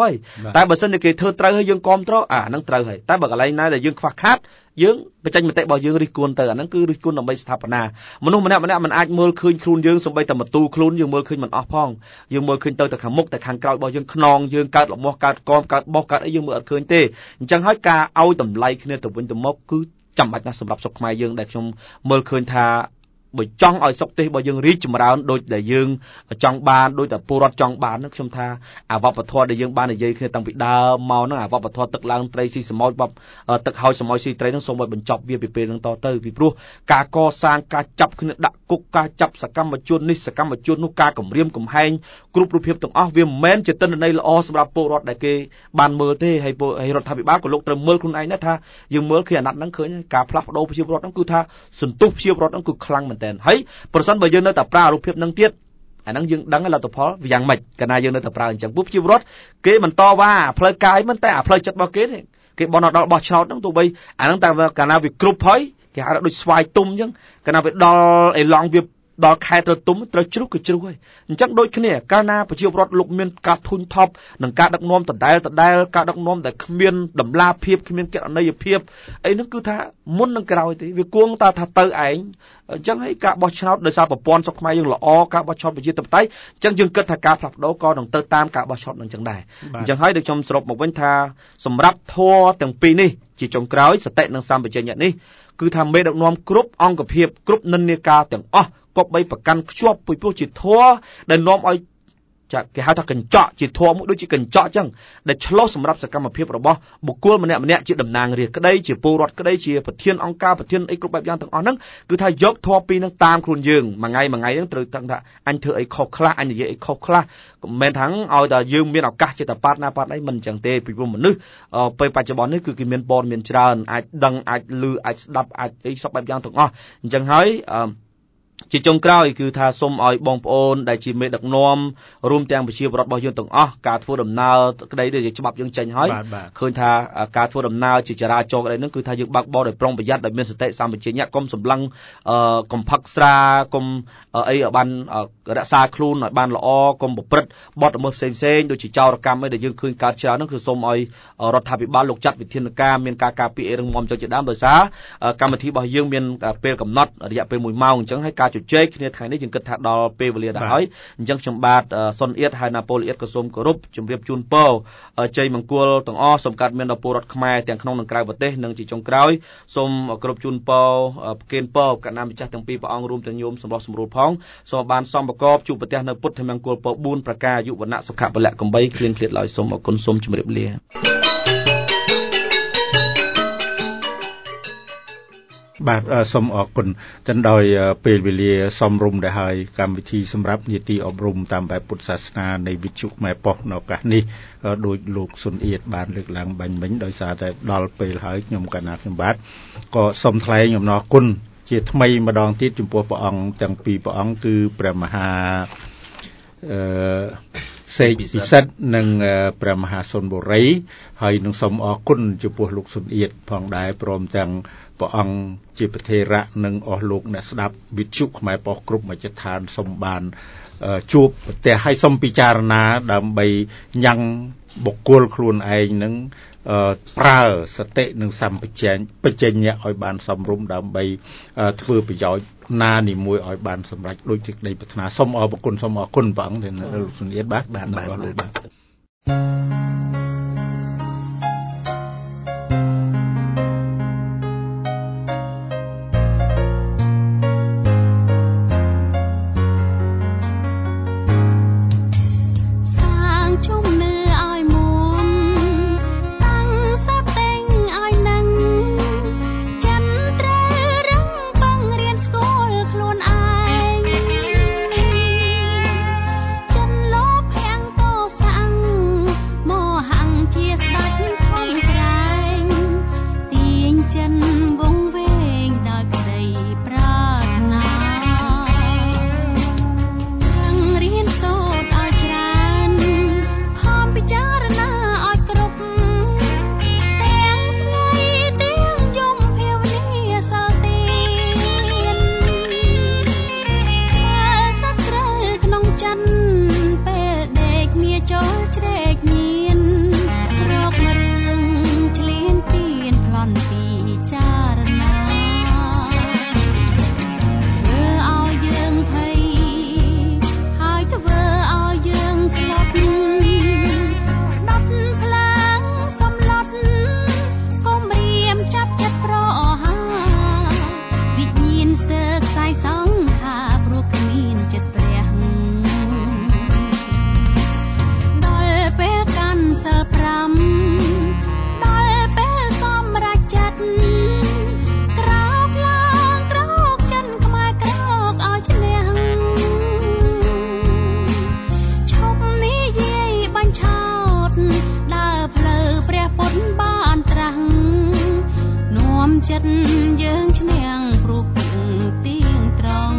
តែបើសិនជាគេធ្វើត្រូវហើយយើងគាំទ្រអាហ្នឹងត្រូវហើយតែបើកន្លែងណាដែលយើងខ្វះខាតយើងបញ្ចេញមតិរបស់យើងរិះគន់ទៅអាហ្នឹងគឺរិះគន់ដើម្បីស្ថាបនាមនុស្សម្នាក់ម្នាក់មិនអាចមើលឃើញខ្លួនយើងសូម្បីតែបន្ទូខ្លួនយើងមើលឃើញមិនអស់ផងយើងមើលឃើញទៅតែខាងមុខតែខាងក្រោយរបស់យើងខ្នងយើងកើតលំមាស់កើតកមកើតបោះកើតអីយើងមើលអត់ឃើញទេអញ្ចឹងហើយការឲ្យតម្លៃគ្នាទៅវិញទៅមកគឺចាំបាច់ណាស់សម្រាប់សុខខ្មែរយើងដែលខ្ញុំមើលឃើញថាបើចង់ឲ្យសុខទេសរបស់យើងរីកចម្រើនដូចដែលយើងចង់បានដូចតែពលរដ្ឋចង់បានហ្នឹងខ្ញុំថាអាវប្បធម៌ដែលយើងបាននិយាយគ្នាតាំងពីដើមមកហ្នឹងអាវប្បធម៌ទឹកឡើងត្រីស៊ីសមុទ្រទឹកហោចសមុទ្រស៊ីត្រីហ្នឹងសូមឲ្យបញ្ចប់វាពីពេលហ្នឹងតទៅពីព្រោះការកសាងការចាប់គ្នាដាក់គុកការចាប់សកម្មជននេះសកម្មជននោះការគំរាមកំហែងគ្រប់រូបភាពទាំងអស់វាមិនមែនជាទិន្នន័យល្អសម្រាប់ពលរដ្ឋដែលគេបានមើលទេហើយហើយរដ្ឋាភិបាលក៏លោកត្រូវមើលខ្លួនឯងដែរថាយើងមើលឃើញអាណត្តិហ្នឹងឃើញការផ្លាស់ប្ដូរប្រជាពលរដ្ឋហ្នឹងគឺថាសន្ទុះប្រជាពលរដ្ឋហ្នឹងគឺខ្លាំងមែនតើហើយប្រសិនបើយើងនៅតែប្រើរូបភាពនឹងទៀតអាហ្នឹងយើងដឹងលទ្ធផលវាយ៉ាងម៉េចកាលណាយើងនៅតែប្រើអញ្ចឹងពួកប្រជាពលរដ្ឋគេបន្តវ៉ាផ្លូវកាយមិនតែអាផ្លូវចិត្តរបស់គេទេគេបន់ដល់បោះឆ្នោតហ្នឹងទោះបីអាហ្នឹងតែកាលណាវាគ្រប់ហើយគេហៅដូចស្វាយទុំអញ្ចឹងកាលណាវាដល់អេឡង់វាដល់ខែត្រូវទុំត្រូវជ្រុះក៏ជ្រុះហើយអញ្ចឹងដូចគ្នាកាលណាប្រជាពលរដ្ឋលោកមានការធុញថប់នឹងការដឹកនាំដដែលដដែលការដឹកនាំដែលគ្មានតម្លាភាពគ្មានគណនេយ្យភាពអីហ្នឹងគឺថាមុននឹងក្រោយទេវាគួងតែថាទៅឯងអញ្ចឹងហើយការបោះឆ្នោតដោយសារប្រព័ន្ធសុខខ្មែរយើងល្អការបោះឆ្នោតប្រជាធិបតេយ្យអញ្ចឹងយើងគិតថាការផ្លាស់ប្ដូរក៏នឹងទៅតាមការបោះឆ្នោតនឹងអញ្ចឹងដែរអញ្ចឹងហើយដូចខ្ញុំសរុបមកវិញថាសម្រាប់ធម៌ទាំងពីរនេះជាចុងក្រោយសតិនិងសម្បជញ្ញៈនេះគឺថាមេដឹកនាំគ្រប់អង្គភាពគ្រប់និន្នាការទាំងអស់គប្បីប្រកាន់ខ្ជាប់ពីព្រោះជាធម៌ដែលនាំឲ្យចាគេហៅថាកញ្ចក់ជាធម៌មួយដូចជាកញ្ចក់អញ្ចឹងដែលឆ្លោះសម្រាប់សកម្មភាពរបស់បុគ្គលម្នាក់ម្នាក់ជាតំណាងរាស្ត្រក្តីជាពលរដ្ឋក្តីជាប្រធានអង្គការប្រធានអីគ្រប់បែបយ៉ាងទាំងអស់ហ្នឹងគឺថាយកធម៌ពីរហ្នឹងតាមខ្លួនយើងមួយថ្ងៃមួយថ្ងៃហ្នឹងត្រូវដឹងថាអញធ្វើអីខុសខ្លះអញនិយាយអីខុសខ្លះមិនមែនថាឲ្យតែយើងមានឱកាសចេះតែប៉ាត់ណាប៉ាត់អីមិនអញ្ចឹងទេពីព្រោះមនុស្សពេលបច្ចុប្បន្ននេះគឺគេមានព័ត៌មានច្រើនអាចដឹងអាចឮអាចស្ដាប់អាចអីសពបែបយ៉ាងទាំងអស់អញ្ចឹងហើយជាចុងក្រោយគឺថាសូមឲ្យបងប្អូនដែលជាមេដឹកនាំរួមទាំងប្រជាពលរដ្ឋរបស់យើងទាំងអស់ការធ្វើដំណើរក្តីដែលច្បាប់យើងចេញហើយឃើញថាការធ្វើដំណើរជាចរាចរណ៍ក្តីហ្នឹងគឺថាយើងបើកបរដោយប្រុងប្រយ័ត្នដោយមានសតិសម្បជញ្ញៈកុំសម្លឹងកុំផឹកស្រាកុំអីឲ្យបានរក្សាខ្លួនឲ្យបានល្អកុំប្រព្រឹត្តបទល្មើសផ្សេងៗដូចជាចោរកម្មអីដែលយើងឃើញកើតច្រើនហ្នឹងគឺសូមឲ្យរដ្ឋាភិបាលលោកចាត់វិធានការមានការការពាររឹងមាំចុចជាដើមដោយសារកម្មវិធីរបស់យើងមានពេលកំណត់រយៈពេលមួយម៉ោងអញ្ចឹងហើយការជជែកគ្នាថ្ងៃនេះយើងគិតថាដល់ពេលវេលាដែរហើយអញ្ចឹងខ្ញុំបាទសុនអៀតហើយណាប៉ូលអៀតក៏សូមគោរពជម្រាបជូនពរជ័យមង្គលទាំងអស់សូមកាត់មានដល់ពលរដ្ឋខ្មែរទាំងក្នុងនិងក្រៅប្រទេសនិងជាចុងក្រោយសូមគោរពជូនពរប្រគេនពរកណ្ដាលម្ចាស់ទាំងពីរព្រះអង្គរួមទាំងញោមសម្រុះសម្រួលផងសូមបានសំប្រកបជួបប្រទះនៅពុទ្ធមង្គលពរបួនប្រការអាយុវណ្ណៈសុខៈពលៈកំបីគ្លៀងឃ្លាតឡើយសូមអរគុណសូមជម្រាបលាបាទសូមអរគុណទាំងដោយពេលវេលាសមរម្យដែរហើយកម្មវិធីសម្រាប់នីតិអប់រំតាមបែបពុទ្ធសាសនានៃវិទ្យុខ្មែរប៉ុស្តិ៍នៅឱកាសនេះដោយលោកសុនអៀតបានលើកឡើងបាញ់មិញដោយសារតែដល់ពេលហើយខ្ញុំកណាខ្ញុំបាទក៏សូមថ្លែងអំណរគុណជាថ្មីម្ដងទៀតចំពោះព្រះអង្គទាំងពីរព្រះអង្គគឺព្រះមហាអឺសេកពិសិដ្ឋនិងព្រះមហាសុនបុរីហើយនឹងសូមអរគុណចំពោះលោកសុនអៀតផងដែរព្រមទាំងព្រះអង្គជាប្រធារៈនិងអស់លោកអ្នកស្ដាប់វិទ្យុខ្មែរប៉ុស្តិ៍គ្រប់មជ្ឈដ្ឋានសូមបានជួបប្រទះឲ្យសូមពិចារណាដើម្បីញ៉ាំងបុគ្គលខ្លួនឯងនឹងប្រើសតិនិងសម្បជញ្ញៈបច្ចេកញ្ញាឲ្យបានសមរម្យដើម្បីធ្វើប្រយោជន៍ណានីមួយឲ្យបានសម្រេចដូចជាក្តីប្រាថ្នាសូមអរគុណសូមអរគុណព្រះអង្គទៅលោកសុនអៀតបាទបាទបាទលោកបាទហយើងឈ្នះព្រោះពីងទៀងត្រង់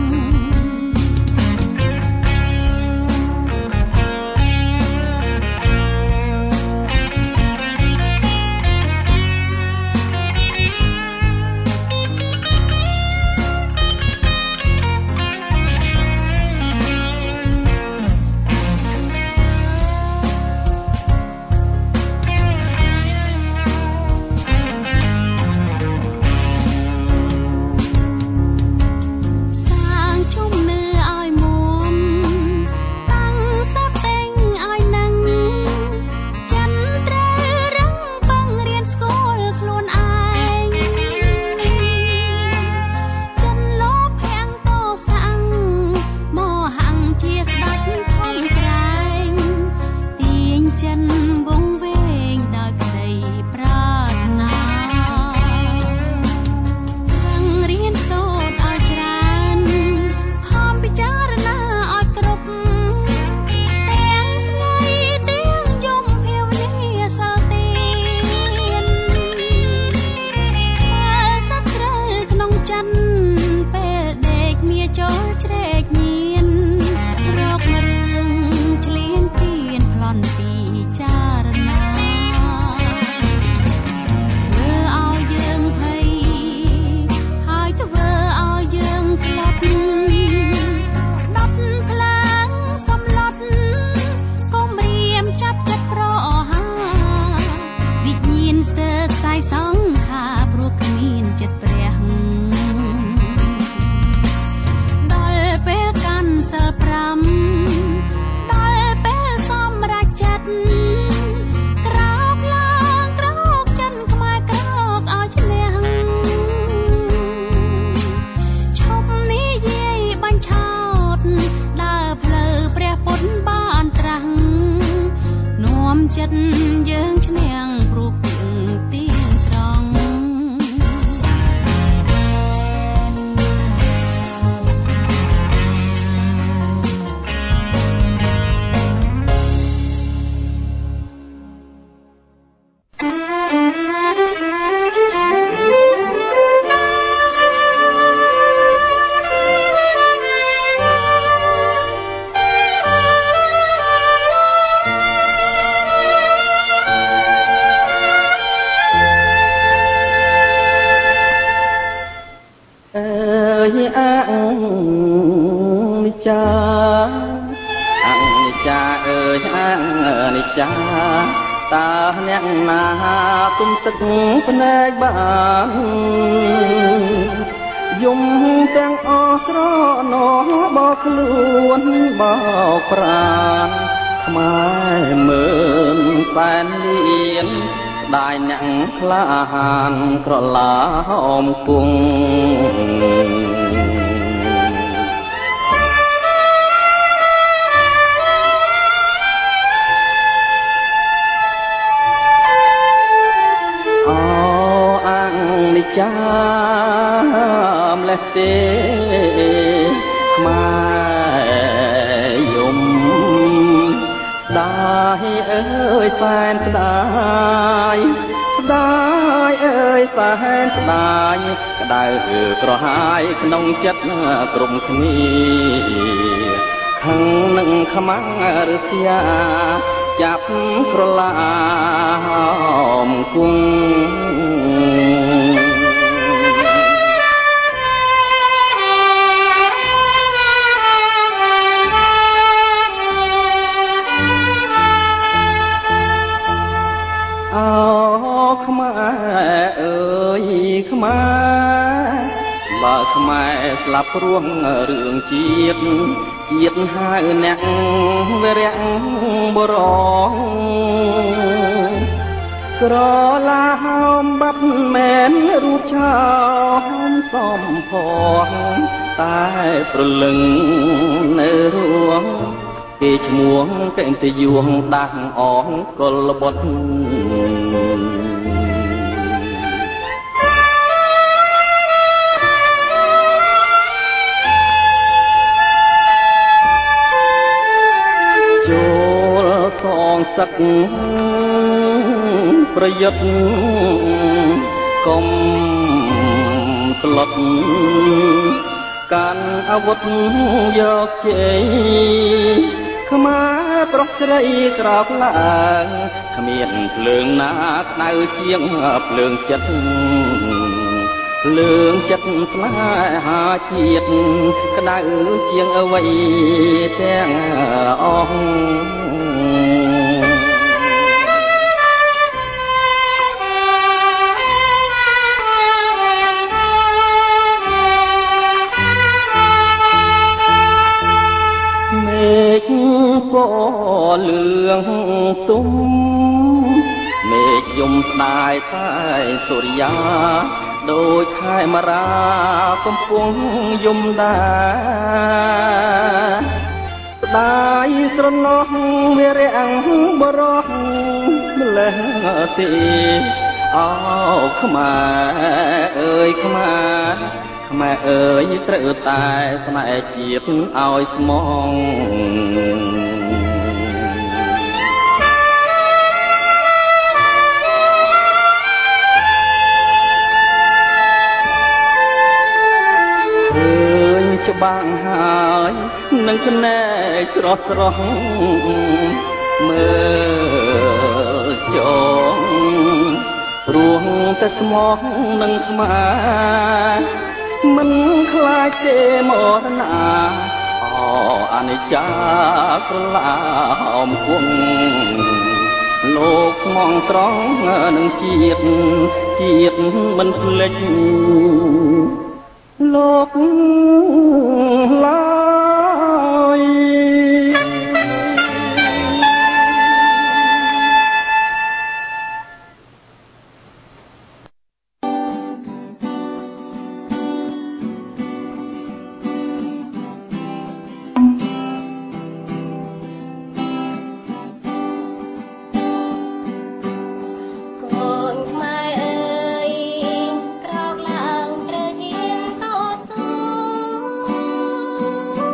ក្រហាយក្នុងចិត្តក្រុមគ្នាខឹងនឹងខ្មាំងរស្យាចាប់ក្រឡាមគង់អោខ្មែរអើយខ្មែរបើខ្មែរស្លាប់ព្រោះរឿងជាតិជាតិហៅអ្នកវរៈបរងក្រឡាហោមបាត់មែនរូបឆោមសំផងតែប្រលឹងនៅរួងគេឈ្មោះកេងតយួងដាស់អងកលបុត្រសឹកប្រយុទ្ធកកុំស្លុតកាន់អាវុធយកជ័យខ្មែរប្រុសស្រីក្រោកឡើងគ្មានភ្លើងណាក្តៅជាងភ្លើងចិត្តភ្លើងចិត្តស្នេហាជាតិក្តៅជាងអ្វីទាំងអស់មេឃពណ៌លឿងទុំមេឃយំស្ដាយតែសូរិយាដូចខែមរាកំពុងយំដែរស្ដាយស្រណោះវារាំងបរោះម្លេះទេអោខ្មែរអើយខ្មែរខ្មែរអើយត្រូវតែស្នេហ៍ជាតិឲ្យស្មងច្បាំងហើយនឹងស្នេហ៍ស្រស់ស្រស់មើលចងរួងតែស្មោះនឹងខ្មែរមិនខ្លាចទេមរណាអអនិច្ចាក្រឡាហមគង់លោកស្មងត្រង់នឹងជាតិជាតិមិនភ្លេចលោកឡើយក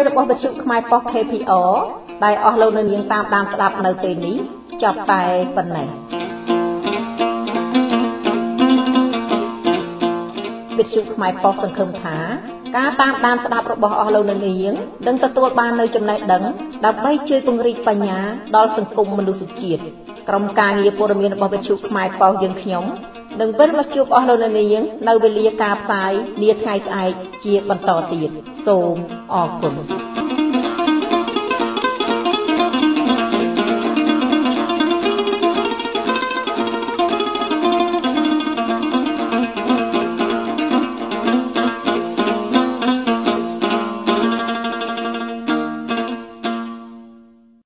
របស់វិទ្យុខ្មែរប៉ុស ខេ ភី អារ ដែលអស់លោកនៅនាងតាមដានស្ដាប់នៅពេលនេះចប់តែប៉ុណ្ណេះវិទ្យុខ្មែរប៉ុសសង្ឃឹមថាការតាមដានស្ដាប់របស់អស់លោកអ្នកនាងនឹងទទួលបាននូវចំណេះដឹងដើម្បីជួយពង្រីកបញ្ញាដល់សង្គមមនុស្សជាតិក្រុមការងារព័ត៌មានរបស់វិទ្យុខ្មែរប៉ុសយើងខ្ញុំនឹងវិលមកជួបអស់លោកអ្នកនាងនៅវេលាការផ្សាយនាថ្ងៃស្អែកជាបន្តទៀតសូមអរគុណ